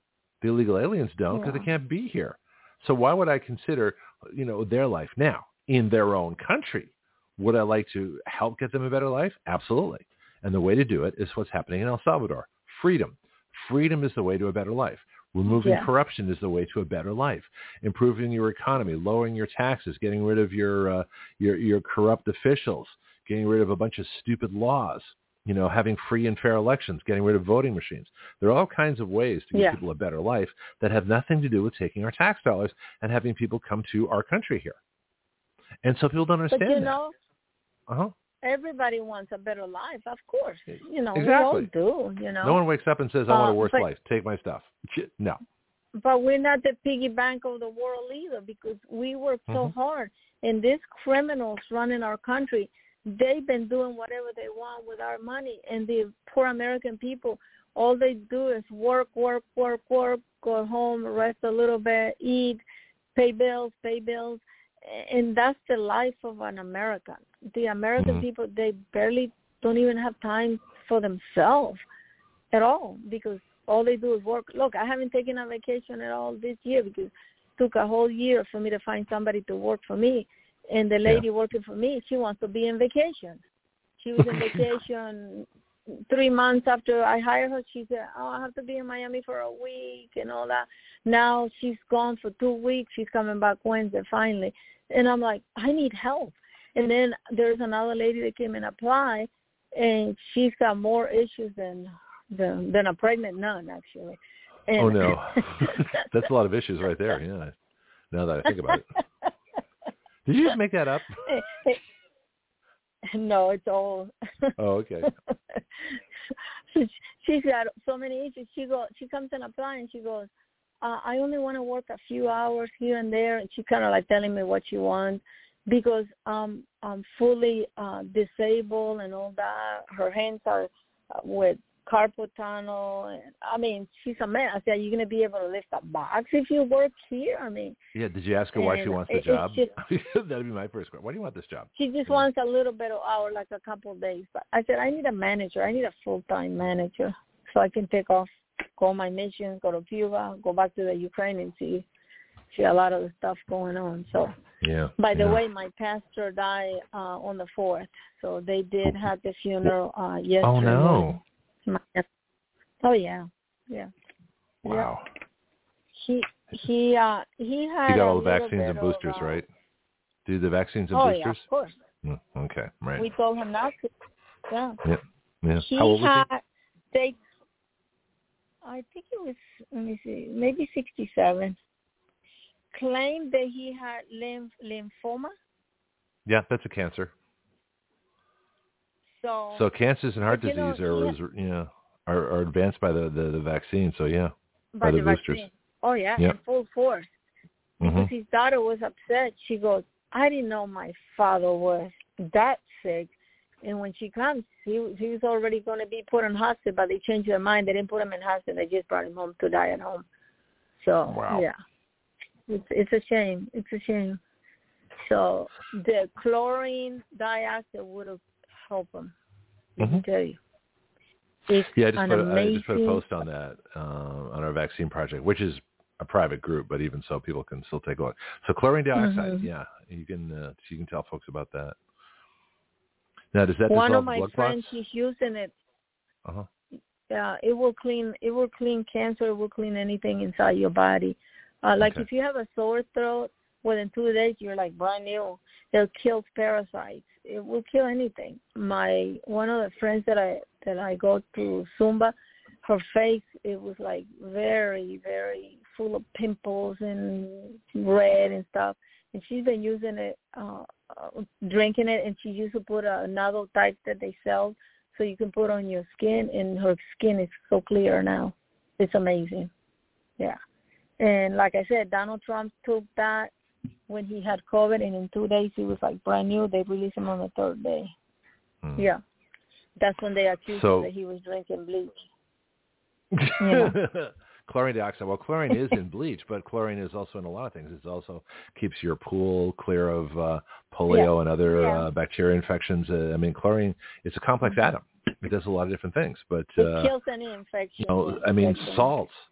The illegal aliens don't because they can't be here. So why would I consider, their life now in their own country? Would I like to help get them a better life? Absolutely. And the way to do it is what's happening in El Salvador. Freedom. Freedom is the way to a better life. Removing corruption is the way to a better life. Improving your economy, lowering your taxes, getting rid of your corrupt officials, getting rid of a bunch of stupid laws, having free and fair elections, getting rid of voting machines. There are all kinds of ways to give people a better life that have nothing to do with taking our tax dollars and having people come to our country here. And so people don't understand that. Everybody wants a better life, of course. Exactly. We all do, No one wakes up and says, I want a worse life. Take my stuff. No. But we're not the piggy bank of the world either, because we work so hard. And these criminals running our country, they've been doing whatever they want with our money. And the poor American people, all they do is work, go home, rest a little bit, eat, pay bills. And that's the life of an American. The American people, they barely don't even have time for themselves at all, because all they do is work. Look, I haven't taken a vacation at all this year because it took a whole year for me to find somebody to work for me. And the lady working for me, she wants to be in vacation. She was in vacation 3 months after I hired her. She said, I have to be in Miami for a week and all that. Now she's gone for 2 weeks. She's coming back Wednesday finally. And I'm like, I need help. And then there's another lady that came and applied, and she's got more issues than a pregnant nun, actually. And oh, no. That's a lot of issues right there, yeah, now that I think about it. Did you just make that up? No, it's all. Oh, okay. She's got so many issues. She comes and applies, and she goes, I only want to work a few hours here and there. And she's kind of like telling me what she wants, because I'm fully disabled and all that. Her hands are with carpal tunnel. And, I mean, she's a mess. I said, are you going to be able to lift a box if you work here? I mean. Yeah, did you ask her why she wants the job? That'd be my first question. Why do you want this job? She just wants a little bit of hour, like a couple of days. But I said, I need a manager. I need a full-time manager so I can take off, go on my missions, go to Cuba, go back to the Ukraine and see a lot of the stuff going on. So, by the way, my pastor died on the 4th. So they did have the funeral yesterday. Oh, no. Oh, yeah. Wow. He had He got all the vaccines and boosters, right? Do the vaccines and boosters? Oh, yeah, of course. Okay, right. We told him not to. Yeah. Yeah. He How old was he? I think it was, let me see, maybe 67. Claimed that he had lymphoma. Yeah, that's a cancer. So cancers and heart disease are advanced by the vaccine. So by the boosters. Vaccine. Oh yeah, in full force. Because his daughter was upset. She goes, I didn't know my father was that sick. And when she comes, he was already going to be put in hospital, but they changed their mind. They didn't put him in hospital. They just brought him home to die at home. So it's a shame. It's a shame. So the chlorine dioxide would have helped him. Let me tell you. I just put a post on that on our vaccine project, which is a private group, but even so, people can still take a look. So chlorine dioxide, you can tell folks about that. Now, does that one dissolve of my blood friends, clots? he's using it. It will clean cancer. It will clean anything inside your body. If you have a sore throat, within 2 days you're like brand new. It kills parasites. It will kill anything. One of the friends that I go to Zumba, her face, it was like very, very full of pimples and red and stuff. And she's been using it, drinking it, and she used to put another type that they sell so you can put on your skin, and her skin is so clear now. It's amazing. Yeah. And like I said, Donald Trump took that when he had COVID, and in 2 days he was like brand new. They released him on the third day. Yeah. That's when they accused him that he was drinking bleach. Chlorine dioxide. Well, chlorine is in bleach, but chlorine is also in a lot of things. It also keeps your pool clear of polio and other bacteria infections. Chlorine, it's a complex atom. It does a lot of different things. But it kills any infection. salts.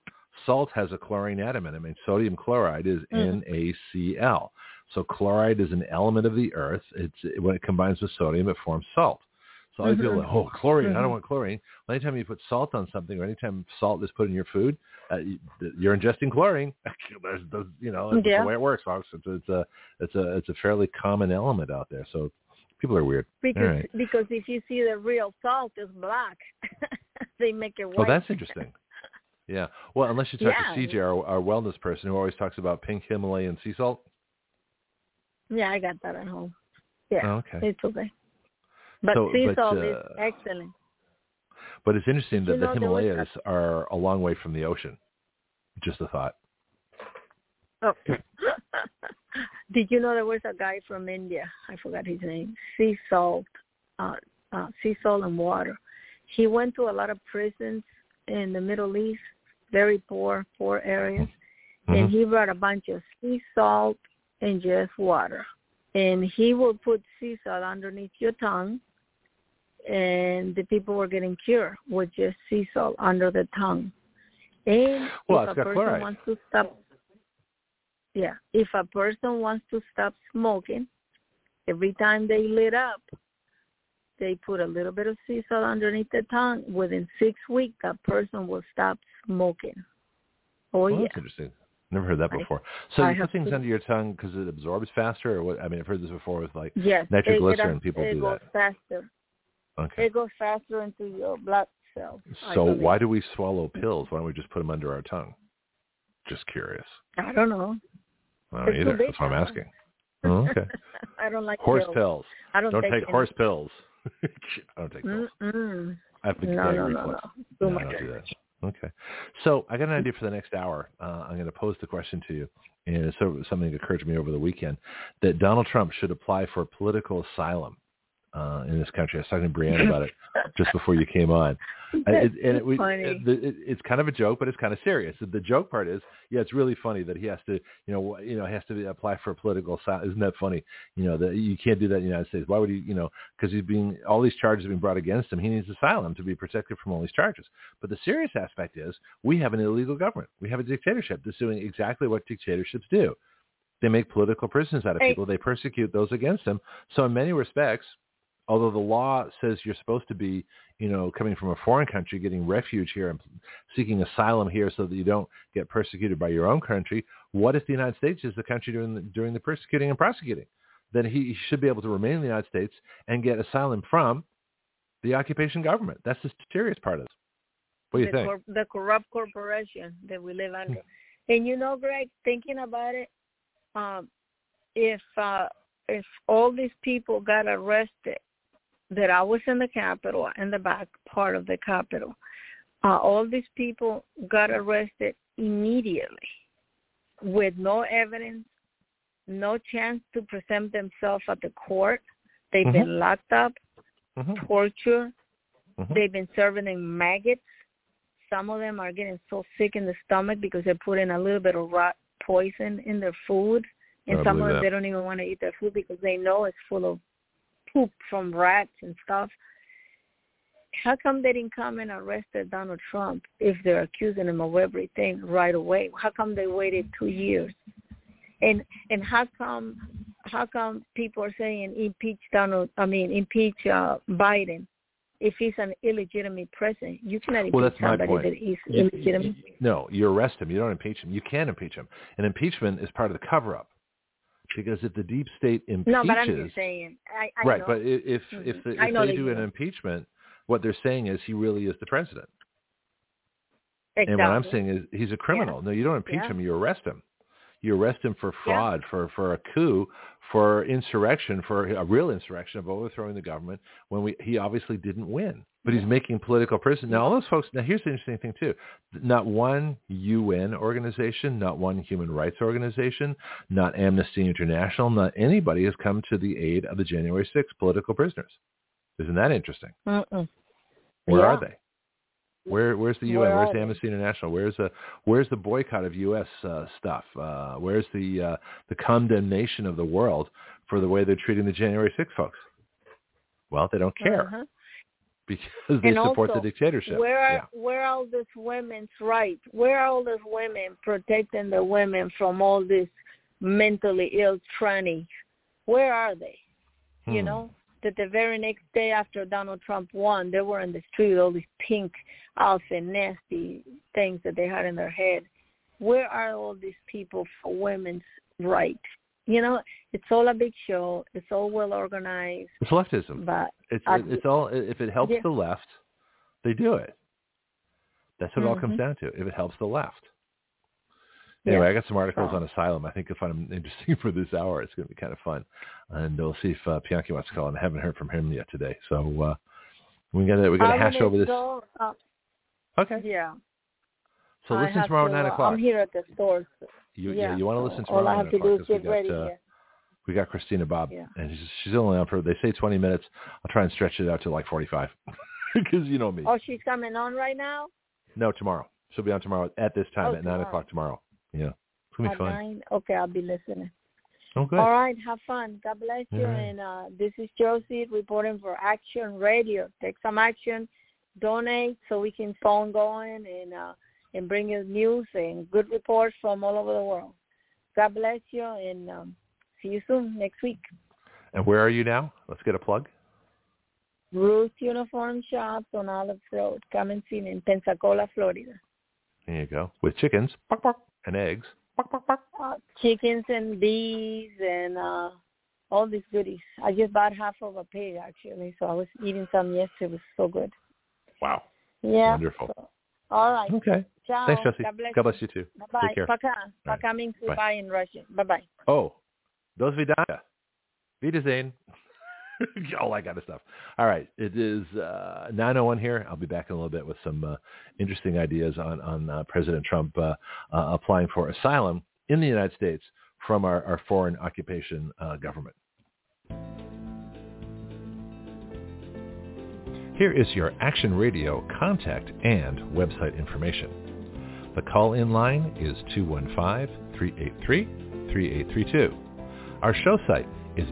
salt has a chlorine atom in it. I mean, sodium chloride is NaCl. So chloride is an element of the earth. When it combines with sodium, it forms salt. So all these people are like, chlorine, I don't want chlorine. Well, anytime you put salt on something or anytime salt is put in your food, you're ingesting chlorine. It's the way it works, folks. It's a fairly common element out there. So people are weird. Because if you see the real salt is black, they make it white. Oh, that's interesting. Yeah. Well, unless you talk to CJ, our wellness person, who always talks about pink Himalayan sea salt. Yeah, I got that at home. Yeah. Oh, okay. It's okay. But sea salt is excellent. But it's interesting that the Himalayas are a long way from the ocean. Just a thought. Oh. Did you know there was a guy from India? I forgot his name. Sea salt and water. He went to a lot of prisons in the Middle East, very poor areas, and he brought a bunch of sea salt and just water. And he will put sea salt underneath your tongue, and the people were getting cured with just sea salt under the tongue. And if a person wants to stop, if a person wants to stop smoking, every time they lit up, they put a little bit of sea salt underneath the tongue. Within 6 weeks, that person will stop smoking. That's interesting. Never heard that before. So you put things under your tongue because it absorbs faster, or what? I mean, I've heard this before with nitroglycerin. People do that. It goes faster. Okay. It goes faster into your blood cells. So why do we swallow pills? Why don't we just put them under our tongue? Just curious. I don't know. I don't either. That's what I'm asking. Oh, okay. I don't like horse pills. I don't take horse pills. I don't take pills. I have the reflex. No, I don't do that. Okay. So I got an idea for the next hour. I'm going to pose the question to you. And it's something that occurred to me over the weekend, that Donald Trump should apply for political asylum in this country. I was talking to Brianna about it just before you came on. It's kind of a joke, but it's kind of serious. The joke part is, it's really funny that he has to, has to apply for a political asylum. Isn't that funny? That you can't do that in the United States. Why would he, because all these charges have been brought against him. He needs asylum to be protected from all these charges. But the serious aspect is we have an illegal government. We have a dictatorship that's doing exactly what dictatorships do. They make political prisoners out of people. They persecute those against them. So in many respects, although the law says you're supposed to be, coming from a foreign country, getting refuge here and seeking asylum here so that you don't get persecuted by your own country, what if the United States is the country doing the persecuting and prosecuting? Then he should be able to remain in the United States and get asylum from the occupation government. That's the serious part of it. What do you think? The corrupt corporation that we live under. And Greg, thinking about it, if all these people got arrested, that I was in the Capitol, in the back part of the Capitol, all these people got arrested immediately with no evidence, no chance to present themselves at the court. They've been locked up, tortured. They've been serving them maggots. Some of them are getting so sick in the stomach because they put in a little bit of rat poison in their food. And some of them, they don't even want to eat their food because they know it's full of poop from rats and stuff. How come they didn't come and arrested Donald Trump if they're accusing him of everything right away? How come they waited 2 years? And how come people are saying impeach Biden if he's an illegitimate president? You cannot impeach somebody that is illegitimate. No, you arrest him. You don't impeach him. You can impeach him. And impeachment is part of the cover-up. Because if the deep state impeaches... No, but I'm just saying. I know. But if they do an impeachment, what they're saying is he really is the president. Exactly. And what I'm saying is he's a criminal. Yeah. No, you don't impeach him. You arrest him. You arrest him for fraud, for a coup, for insurrection, for a real insurrection of overthrowing the government when he obviously didn't win. But he's making political prisoners. Now, all those folks, here's the interesting thing, too. Not one UN organization, not one human rights organization, not Amnesty International, not anybody has come to the aid of the January 6th political prisoners. Isn't that interesting? Where are they? Where's the UN? Where's the Amnesty International? Where's the boycott of U.S. Stuff? Where's the condemnation of the world for the way they're treating the January 6th folks? Well, they don't care. because they support the dictatorship. Where are all these women's rights? Where are all these women protecting the women from all these mentally ill trannies? Where are they? You know, that the very next day after Donald Trump won, they were in the street with all these pink outfit, nasty things that they had in their head. Where are all these people for women's rights? You know, it's all a big show. It's all well organized. It's leftism. But it's all, if it helps the left, they do it. That's what it all comes down to. If it helps the left. Anyway, I got some articles on asylum. I think you'll find them interesting for this hour. It's going to be kind of fun. And we'll see if Bianchi wants to call. And I haven't heard from him yet today. So we got to hash over this. Okay. Yeah. So listen tomorrow at 9 o'clock. I'm here at the store. So. You want to listen tomorrow at 9 o'clock. All I have to do is get ready. We got Christina Bobb, and she's only on for, they say 20 minutes. I'll try and stretch it out to like 45 because you know me. Oh, she's coming on right now? No, tomorrow. She'll be on tomorrow at this time at 9 o'clock tomorrow. Yeah. It's going to be fun. 9? Okay, I'll be listening. Okay. All right, have fun. God bless you. And this is Josie reporting for Action Radio. Take some action, donate so we can phone going and bring you news and good reports from all over the world. God bless you, and see you soon next week. And where are you now? Let's get a plug. Ruth Uniform Shops on Olive Road. Come and see me in Pensacola, Florida. There you go. With chickens and eggs. Chickens and bees and all these goodies. I just bought half of a pig, actually, so I was eating some yesterday. It was so good. Wow. Yeah. Wonderful. So, all right. Okay. Ciao. Thanks, Josie. God bless you too. Bye-bye. Take care. Пока. Пока means goodbye in Russian. Bye-bye. Oh, до свидания. Wiedersehen. All that kind of stuff. All right. It is 9:01 here. I'll be back in a little bit with some interesting ideas on President Trump applying for asylum in the United States from our foreign occupation government. Here is your Action Radio contact and website information. The call-in line is 215-383-3832. Our show site is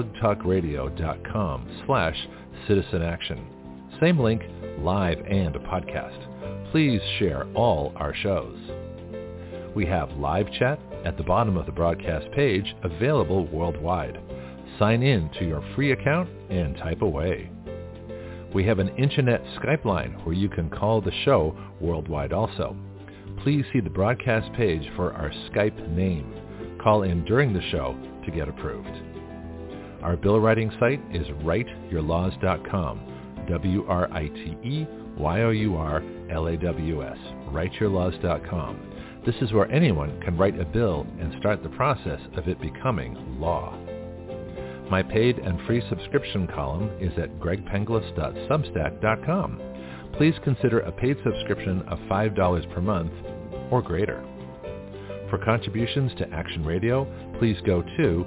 blogtalkradio.com/citizanaction. Same link, live and a podcast. Please share all our shows. We have live chat at the bottom of the broadcast page, available worldwide. Sign in to your free account and type away. We have an internet Skype line where you can call the show worldwide also. Please see the broadcast page for our Skype name. Call in during the show to get approved. Our bill writing site is writeyourlaws.com, WRITEYOURLAWS, writeyourlaws.com. This is where anyone can write a bill and start the process of it becoming law. My paid and free subscription column is at gregpenglis.substack.com. Please consider a paid subscription of $5 per month or greater. For contributions to Action Radio, please go to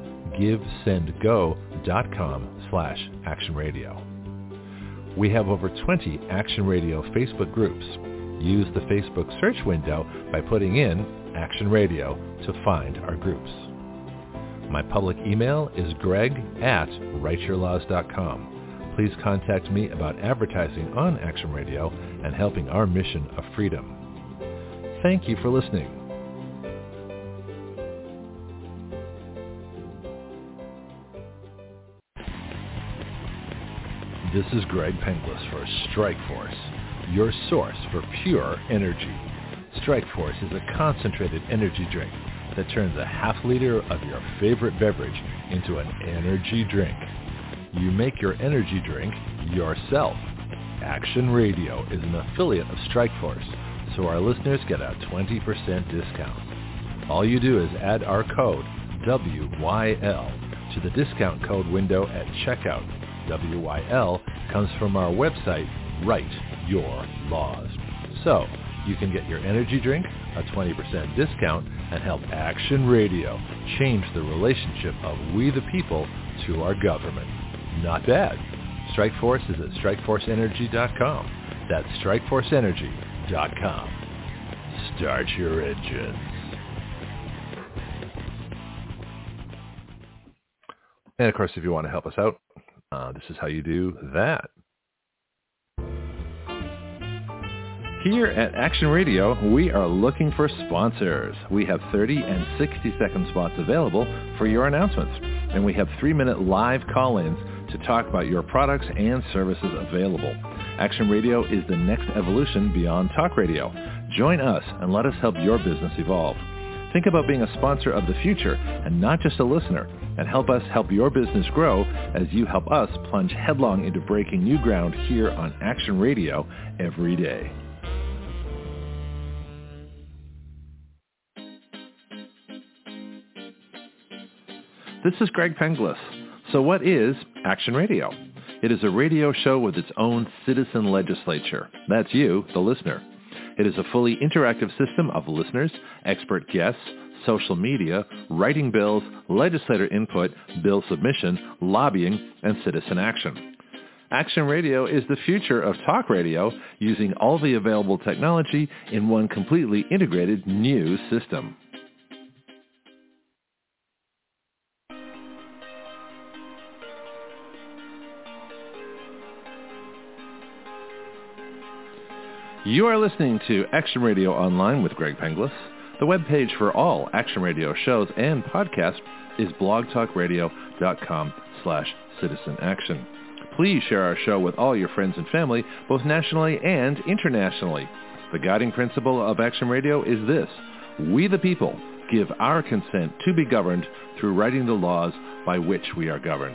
givesendgo.com/actionradio. We have over 20 Action Radio Facebook groups. Use the Facebook search window by putting in Action Radio to find our groups. My public email is greg@writeyourlaws.com. Please contact me about advertising on Action Radio and helping our mission of freedom. Thank you for listening. This is Greg Penglis for Strikeforce, your source for pure energy. Strikeforce is a concentrated energy drink that turns a half liter of your favorite beverage into an energy drink. You make your energy drink yourself. Action Radio is an affiliate of Strikeforce, so our listeners get a 20% discount. All you do is add our code, WYL, to the discount code window at checkout. WYL comes from our website, Write Your Laws. So you can get your energy drink, a 20% discount, and help Action Radio change the relationship of we the people to our government. Not bad. Strikeforce is at strikeforceenergy.com. That's strikeforceenergy.com. Start your engines. And of course, if you want to help us out, this is how you do that. Here at Action Radio, we are looking for sponsors. We have 30 and 60-second spots available for your announcements. And we have 3-minute live call-ins to talk about your products and services available. Action Radio is the next evolution beyond talk radio. Join us and let us help your business evolve. Think about being a sponsor of the future and not just a listener, and help us help your business grow as you help us plunge headlong into breaking new ground here on Action Radio every day. This is Greg Penglis. So what is Action Radio? It is a radio show with its own citizen legislature. That's you, the listener. It is a fully interactive system of listeners, expert guests, social media, writing bills, legislator input, bill submission, lobbying, and citizen action. Action Radio is the future of talk radio using all the available technology in one completely integrated new system. You are listening to Action Radio Online with Greg Penglis. The webpage for all Action Radio shows and podcasts is blogtalkradio.com/citizenaction. Please share our show with all your friends and family, both nationally and internationally. The guiding principle of Action Radio is this: we the people give our consent to be governed through writing the laws by which we are governed.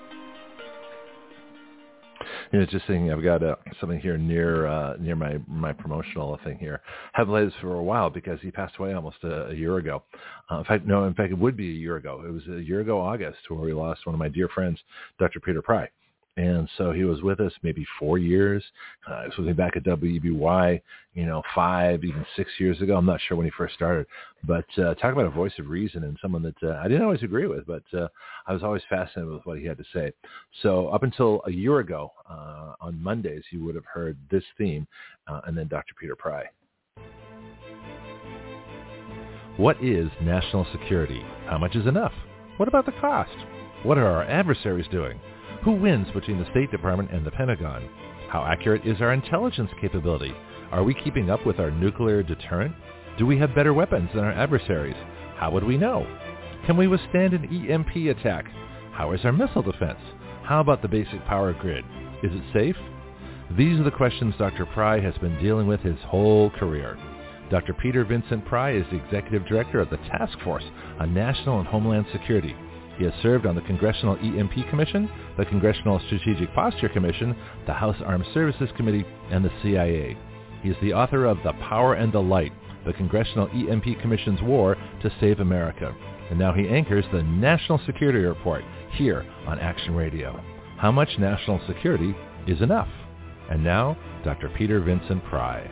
You know, just thinking, I've got something here near my promotional thing here. I haven't played this for a while because he passed away almost a year ago. In fact, it would be a year ago. It was a year ago, August, where we lost one of my dear friends, Dr. Peter Pry. And so he was with us maybe 4 years. He was with me back at WEBY, 5, even 6 years ago. I'm not sure when he first started. But talk about a voice of reason and someone that I didn't always agree with, but I was always fascinated with what he had to say. So up until a year ago, on Mondays, you would have heard this theme, and then Dr. Peter Pry. What is national security? How much is enough? What about the cost? What are our adversaries doing? Who wins between the State Department and the Pentagon? How accurate is our intelligence capability? Are we keeping up with our nuclear deterrent? Do we have better weapons than our adversaries? How would we know? Can we withstand an EMP attack? How is our missile defense? How about the basic power grid? Is it safe? These are the questions Dr. Pry has been dealing with his whole career. Dr. Peter Vincent Pry is the Executive Director of the Task Force on National and Homeland Security. He has served on the Congressional EMP Commission, the Congressional Strategic Posture Commission, the House Armed Services Committee, and the CIA. He is the author of The Power and the Light, the Congressional EMP Commission's War to Save America. And now he anchors the National Security Report here on Action Radio. How much national security is enough? And now, Dr. Peter Vincent Pry.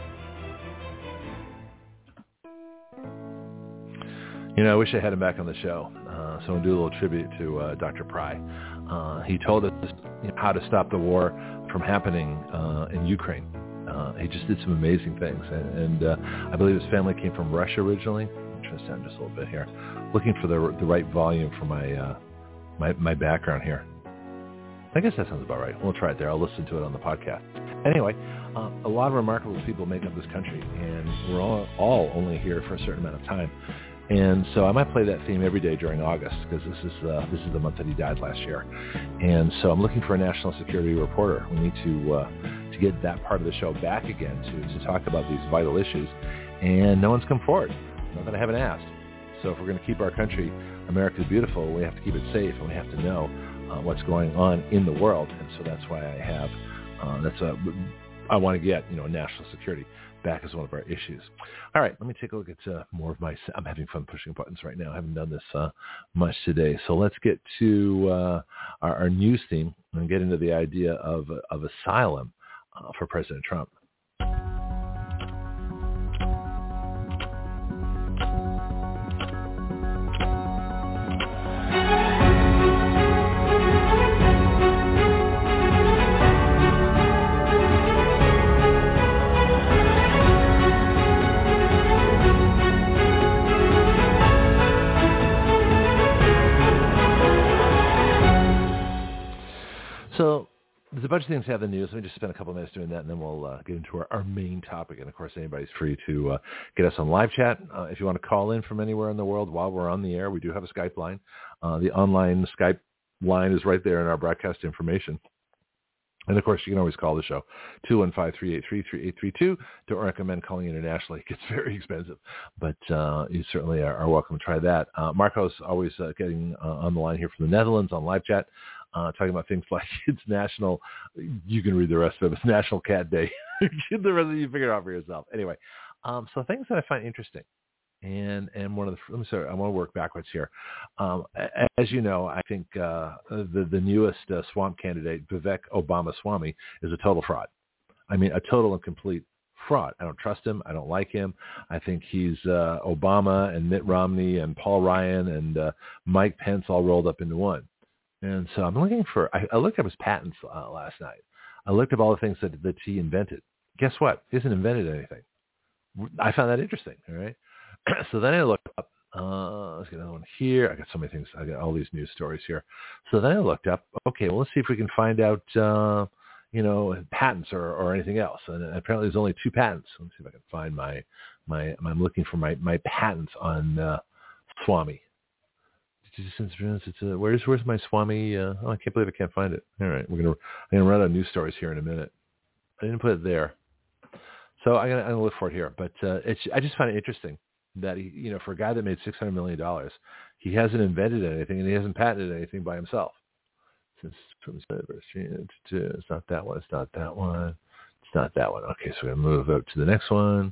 I wish I had him back on the show. So we'll do a little tribute to Dr. Pry. He told us how to stop the war from happening in Ukraine. He just did some amazing things. And I believe his family came from Russia originally. I'm trying to sound just a little bit here. Looking for the right volume for my background here. I guess that sounds about right. We'll try it there. I'll listen to it on the podcast. Anyway, a lot of remarkable people make up this country, and we're all only here for a certain amount of time. And so I might play that theme every day during August because this is the month that he died last year. And so I'm looking for a national security reporter. We need to get that part of the show back again to talk about these vital issues. And no one's come forward. Not that I haven't asked. So if we're going to keep our country, America beautiful, we have to keep it safe, and we have to know what's going on in the world. And so that's why I have I want to get national security back as one of our issues. All right, let me take a look at more of I'm having fun pushing buttons right now. I haven't done this much today. So let's get to our news theme and get into the idea of asylum for President Trump. So there's a bunch of things have the news. Let me just spend a couple of minutes doing that, and then we'll get into our main topic. And, of course, anybody's free to get us on live chat. If you want to call in from anywhere in the world while we're on the air, we do have a Skype line. The online Skype line is right there in our broadcast information. And, of course, you can always call the show, 215-383-3832. Don't recommend calling internationally. It gets very expensive. But you certainly are welcome to try that. Marco's always getting on the line here from the Netherlands on live chat, talking about things like it's National, you can read the rest of it, it's National Cat Day. The rest of it, you figure it out for yourself. Anyway, so things that I find interesting. And one of the, let me sorry, I want to work backwards here. As you know, I think the newest swamp candidate, Vivek Ramaswamy, is a total fraud. I mean, a total and complete fraud. I don't trust him. I don't like him. I think he's Obama and Mitt Romney and Paul Ryan and Mike Pence all rolled up into one. And so I'm looking for, I looked up his patents last night. I looked up all the things that he invented. Guess what? He hasn't invented anything. I found that interesting, all right? So then I looked up, let's get another one here. I got so many things. I got all these news stories here. So then I looked up, okay, well, let's see if we can find out, patents or anything else. And apparently there's only 2 patents. Let's see if I can find I'm looking for my patents on Swami. Where's my Swami? I can't believe I can't find it. All right, I'm gonna run out of news stories here in a minute. I didn't put it there, so I'm gonna look for it here. But I just find it interesting that he, for a guy that made $600 million, he hasn't invented anything and he hasn't patented anything by himself. It's not that one. It's not that one. It's not that one. Okay, so we're gonna move up to the next one.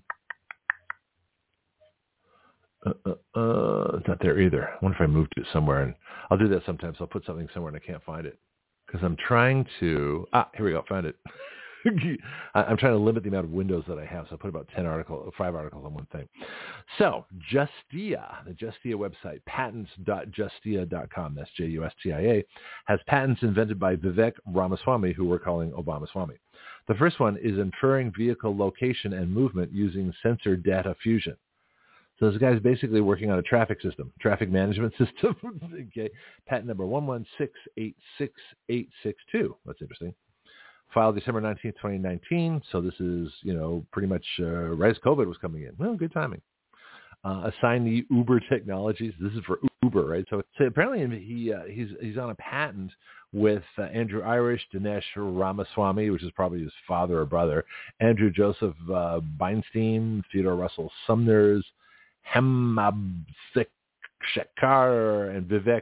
It's not there either. I wonder if I moved it somewhere, and I'll do that sometimes. I'll put something somewhere and I can't find it because I'm trying to. Here we go. Found it. I'm trying to limit the amount of windows that I have, so I put about 5 articles on one thing. So Justia, the Justia website, patents.justia.com, that's Justia, has patents invented by Vivek Ramaswamy, who we're calling Obama-Swamy. The first one is inferring vehicle location and movement using sensor data fusion. So this guy's basically working on a traffic management system. Okay. Patent number 116886862. That's interesting. Filed December 19th, 2019. So this is, pretty much right as COVID was coming in. Well, good timing. Assigned the Uber Technologies. This is for Uber, right? So apparently he's on a patent with Andrew Irish, Dinesh Ramaswamy, which is probably his father or brother, Andrew Joseph Beinstein, Theodore Russell Sumner's, Hemabsek Shekar, and Vivek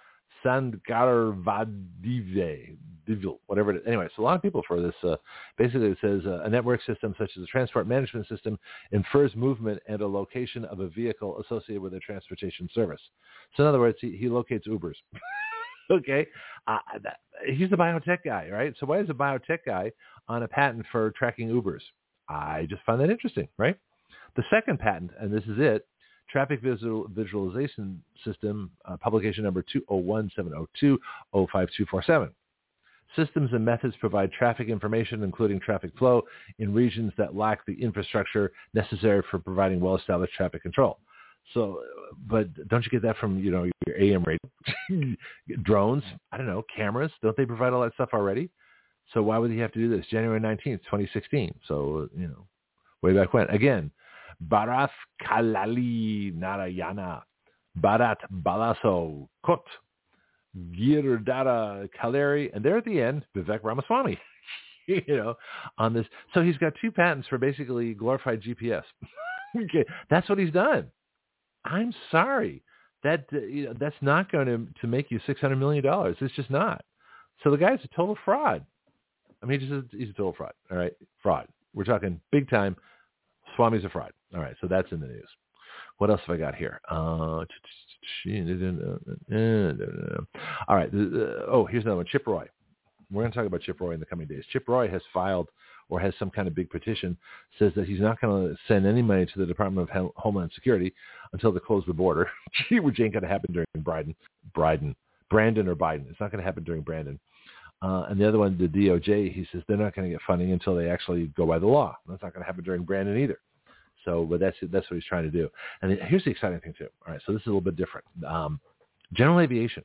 Sandgarvadive, whatever it is. Anyway, so a lot of people for this. Basically, it says a network system such as a transport management system infers movement and a location of a vehicle associated with a transportation service. So in other words, he locates Ubers. Okay. He's the biotech guy, right? So why is a biotech guy on a patent for tracking Ubers? I just find that interesting, right? The second patent, and this is it, Traffic Visualization System, publication number 20170205247. Systems and methods provide traffic information, including traffic flow, in regions that lack the infrastructure necessary for providing well-established traffic control. So, but don't you get that from, your AM radio? Drones, I don't know, cameras, don't they provide all that stuff already? So why would he have to do this? January 19th, 2016. So, way back when. Again, Bharat Kalali Narayana, Bharat Balaso Kot, Girdhara Kaleri, and there at the end, Vivek Ramaswamy, on this. So he's got 2 patents for basically glorified GPS. Okay, that's what he's done. I'm sorry. That's not going to make you $600 million. It's just not. So the guy's a total fraud. I mean, he's a total fraud. All right, fraud. We're talking big time. Swami's a fraud. All right, so that's in the news. What else have I got here? All right. Here's another one. Chip Roy. We're going to talk about Chip Roy in the coming days. Chip Roy has filed or has some kind of big petition, says that he's not going to send any money to the Department of Homeland Security until they close the border, which ain't going to happen during Brandon or Biden. It's not going to happen during Brandon. And the other one, the DOJ, he says they're not going to get funding until they actually go by the law. That's not going to happen during Brandon either. So, but that's what he's trying to do. And here's the exciting thing too. All right, so this is a little bit different. General aviation.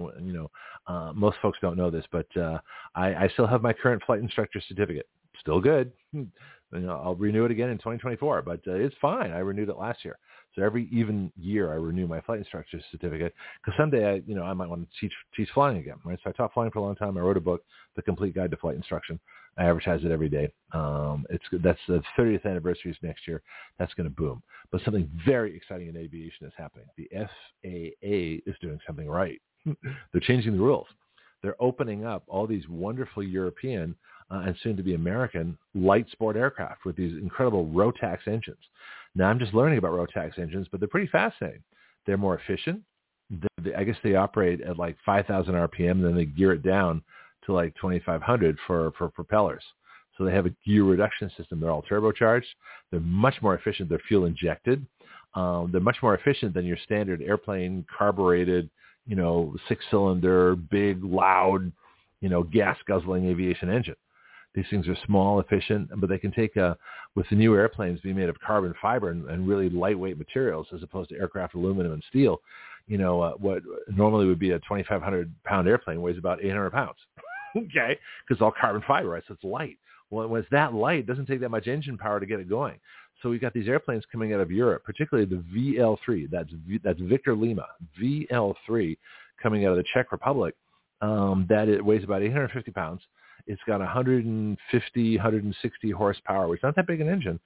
Most folks don't know this, but I still have my current flight instructor certificate. Still good. I'll renew it again in 2024, but it's fine. I renewed it last year. So every even year I renew my flight instructor certificate because someday I might want to teach flying again, right? So I taught flying for a long time. I wrote a book, The Complete Guide to Flight Instruction. I advertise it every day. That's the 30th anniversary is next year. That's going to boom. But something very exciting in aviation is happening. The FAA is doing something right. They're changing the rules. They're opening up all these wonderful European and soon-to-be American light sport aircraft with these incredible Rotax engines. Now, I'm just learning about Rotax engines, but they're pretty fascinating. They're more efficient. I guess they operate at like 5,000 RPM, and then they gear it down to like 2,500 for propellers. So they have a gear reduction system. They're all turbocharged. They're much more efficient. They're fuel injected. They're much more efficient than your standard airplane carbureted, 6-cylinder, big, loud, gas-guzzling aviation engine. These things are small, efficient, but they can take, with the new airplanes being made of carbon fiber and really lightweight materials as opposed to aircraft aluminum and steel, what normally would be a 2,500-pound airplane weighs about 800 pounds, okay, because it's all carbon fiber, right? So it's light. Well, when it's that light, it doesn't take that much engine power to get it going. So we've got these airplanes coming out of Europe, particularly the VL3. That's Victor Lima, VL3, coming out of the Czech Republic. That it weighs about 850 pounds. It's got 150, 160 horsepower, which is not that big an engine,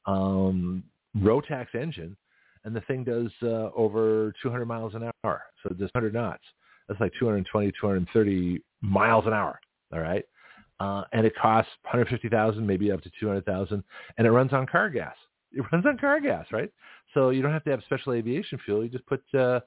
Rotax engine, and the thing does over 200 miles an hour. So it does 100 knots. That's like 220, 230 miles an hour, all right? And it costs $150,000, maybe up to $200,000, and it runs on car gas. It runs on car gas, right? So you don't have to have special aviation fuel. You just put your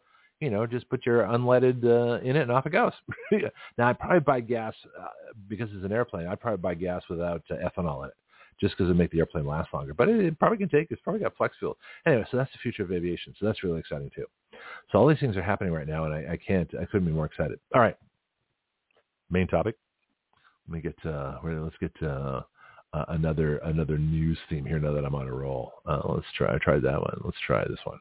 unleaded in it and off it goes. Now, I'd probably buy gas because it's an airplane. I'd probably buy gas without ethanol in it just because it'd make the airplane last longer. But it probably can take, it's probably got flex fuel. Anyway, so that's the future of aviation. So that's really exciting too. So all these things are happening right now, and I couldn't be more excited. All right. Main topic. Let's get another news theme here now that I'm on a roll. I tried that one. Let's try this one.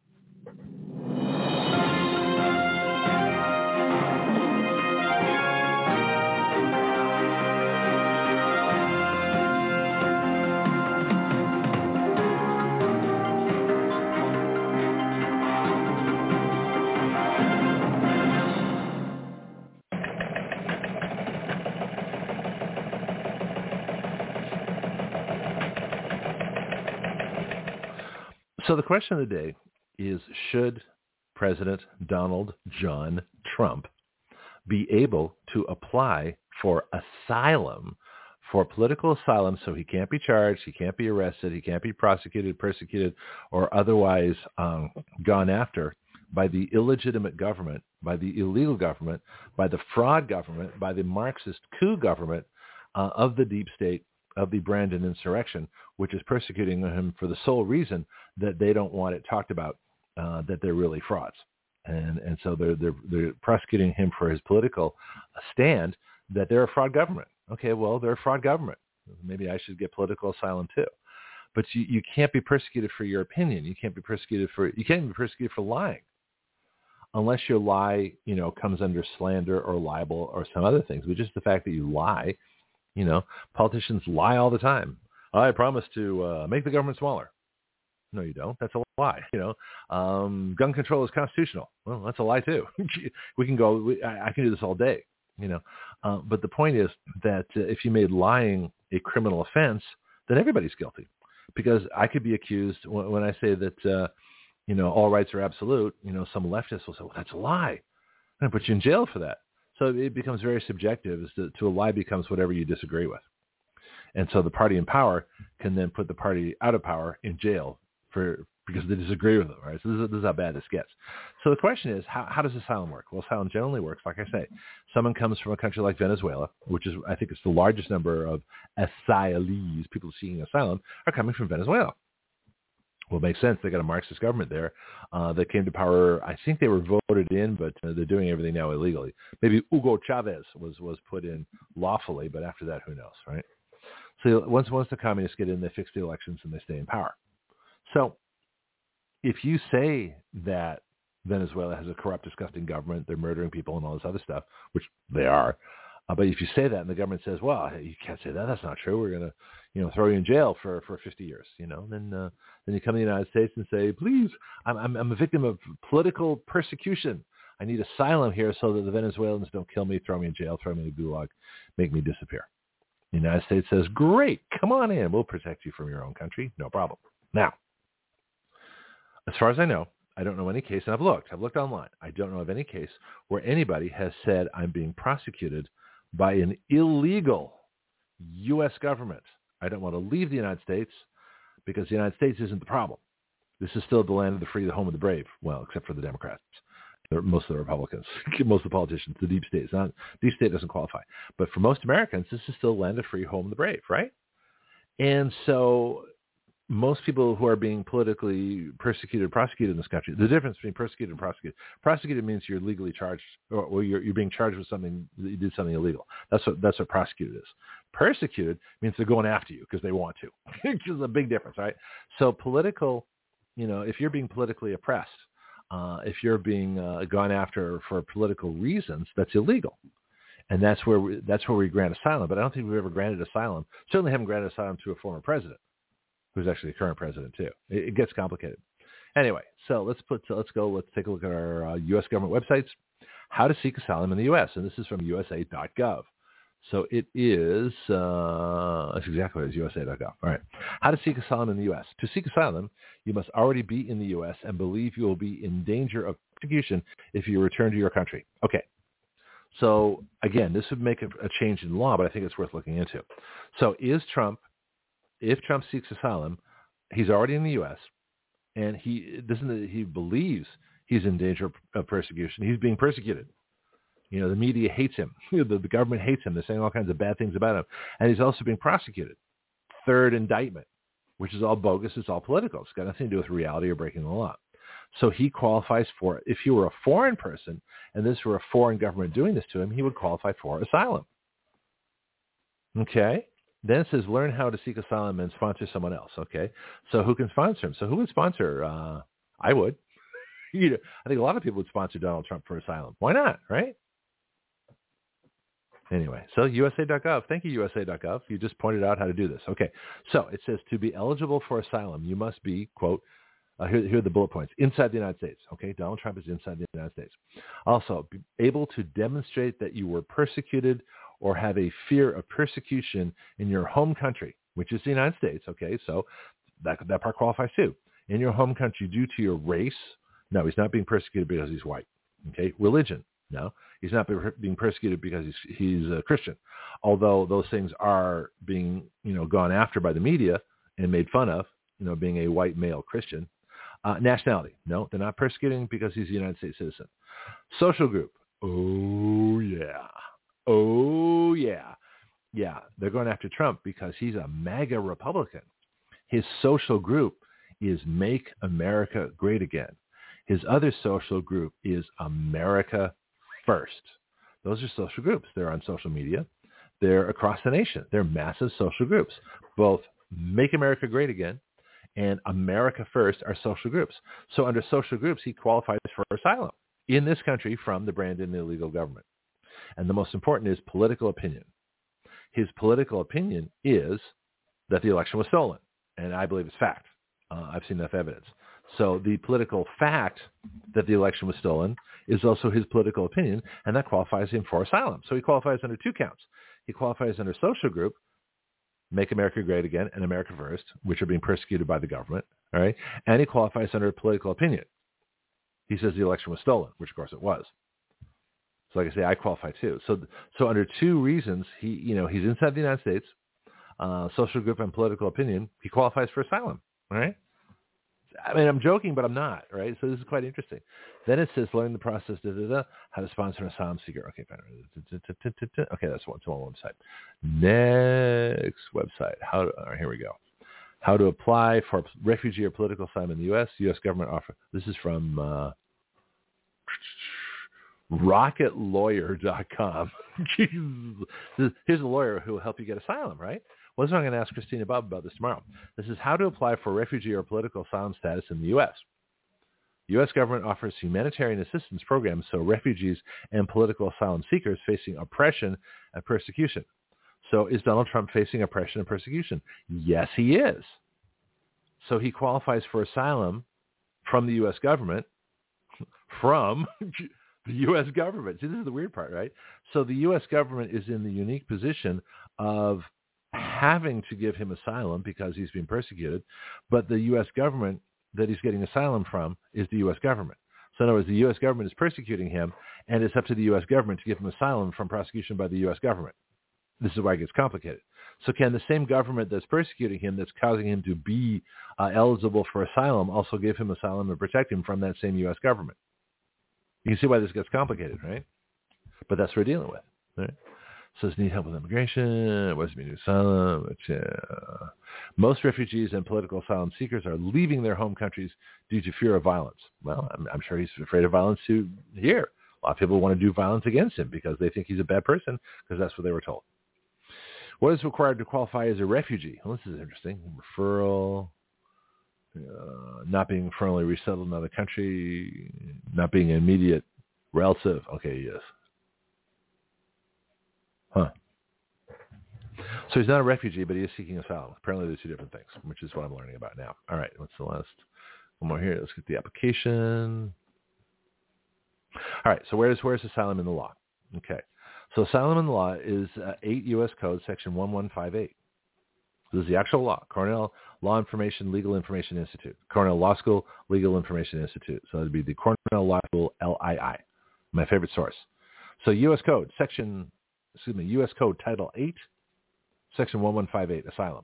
So the question of the day is, should President Donald John Trump be able to apply for asylum, for political asylum, so he can't be charged, he can't be arrested, he can't be prosecuted, persecuted, or otherwise gone after by the illegitimate government, by the illegal government, by the fraud government, by the Marxist coup government of the deep state, of the Brandon insurrection, which is persecuting him for the sole reason that they don't want it talked about that they're really frauds, and so they're prosecuting him for his political stand that they're a fraud government. Okay, well, they're a fraud government. Maybe I should get political asylum too. But you can't be persecuted for your opinion. You can't be persecuted for lying, unless your lie comes under slander or libel or some other things. But just the fact that you lie. Politicians lie all the time. I promise to make the government smaller. No, you don't. That's a lie. Gun control is constitutional. Well, that's a lie too. We can go. I can do this all day. But the point is that if you made lying a criminal offense, then everybody's guilty, because I could be accused when I say that all rights are absolute. Some leftists will say, "Well, that's a lie," and I put you in jail for that. So it becomes very subjective. To a lie becomes whatever you disagree with. And so the party in power can then put the party out of power in jail because they disagree with them, right? So this is how bad this gets. So the question is, how does asylum work? Well, asylum generally works, like I say. Someone comes from a country like Venezuela, which is, I think it's the largest number of asylees, people seeking asylum, are coming from Venezuela. Well, it makes sense. They got a Marxist government there that came to power. I think they were voted in, but they're doing everything now illegally. Maybe Hugo Chavez was put in lawfully, but after that, who knows, right? So once the communists get in, they fix the elections and they stay in power. So if you say that Venezuela has a corrupt, disgusting government. They're murdering people and all this other stuff, which they are. But if you say that and the government says, well, you can't say that. That's not true. We're going to, throw you in jail for 50 years, then you come to the United States and say, please, I'm a victim of political persecution. I need asylum here so that the Venezuelans don't kill me, throw me in jail, throw me in the gulag, make me disappear. The United States says, great, come on in. We'll protect you from your own country. No problem. Now, as far as I know, I don't know any case, and I've looked online. I don't know of any case where anybody has said I'm being prosecuted by an illegal U.S. government. I don't want to leave the United States because the United States isn't the problem. This is still the land of the free, the home of the brave. Well, except for the Democrats. Most of the Republicans, most of the politicians, the deep state. Deep state doesn't qualify. But for most Americans, this is still land of free, home of the brave, right? And so most people who are being politically persecuted, prosecuted in this country, the difference between persecuted and prosecuted means you're legally charged, or you're being charged with something, you did something illegal. That's what prosecuted is. Persecuted means they're going after you because they want to, which is a big difference, right? So political, if you're being politically oppressed, if you're being gone after for political reasons, that's illegal. And that's where we grant asylum. But I don't think we've ever granted asylum. Certainly haven't granted asylum to a former president, who's actually the current president too. It gets complicated. Anyway, so let's take a look at our U.S. government websites. How to seek asylum in the U.S. And this is from USA.gov. So it is, that's exactly what it is, USA.gov. All right. How to seek asylum in the U.S. To seek asylum, you must already be in the U.S. and believe you will be in danger of persecution if you return to your country. Okay. So again, this would make a change in law, but I think it's worth looking into. So if Trump seeks asylum, he's already in the U.S. and he believes he's in danger of persecution. He's being persecuted. The media hates him. The government hates him. They're saying all kinds of bad things about him. And he's also being prosecuted. Third indictment, which is all bogus. It's all political. It's got nothing to do with reality or breaking the law. So he qualifies for it. If he were a foreign person and this were a foreign government doing this to him, he would qualify for asylum. Okay? Then it says learn how to seek asylum and sponsor someone else. Okay? So who can sponsor him? So who would sponsor? I would. I think a lot of people would sponsor Donald Trump for asylum. Why not? Right? Anyway, so USA.gov. Thank you, USA.gov. You just pointed out how to do this. Okay, so it says to be eligible for asylum, you must be, quote, here are the bullet points, inside the United States. Okay, Donald Trump is inside the United States. Also, be able to demonstrate that you were persecuted or have a fear of persecution in your home country, which is the United States. Okay, so that part qualifies too. In your home country due to your race. No, he's not being persecuted because he's white. Okay, religion. No, he's not being persecuted because he's a Christian, although those things are being, gone after by the media and made fun of, being a white male Christian. Nationality. No, they're not persecuting because he's a United States citizen. Social group. Oh, yeah. Oh, yeah. Yeah, they're going after Trump because he's a MAGA Republican. His social group is Make America Great Again. His other social group is America First. Those are social groups. They're on social media. They're across the nation. They're massive social groups. Both Make America Great Again and America First are social groups. So under social groups, he qualifies for asylum in this country from the Brandon illegal government. And the most important is political opinion. His political opinion is that the election was stolen. And I believe it's fact. I've seen enough evidence. So the political fact that the election was stolen is also his political opinion, and that qualifies him for asylum. So he qualifies under two counts. He qualifies under social group, Make America Great Again, and America First, which are being persecuted by the government, all right? And he qualifies under political opinion. He says the election was stolen, which of course it was. So like I say, I qualify too. So under two reasons, he's inside the United States, social group and political opinion, he qualifies for asylum, all right? I mean, I'm joking, but I'm not, right? So this is quite interesting. Then it says, learn the process, how to sponsor an asylum seeker. Okay, fine. Okay, that's one website. Next website. Here we go. How to apply for refugee or political asylum in the U.S. U.S. government offer. This is from rocketlawyer.com. Here's a lawyer who will help you get asylum, right? Well, this is what I'm going to ask Christina Bob about this tomorrow. This is how to apply for refugee or political asylum status in the U.S. The U.S. government offers humanitarian assistance programs so refugees and political asylum seekers facing oppression and persecution. So is Donald Trump facing oppression and persecution? Yes, he is. So he qualifies for asylum from the U.S. government, from the U.S. government. See, this is the weird part, right? So the U.S. government is in the unique position of having to give him asylum because he's being persecuted, but the U.S. government that he's getting asylum from is the U.S. government. So in other words, the U.S. government is persecuting him, and it's up to the U.S. government to give him asylum from prosecution by the U.S. government. This is why it gets complicated. So can the same government that's persecuting him, that's causing him to be eligible for asylum, also give him asylum and protect him from that same U.S. government? You can see why this gets complicated, right? But that's what we're dealing with, right? Says need help with immigration. What does it mean asylum? Most refugees and political asylum seekers are leaving their home countries due to fear of violence. Well, I'm sure he's afraid of violence here. A lot of people want to do violence against him because they think he's a bad person because that's what they were told. What is required to qualify as a refugee? Well, this is interesting. Referral, not being firmly resettled in another country, not being an immediate relative. Okay, yes. Huh. So he's not a refugee, but he is seeking asylum. Apparently there's two different things, which is what I'm learning about now. All right, what's the last? One more here. Let's get the application. All right, so where's asylum in the law? Okay. So asylum in the law is 8 U.S. Code, Section 1158. This is the actual law. Cornell Law Information, Legal Information Institute. Cornell Law School, Legal Information Institute. So it would be the Cornell Law School, LII, my favorite source. So U.S. Code, U.S. Code, Title 8, Section 1158, Asylum.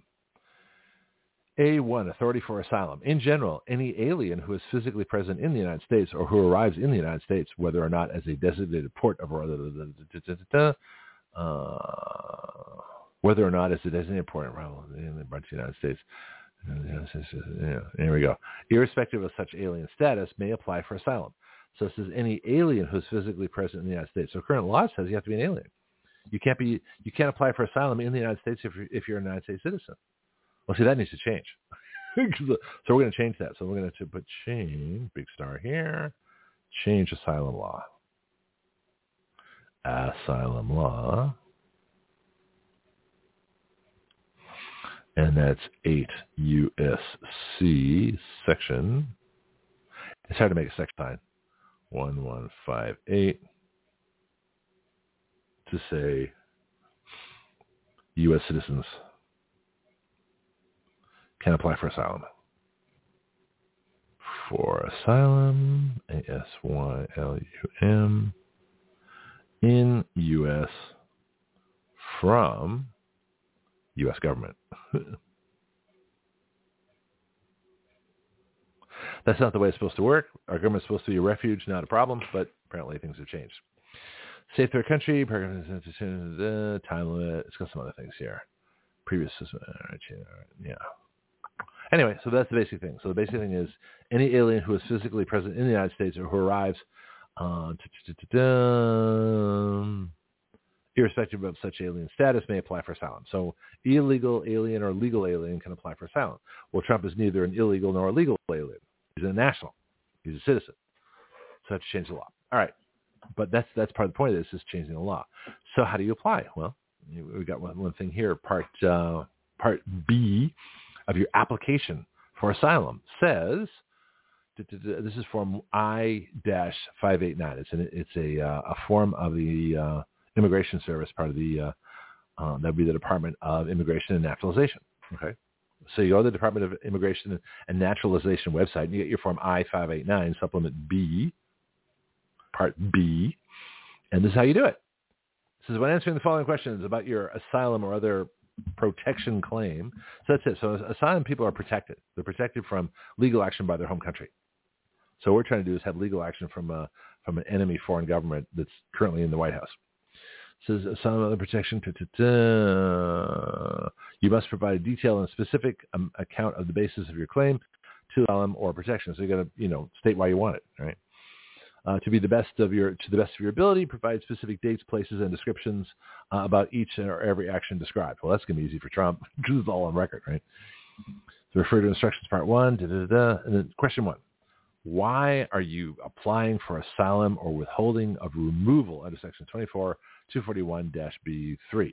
A1, Authority for Asylum. In general, any alien who is physically present in the United States or who arrives in the United States, whether or not as a designated port of whether or not as a designated port in the United States. Here we go. Irrespective of such alien status, may apply for asylum. So it says any alien who is physically present in the United States. So current law says you have to be an alien. You can't apply for asylum in the United States if you're a United States citizen. Well, see, that needs to change. So we're going to change that. So we're going to put change, big star here, change asylum law. Asylum law. And that's 8 U.S.C. section. It's hard to make a section sign. 1158 to say U.S. citizens can apply for asylum. For asylum, ASYLUM, in U.S. from U.S. government. That's not the way it's supposed to work. Our government's supposed to be a refuge, not a problem, but apparently things have changed. Safe third country, time limit. It's got some other things here. Previous, yeah. Anyway, so that's the basic thing. So the basic thing is any alien who is physically present in the United States or who arrives, irrespective of such alien status, may apply for asylum. So illegal alien or legal alien can apply for asylum. Well, Trump is neither an illegal nor a legal alien. He's a national. He's a citizen. So that's to change the law. All right. But that's part of the point of this is changing the law. So how do you apply? Well, we got one thing here. Part B of your application for asylum says, this is form I-589. It's a form of the Immigration Service, part of the that would be the Department of Immigration and Naturalization. Okay, so you go to the Department of Immigration and Naturalization website, and you get your form I-589, supplement B, part B, and this is how you do it. This is when answering the following questions about your asylum or other protection claim. So that's it. So asylum people are protected. They're protected from legal action by their home country. So what we're trying to do is have legal action from an enemy foreign government that's currently in the White House. It says asylum and other protection. You must provide a detailed and specific account of the basis of your claim to asylum or protection. So you got to state why you want it, right? To the best of your ability, provide specific dates, places, and descriptions about each or every action described. Well, that's going to be easy for Trump because it's all on record, right? So refer to instructions part 1, and then question 1. Why are you applying for asylum or withholding of removal under Section 241-B3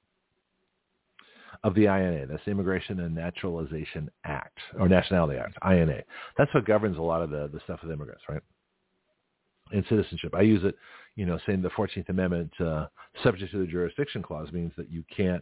of the INA? That's the Immigration and Naturalization Act, or Nationality Act, INA. That's what governs a lot of the stuff with immigrants, right? And citizenship. I use it, saying the 14th Amendment, subject to the jurisdiction clause, means that you can't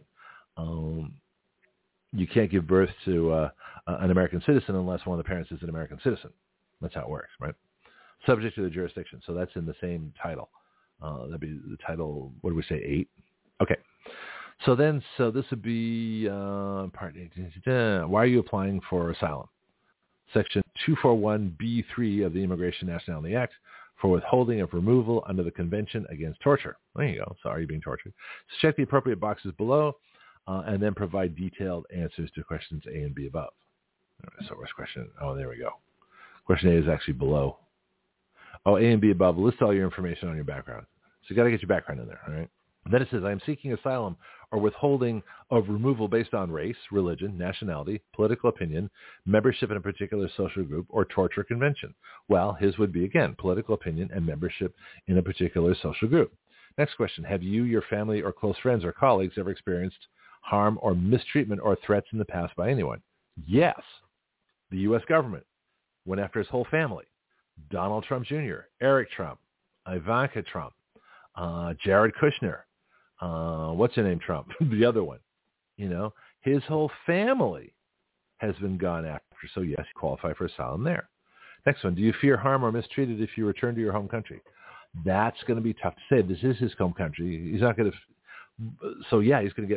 give birth to an American citizen unless one of the parents is an American citizen. That's how it works, right? Subject to the jurisdiction. So that's in the same title. That'd be the title, what do we say, 8? Okay. So this would be Part 8. Why are you applying for asylum? Section 241-B3 of the Immigration Nationality Act for withholding of removal under the Convention Against Torture. There you go. So are you being tortured? So check the appropriate boxes below and then provide detailed answers to questions A and B above. All right, so where's question? Oh, there we go. Question A is actually below. Oh, A and B above. List all your information on your background. So you got to get your background in there, all right? And then it says, I am seeking asylum or withholding of removal based on race, religion, nationality, political opinion, membership in a particular social group, or torture convention. Well, his would be, again, political opinion and membership in a particular social group. Next question. Have you, your family, or close friends or colleagues ever experienced harm or mistreatment or threats in the past by anyone? Yes. The U.S. government went after his whole family. Donald Trump Jr., Eric Trump, Ivanka Trump, Jared Kushner, what's her name, Trump, the other one. His whole family has been gone after. So yes, you qualify for asylum there. Next one. Do you fear harm or mistreated if you return to your home country? That's going to be tough to say. This is his home country. He's not going to. So yeah,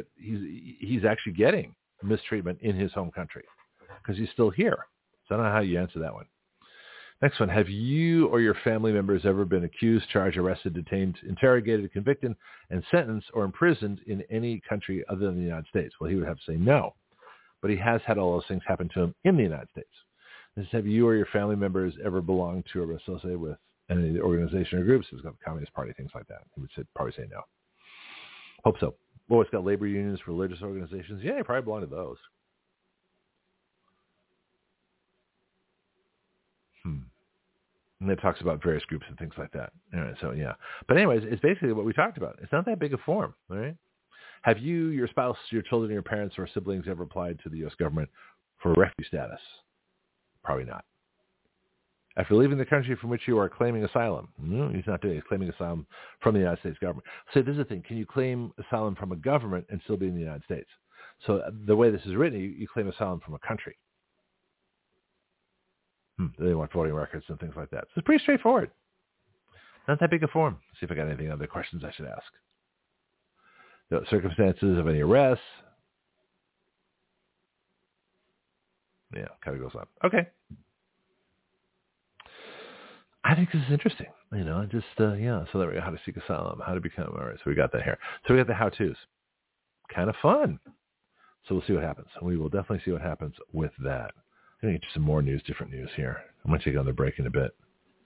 he's actually getting mistreatment in his home country because he's still here. So I don't know how you answer that one. Next one. Have you or your family members ever been accused, charged, arrested, detained, interrogated, convicted, and sentenced or imprisoned in any country other than the United States? Well, he would have to say no. But he has had all those things happen to him in the United States. This is, have you or your family members ever belonged to or associated with any of the organization or groups? It's got the Communist Party, things like that. He would probably say no. Hope so. Well, it's got labor unions, religious organizations. Yeah, you probably belong to those. And it talks about various groups and things like that. All right, so yeah. But anyways, it's basically what we talked about. It's not that big a form, all right? Have you, your spouse, your children, your parents, or siblings ever applied to the U.S. government for refugee status? Probably not. After leaving the country from which you are claiming asylum. No, he's not doing it. He's claiming asylum from the United States government. So this is the thing. Can you claim asylum from a government and still be in the United States? So the way this is written, you claim asylum from a country. They want voting records and things like that. So it's pretty straightforward. Not that big a form. Let's see if I got anything other questions I should ask. The circumstances of any arrests. Yeah, kind of goes on. Okay. I think this is interesting. So there we go. How to seek asylum, how to become. All right, so we got that here. So we got the how-tos. Kind of fun. So we'll see what happens. We will definitely see what happens with that. I'm going to get you some more news, different news here. I'm going to take another break in a bit.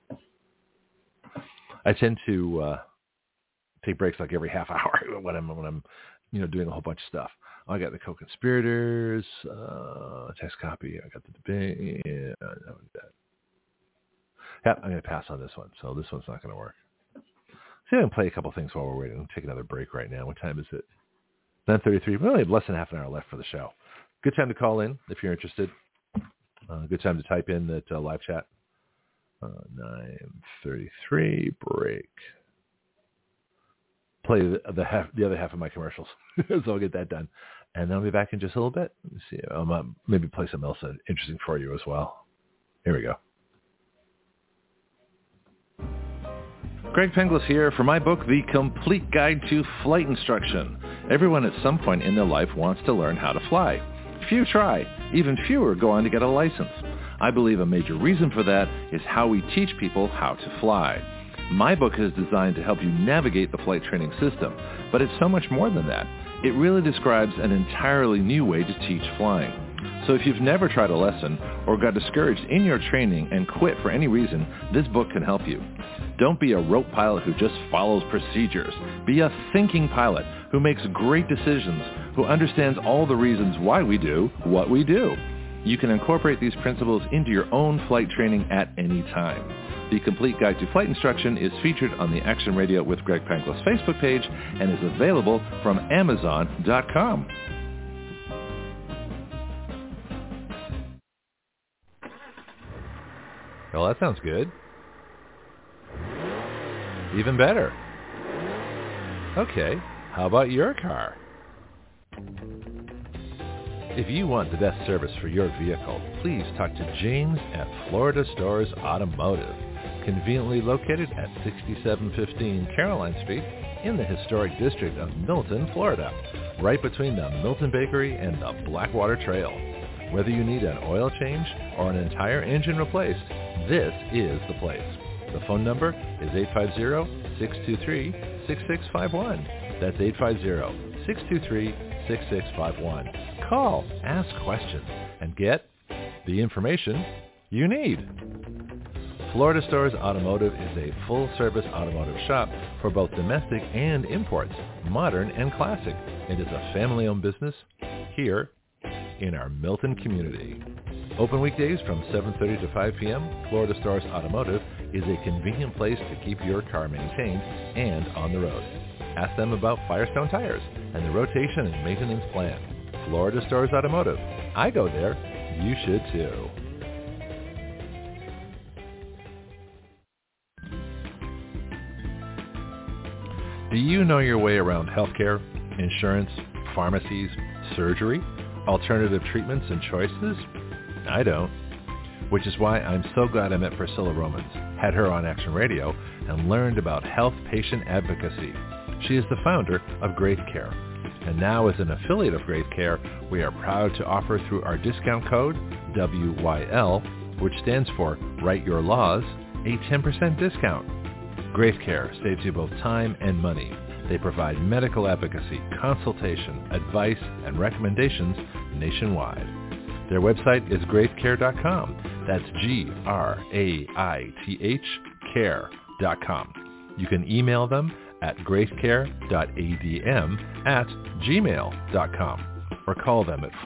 I tend to take breaks like every half hour when I'm doing a whole bunch of stuff. I got the co-conspirators, text copy. I got the debate. Yeah, I'm going to pass on this one. So this one's not going to work. See if I can play a couple things while we're waiting. I'm take another break right now. What time is it? 9:33. We only have less than half an hour left for the show. Good time to call in if you're interested. Good time to type in that live chat. 9:33 break. Play the other half of my commercials, so I'll get that done, and then I'll be back in just a little bit. Let me see. Maybe play something else interesting for you as well. Here we go. Greg Penglis here for my book, The Complete Guide to Flight Instruction. Everyone at some point in their life wants to learn how to fly. Few try. Even fewer go on to get a license. I believe a major reason for that is how we teach people how to fly. My book is designed to help you navigate the flight training system, but it's so much more than that. It really describes an entirely new way to teach flying. So if you've never tried a lesson or got discouraged in your training and quit for any reason, this book can help you. Don't be a rote pilot who just follows procedures. Be a thinking pilot who makes great decisions, who understands all the reasons why we do what we do. You can incorporate these principles into your own flight training at any time. The complete guide to flight instruction is featured on the Action Radio with Greg Penglis Facebook page and is available from Amazon.com. Well, that sounds good. Even better. Okay, how about your car? If you want the best service for your vehicle, please talk to James at Florida Stores Automotive, conveniently located at 6715 Caroline Street in the historic district of Milton, Florida, right between the Milton Bakery and the Blackwater Trail. Whether you need an oil change or an entire engine replaced, this is the place. The phone number is 850-623-6651. That's 850-623-6651. Call, ask questions, and get the information you need. Florida Stores Automotive is a full-service automotive shop for both domestic and imports, modern and classic. It is a family-owned business here in our Milton community. Open weekdays from 7:30 to 5 p.m., Florida Stores Automotive is a convenient place to keep your car maintained and on the road. Ask them about Firestone tires and the rotation and maintenance plan. Florida Stores Automotive. I go there. You should too. Do you know your way around healthcare, insurance, pharmacies, surgery, alternative treatments and choices? I don't. Which is why I'm so glad I met Priscilla Romans, had her on Action Radio, and learned about health patient advocacy. She is the founder of Great Care. And now as an affiliate of Great Care, we are proud to offer through our discount code, WYL, which stands for Write Your Laws, a 10% discount. Great Care saves you both time and money. They provide medical advocacy, consultation, advice, and recommendations nationwide. Their website is greatcare.com. That's GRAITH care.com. You can email them at greatcare.adm@gmail.com or call them at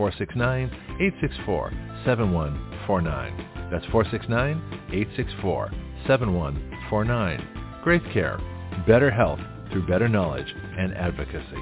469-864-7149. That's 469-864-7149. Great Care. Better health through better knowledge and advocacy.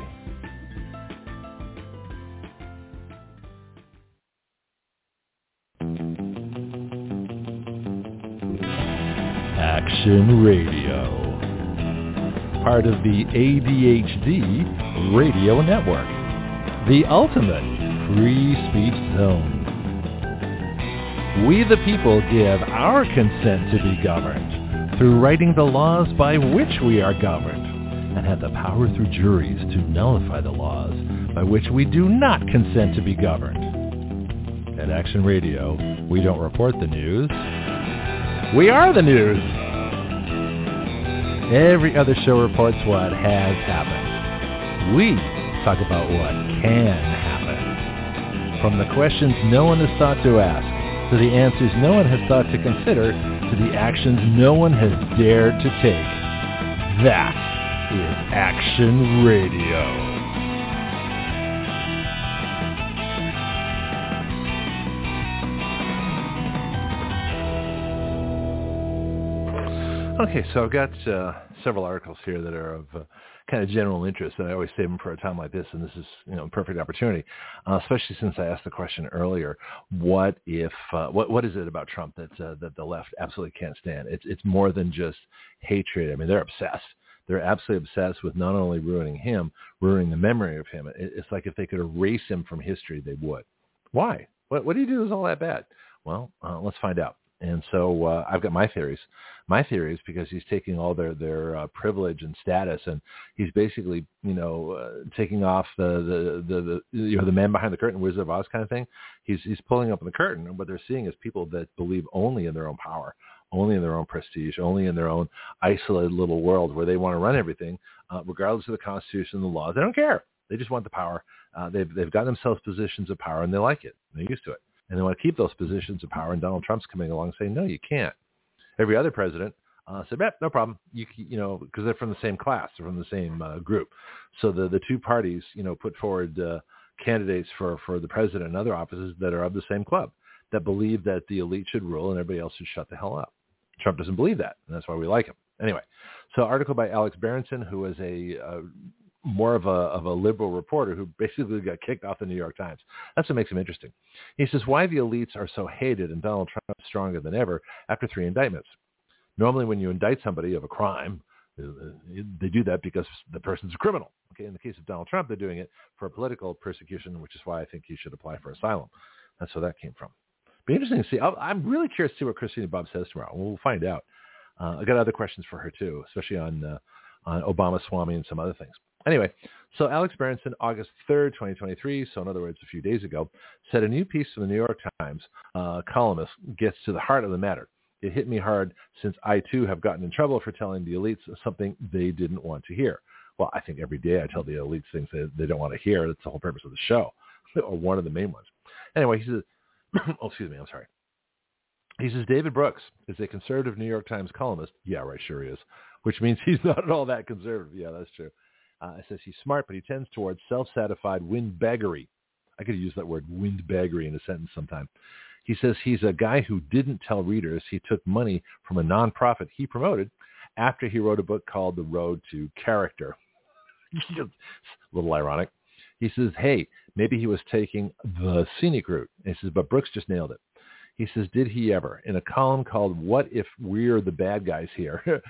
Action Radio. Part of the ADHD Radio Network. The ultimate free speech zone. We the people give our consent to be governed through writing the laws by which we are governed, and have the power through juries to nullify the laws by which we do not consent to be governed. At Action Radio, we don't report the news. We are the news. Every other show reports what has happened. We talk about what can happen. From the questions no one has thought to ask, to the answers no one has thought to consider, to the actions no one has dared to take. That is Action Radio. Okay, so I've got several articles here that are of kind of general interest, and I always save them for a time like this, and this is, a perfect opportunity, especially since I asked the question earlier, what if, what is it about Trump that the left absolutely can't stand? It's more than just hatred. I mean, they're obsessed. They're absolutely obsessed with not only ruining him, ruining the memory of him. It's like if they could erase him from history, they would. Why? What do you do that's all that bad? Well, let's find out. And so I've got my theories. My theory is because he's taking all their privilege and status, and he's basically, taking off the man behind the curtain, Wizard of Oz kind of thing. He's pulling up the curtain, and what they're seeing is people that believe only in their own power, only in their own prestige, only in their own isolated little world where they want to run everything, regardless of the Constitution and the laws. They don't care. They just want the power. They've got themselves positions of power, and they like it. They're used to it. And they want to keep those positions of power, and Donald Trump's coming along saying, no, you can't. Every other president said, no problem, because they're from the same class, they're from the same group. So the two parties, put forward candidates for the president and other offices that are of the same club. that believe that the elite should rule and everybody else should shut the hell up. Trump doesn't believe that, and that's why we like him. Anyway, so article by Alex Berenson, who is more of a liberal reporter who basically got kicked off the New York Times. That's what makes him interesting. He says, why the elites are so hated and Donald Trump is stronger than ever after 3 indictments. Normally when you indict somebody of a crime, they do that because the person's a criminal. Okay, in the case of Donald Trump, they're doing it for political persecution, which is why I think he should apply for asylum. That's where that came from. Be interesting to see. I'm really curious to see what Christina Bobb says tomorrow. We'll find out. I got other questions for her too, especially on Obama Swami and some other things. Anyway, so Alex Berenson, August 3rd, 2023, so in other words, a few days ago, said a new piece from the New York Times columnist gets to the heart of the matter. It hit me hard since I, too, have gotten in trouble for telling the elites something they didn't want to hear. Well, I think every day I tell the elites things they don't want to hear. That's the whole purpose of the show, or one of the main ones. Anyway, he says, oh, excuse me, I'm sorry. He says, David Brooks is a conservative New York Times columnist. Yeah, right, sure he is, which means he's not at all that conservative. Yeah, that's true. It says he's smart, but he tends towards self-satisfied windbaggery. I could use that word windbaggery in a sentence sometime. He says he's a guy who didn't tell readers he took money from a nonprofit he promoted after he wrote a book called The Road to Character. A little ironic. He says, hey, maybe he was taking the scenic route. And he says, but Brooks just nailed it. He says, did he ever? In a column called What If We're the Bad Guys Here?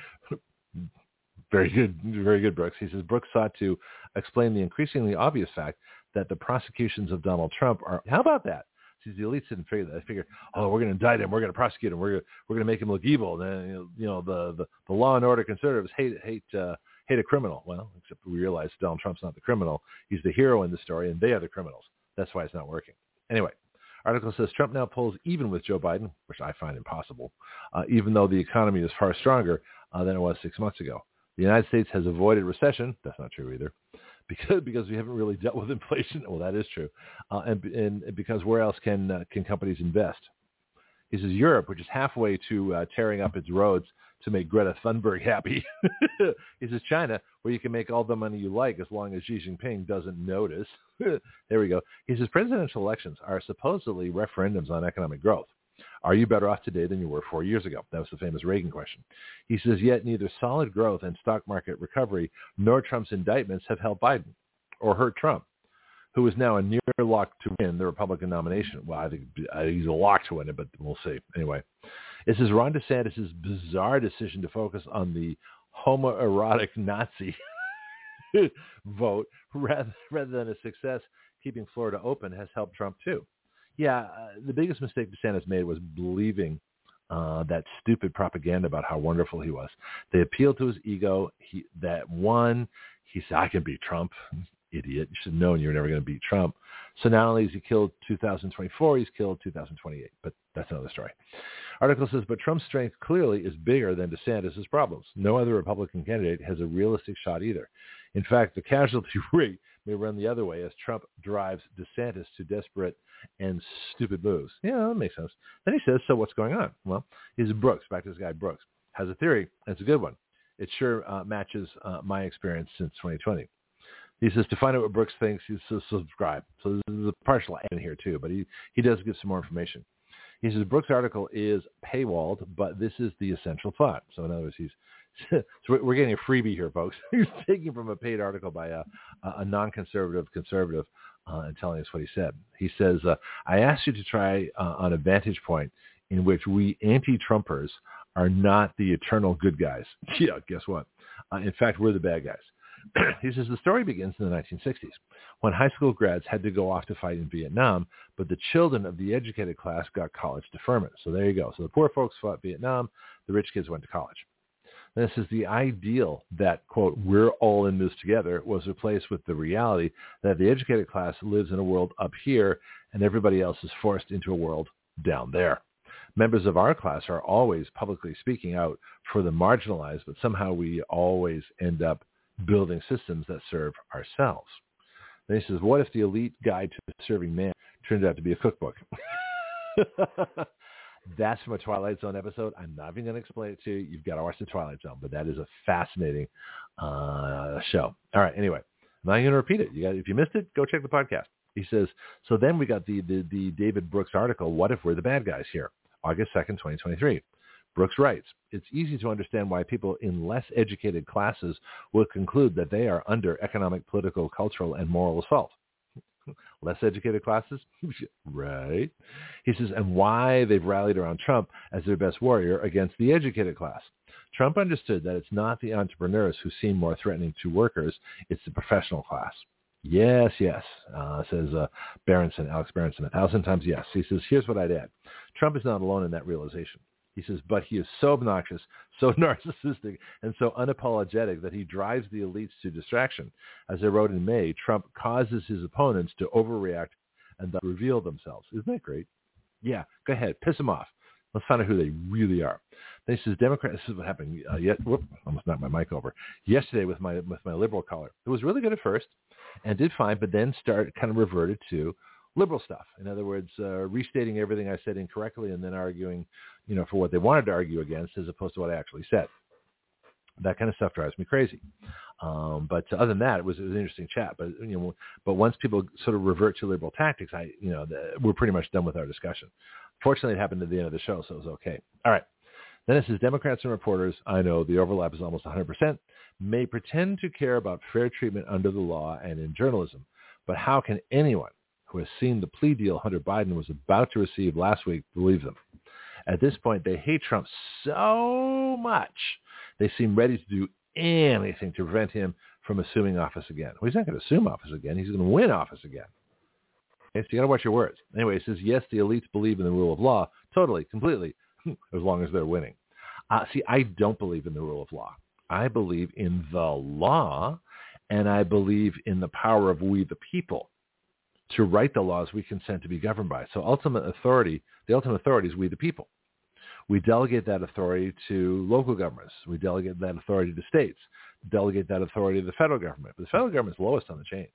Very good, Brooks. He says, Brooks sought to explain the increasingly obvious fact that the prosecutions of Donald Trump are, how about that? See, the elites didn't figure that. They figured, oh, we're going to indict him, we're going to prosecute him, we're going to make him look evil. And then, the law and order conservatives hate a criminal. Well, except we realize Donald Trump's not the criminal. He's the hero in the story, and they are the criminals. That's why it's not working. Anyway, article says Trump now pulls even with Joe Biden, which I find impossible, even though the economy is far stronger than it was 6 months ago. The United States has avoided recession. That's not true either, because we haven't really dealt with inflation. Well, that is true, and because where else can companies invest? He says Europe, which is halfway to tearing up its roads to make Greta Thunberg happy. He says China, where you can make all the money you like as long as Xi Jinping doesn't notice. There we go. He says presidential elections are supposedly referendums on economic growth. Are you better off today than you were 4 years ago? That was the famous Reagan question. He says, yet neither solid growth and stock market recovery nor Trump's indictments have helped Biden or hurt Trump, who is now a near lock to win the Republican nomination. Well, I think he's a lock to win it, but we'll see. Anyway, it says Ron DeSantis' bizarre decision to focus on the homoerotic Nazi vote rather than a success keeping Florida open has helped Trump too. Yeah, the biggest mistake DeSantis made was believing that stupid propaganda about how wonderful he was. They appealed to his ego. He said, I can beat Trump. Idiot. You should have known you were never going to beat Trump. So not only has he killed 2024, he's killed 2028. But that's another story. Article says, but Trump's strength clearly is bigger than DeSantis' problems. No other Republican candidate has a realistic shot either. In fact, the casualty rate may run the other way as Trump drives DeSantis to desperate and stupid moves. Yeah, that makes sense. Then he says, so what's going on? Well, he's Brooks, back to this guy Brooks, has a theory, and it's a good one. It sure matches my experience since 2020. He says, to find out what Brooks thinks, he says subscribe. So this is a partial ad in here too, but he does give some more information. He says, Brooks' article is paywalled, but this is the essential thought. So in other words, so we're getting a freebie here, folks. He's taking from a paid article by a non-conservative conservative and telling us what he said. He says, I asked you to try on a vantage point in which we anti-Trumpers are not the eternal good guys. Yeah, guess what? In fact, we're the bad guys. He says the story begins in the 1960s when high school grads had to go off to fight in Vietnam, but the children of the educated class got college deferment. So there you go. So the poor folks fought Vietnam. The rich kids went to college. And this is the ideal that, quote, we're all in this together was replaced with the reality that the educated class lives in a world up here and everybody else is forced into a world down there. Members of our class are always publicly speaking out for the marginalized, but somehow we always end up building systems that serve ourselves. Then he says, what if the elite guide to the serving man turned out to be a cookbook? That's from a Twilight Zone episode. I'm not even going to explain it to you. You've got to watch the Twilight Zone, but that is a fascinating show. All right, anyway, I'm not going to repeat it. If you missed it, go check the podcast. He says, so then we got the David Brooks article, What If We're the Bad Guys here, August 2nd, 2023. Brooks writes, it's easy to understand why people in less educated classes will conclude that they are under economic, political, cultural, and moral assault. Less educated classes? Right. He says, and why they've rallied around Trump as their best warrior against the educated class. Trump understood that it's not the entrepreneurs who seem more threatening to workers, it's the professional class. Yes, says Alex Berenson, 1,000 times yes. He says, here's what I'd add. Trump is not alone in that realization. He says, but he is so obnoxious, so narcissistic, and so unapologetic that he drives the elites to distraction. As I wrote in May, Trump causes his opponents to overreact and thus reveal themselves. Isn't that great? Yeah, go ahead. Piss them off. Let's find out who they really are. Then he says, Democrats, this is what happened. Almost knocked my mic over. Yesterday with my liberal caller. It was really good at first and did fine, but then kind of reverted to liberal stuff. In other words, restating everything I said incorrectly and then arguing, for what they wanted to argue against as opposed to what I actually said. That kind of stuff drives me crazy. But other than that, it was an interesting chat. But but once people sort of revert to liberal tactics, we're pretty much done with our discussion. Fortunately, it happened at the end of the show, so it was okay. All right. Then it says, Democrats and reporters, I know the overlap is almost 100%, may pretend to care about fair treatment under the law and in journalism. But how can anyone who has seen the plea deal Hunter Biden was about to receive last week believe them? At this point, they hate Trump so much, they seem ready to do anything to prevent him from assuming office again. Well, he's not going to assume office again. He's going to win office again. Okay, so you got to watch your words. Anyway, it says, yes, the elites believe in the rule of law. Totally, completely, as long as they're winning. See, I don't believe in the rule of law. I believe in the law, and I believe in the power of we the people to write the laws we consent to be governed by. So the ultimate authority is we the people. We delegate that authority to local governments. We delegate that authority to states. Delegate that authority to the federal government. But the federal government is lowest on the chain.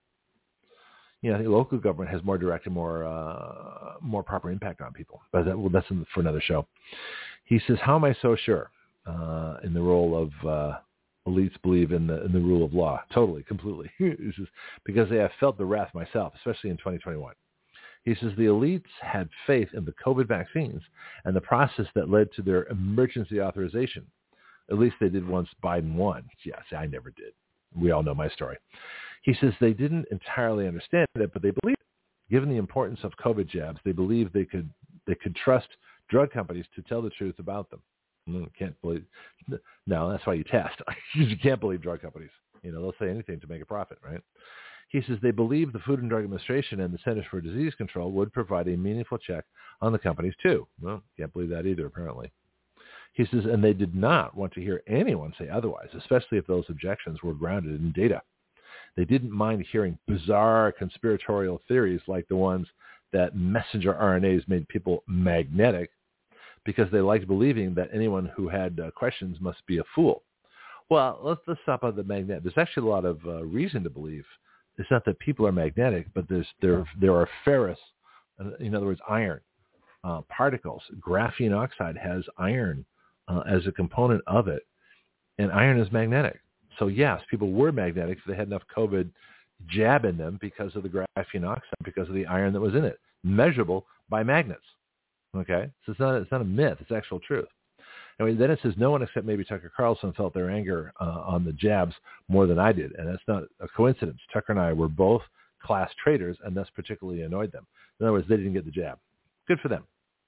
I think local government has more direct and more proper impact on people. But that's for another show. He says, how am I so sure in the role of elites believe in the rule of law? Totally, completely. He says, because they have felt the wrath myself, especially in 2021. He says the elites had faith in the COVID vaccines and the process that led to their emergency authorization. At least they did once Biden won. Yes, I never did. We all know my story. He says they didn't entirely understand it, but they believed it. Given the importance of COVID jabs, they believed they could trust drug companies to tell the truth about them. Can't believe. No, that's why you test. You can't believe drug companies. They'll say anything to make a profit, right? He says they believe the Food and Drug Administration and the Centers for Disease Control would provide a meaningful check on the companies too. Well, can't believe that either, apparently. He says, and they did not want to hear anyone say otherwise, especially if those objections were grounded in data. They didn't mind hearing bizarre conspiratorial theories like the ones that messenger RNAs made people magnetic because they liked believing that anyone who had questions must be a fool. Well, let's stop on the magnet. There's actually a lot of reason to believe. It's not that people are magnetic, but there are ferrous, in other words, iron particles. Graphene oxide has iron as a component of it, and iron is magnetic. So yes, people were magnetic if they had enough COVID jab in them because of the graphene oxide, because of the iron that was in it, measurable by magnets. Okay, so it's not a myth; it's actual truth. Anyway, then it says no one except maybe Tucker Carlson felt their anger on the jabs more than I did, and that's not a coincidence. Tucker and I were both class traitors, and thus particularly annoyed them. In other words, they didn't get the jab. Good for them.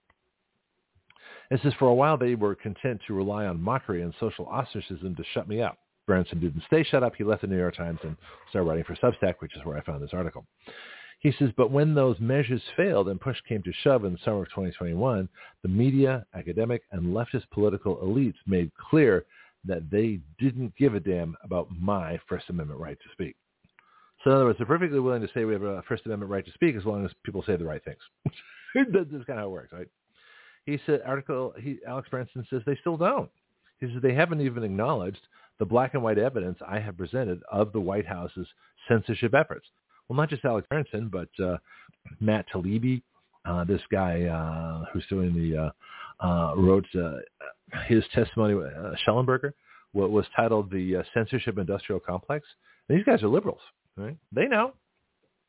It says for a while they were content to rely on mockery and social ostracism to shut me up. Berenson didn't stay shut up. He left the New York Times and started writing for Substack, which is where I found this article. He says, but when those measures failed and push came to shove in the summer of 2021, the media, academic, and leftist political elites made clear that they didn't give a damn about my First Amendment right to speak. So in other words, they're perfectly willing to say we have a First Amendment right to speak as long as people say the right things. That's kind of how it works, right? He said, Alex Berenson says they still don't. He says they haven't even acknowledged the black and white evidence I have presented of the White House's censorship efforts. Well, not just Alex Berenson, but Matt Taibbi, this guy who's doing wrote his testimony, Schellenberger, what was titled The Censorship Industrial Complex. And these guys are liberals, right? They know.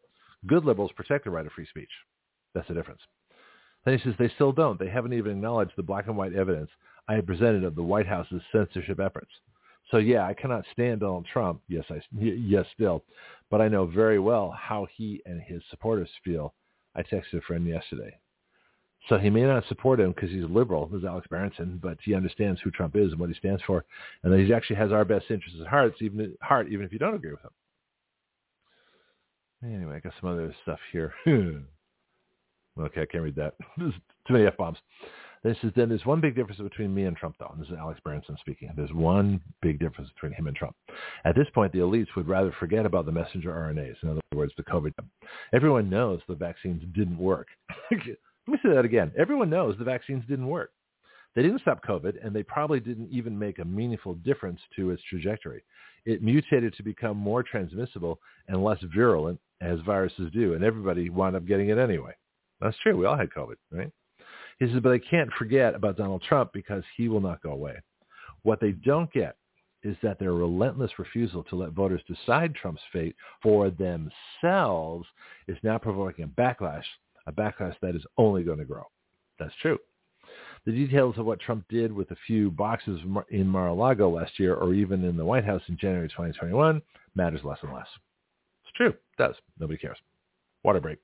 Good liberals protect the right of free speech. That's the difference. Then he says they still don't. They haven't even acknowledged the black and white evidence I have presented of the White House's censorship efforts. So yeah, I cannot stand Donald Trump. Yes, still. But I know very well how he and his supporters feel. I texted a friend yesterday. So he may not support him because he's a liberal, this is Alex Berenson, but he understands who Trump is and what he stands for, and that he actually has our best interests at heart, even if you don't agree with him. Anyway, I got some other stuff here. Okay, I can't read that. There's too many F-bombs. Then there's one big difference between me and Trump, though. And this is Alex Berenson speaking. There's one big difference between him and Trump. At this point, the elites would rather forget about the messenger RNAs. In other words, the COVID. Everyone knows the vaccines didn't work. Let me say that again. Everyone knows the vaccines didn't work. They didn't stop COVID, and they probably didn't even make a meaningful difference to its trajectory. It mutated to become more transmissible and less virulent, as viruses do, and everybody wound up getting it anyway. That's true. We all had COVID, right? He says, but I can't forget about Donald Trump because he will not go away. What they don't get is that their relentless refusal to let voters decide Trump's fate for themselves is now provoking a backlash that is only going to grow. That's true. The details of what Trump did with a few boxes in Mar-a-Lago last year or even in the White House in January 2021 matters less and less. It's true. It does. Nobody cares. Water break.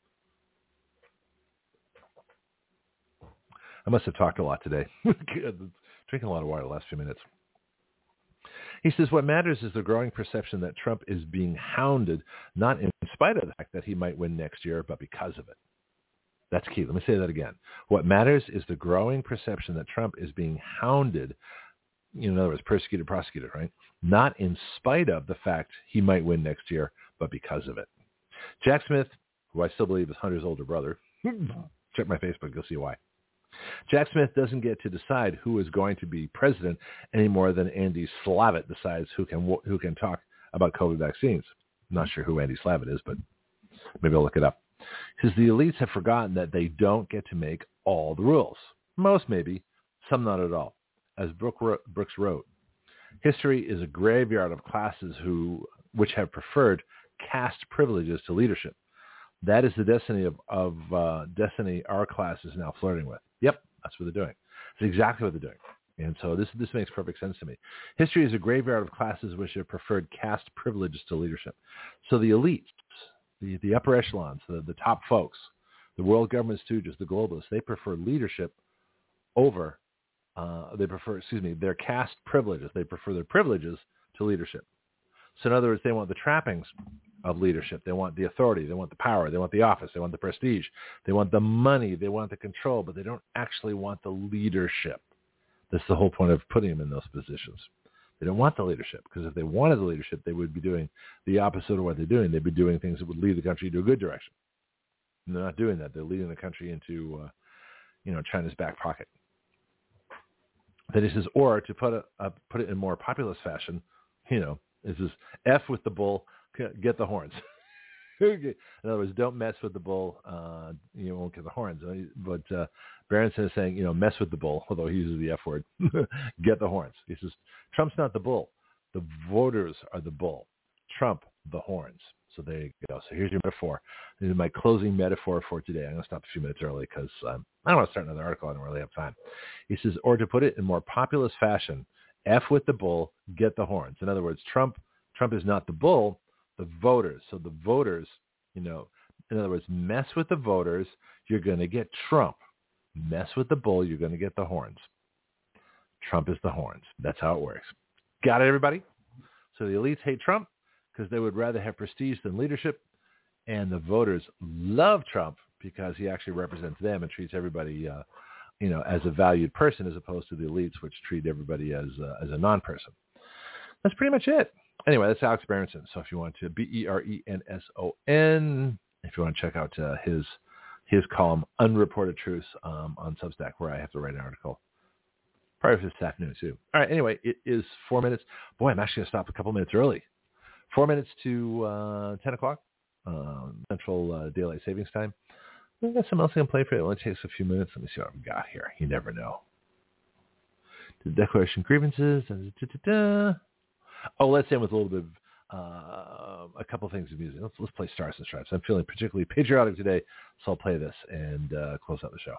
I must have talked a lot today. Drinking a lot of water the last few minutes. He says, what matters is the growing perception that Trump is being hounded, not in spite of the fact that he might win next year, but because of it. That's key. Let me say that again. What matters is the growing perception that Trump is being hounded, in other words, persecuted, prosecuted, right? Not in spite of the fact he might win next year, but because of it. Jack Smith, who I still believe is Hunter's older brother, check my Facebook, you'll see why. Jack Smith doesn't get to decide who is going to be president any more than Andy Slavitt decides who can talk about COVID vaccines. I'm not sure who Andy Slavitt is, but maybe I'll look it up. He says the elites have forgotten that they don't get to make all the rules. Most maybe, some not at all. As Brooks wrote, history is a graveyard of classes which have preferred caste privileges to leadership. That is the destiny of destiny our class is now flirting with. Yep, that's what they're doing. It's exactly what they're doing. And so this makes perfect sense to me. History is a graveyard of classes which have preferred caste privileges to leadership. So the elites, the upper echelons, the top folks, the world government stooges, the globalists, they prefer leadership over, their caste privileges. They prefer their privileges to leadership. So in other words, they want the trappings of leadership. They want the authority. They want the power. They want the office. They want the prestige. They want the money. They want the control, but they don't actually want the leadership. That's the whole point of putting them in those positions. They don't want the leadership because if they wanted the leadership, they would be doing the opposite of what they're doing. They'd be doing things that would lead the country to a good direction. And they're not doing that. They're leading the country into, China's back pocket. Then he says, or to put it in more populist fashion, this is F with the bull, get the horns. In other words, don't mess with the bull, you won't get the horns. But Berenson is saying, mess with the bull, although he uses the F word, get the horns. He says, Trump's not the bull. The voters are the bull. Trump, the horns. So there you go. So here's your metaphor. This is my closing metaphor for today. I'm going to stop a few minutes early because I don't want to start another article. I don't really have time. He says, or to put it in more populist fashion, F with the bull, get the horns. In other words, Trump is not the bull, the voters. So the voters, in other words, mess with the voters, you're going to get Trump. Mess with the bull, you're going to get the horns. Trump is the horns. That's how it works. Got it, everybody? So the elites hate Trump because they would rather have prestige than leadership, and the voters love Trump because he actually represents them and treats everybody, as a valued person as opposed to the elites, which treat everybody as a non-person. That's pretty much it. Anyway, that's Alex Berenson. So if you want to, Berenson, if you want to check out his column, Unreported Truths, on Substack, where I have to write an article. Probably this afternoon, too. All right, anyway, it is 4 minutes. Boy, I'm actually going to stop a couple minutes early. 4 minutes to 10 o'clock, Central Daylight Savings Time. We've got something else I can play for you. It only takes a few minutes. Let me see what I've got here. You never know. The declaration of grievances. Oh, let's end with a little bit a couple things of music. Let's play Stars and Stripes. I'm feeling particularly patriotic today, so I'll play this and close out the show.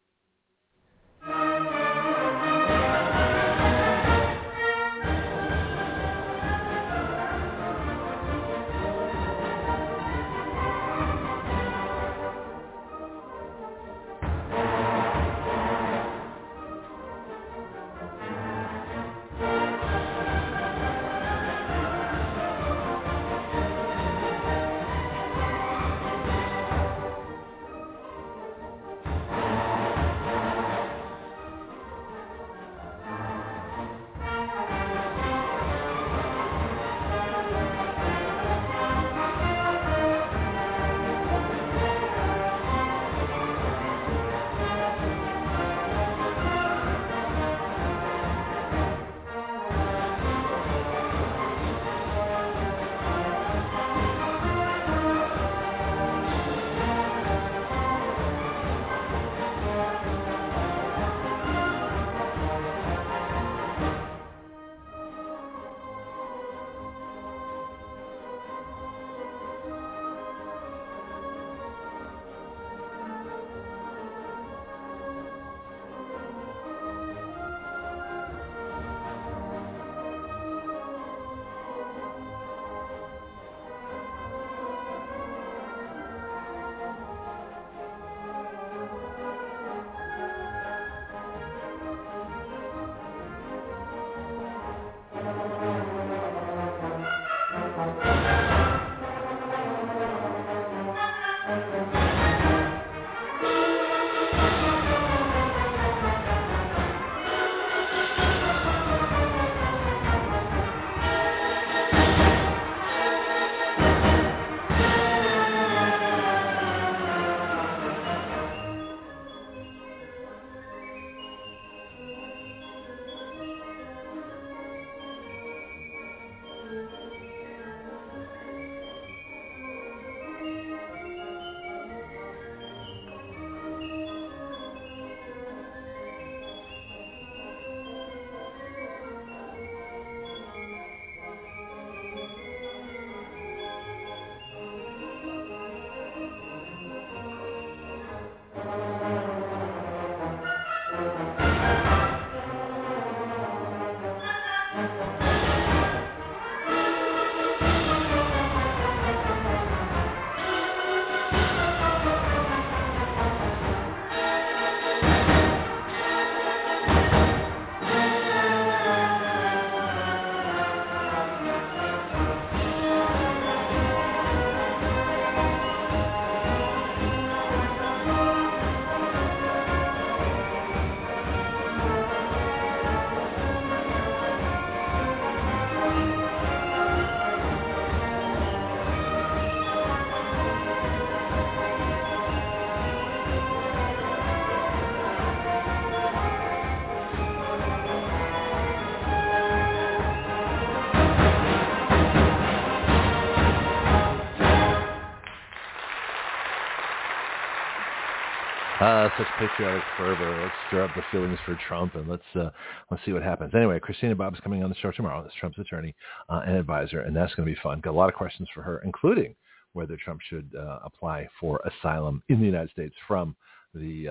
Such patriotic fervor. Let's stir up the feelings for Trump, and let's see what happens. Anyway, Christina Bobb's coming on the show tomorrow. That's Trump's attorney and advisor, and that's going to be fun. Got a lot of questions for her, including whether Trump should apply for asylum in the United States from the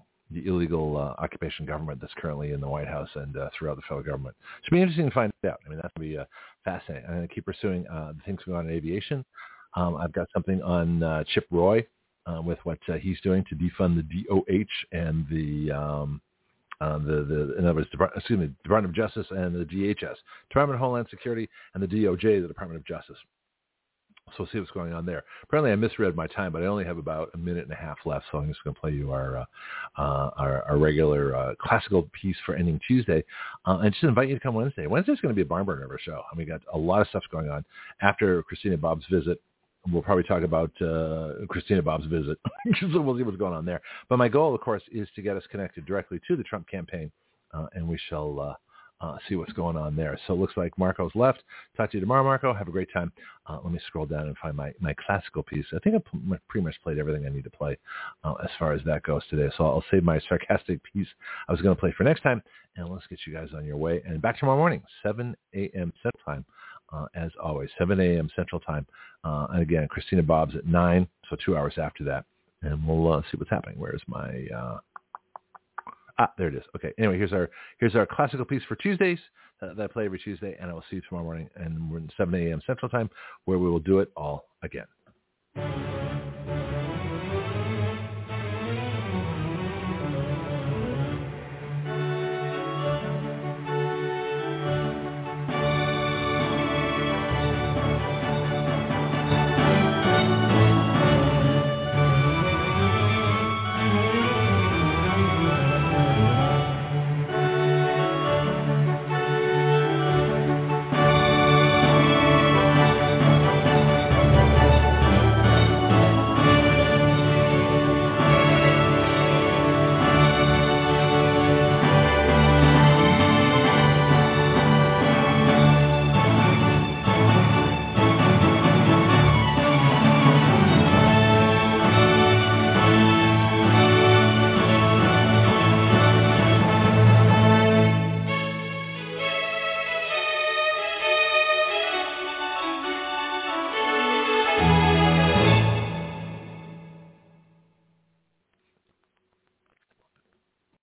illegal occupation government that's currently in the White House and throughout the federal government. It should be interesting to find out. I mean, that's going to be fascinating. I'm going to keep pursuing the things going on in aviation. I've got something on Chip Roy. With what he's doing to defund the DOH and the in other words, Department of Justice and the DHS, Department of Homeland Security, and the DOJ, the Department of Justice. So we'll see what's going on there. Apparently, I misread my time, but I only have about a minute and a half left, so I'm just going to play you our regular classical piece for ending Tuesday, and just invite you to come Wednesday. Wednesday's going to be a barn burner of a show. I mean, we got a lot of stuff going on after Christina Bobb's visit. We'll probably talk about Christina Bobb's visit, so we'll see what's going on there. But my goal, of course, is to get us connected directly to the Trump campaign, and we shall see what's going on there. So it looks like Marco's left. Talk to you tomorrow, Marco. Have a great time. Let me scroll down and find my classical piece. I think I pretty much played everything I need to play as far as that goes today. So I'll save my sarcastic piece I was going to play for next time, and let's get you guys on your way. And back tomorrow morning, 7 a.m. Central Time, as always, 7 a.m. Central Time. And again, Christina Bob's at 9, so 2 hours after that. And we'll see what's happening. Where's my... there it is. Okay. Anyway, here's our classical piece for Tuesdays that I play every Tuesday, and I will see you tomorrow morning, and we're in 7 a.m. Central Time, where we will do it all again.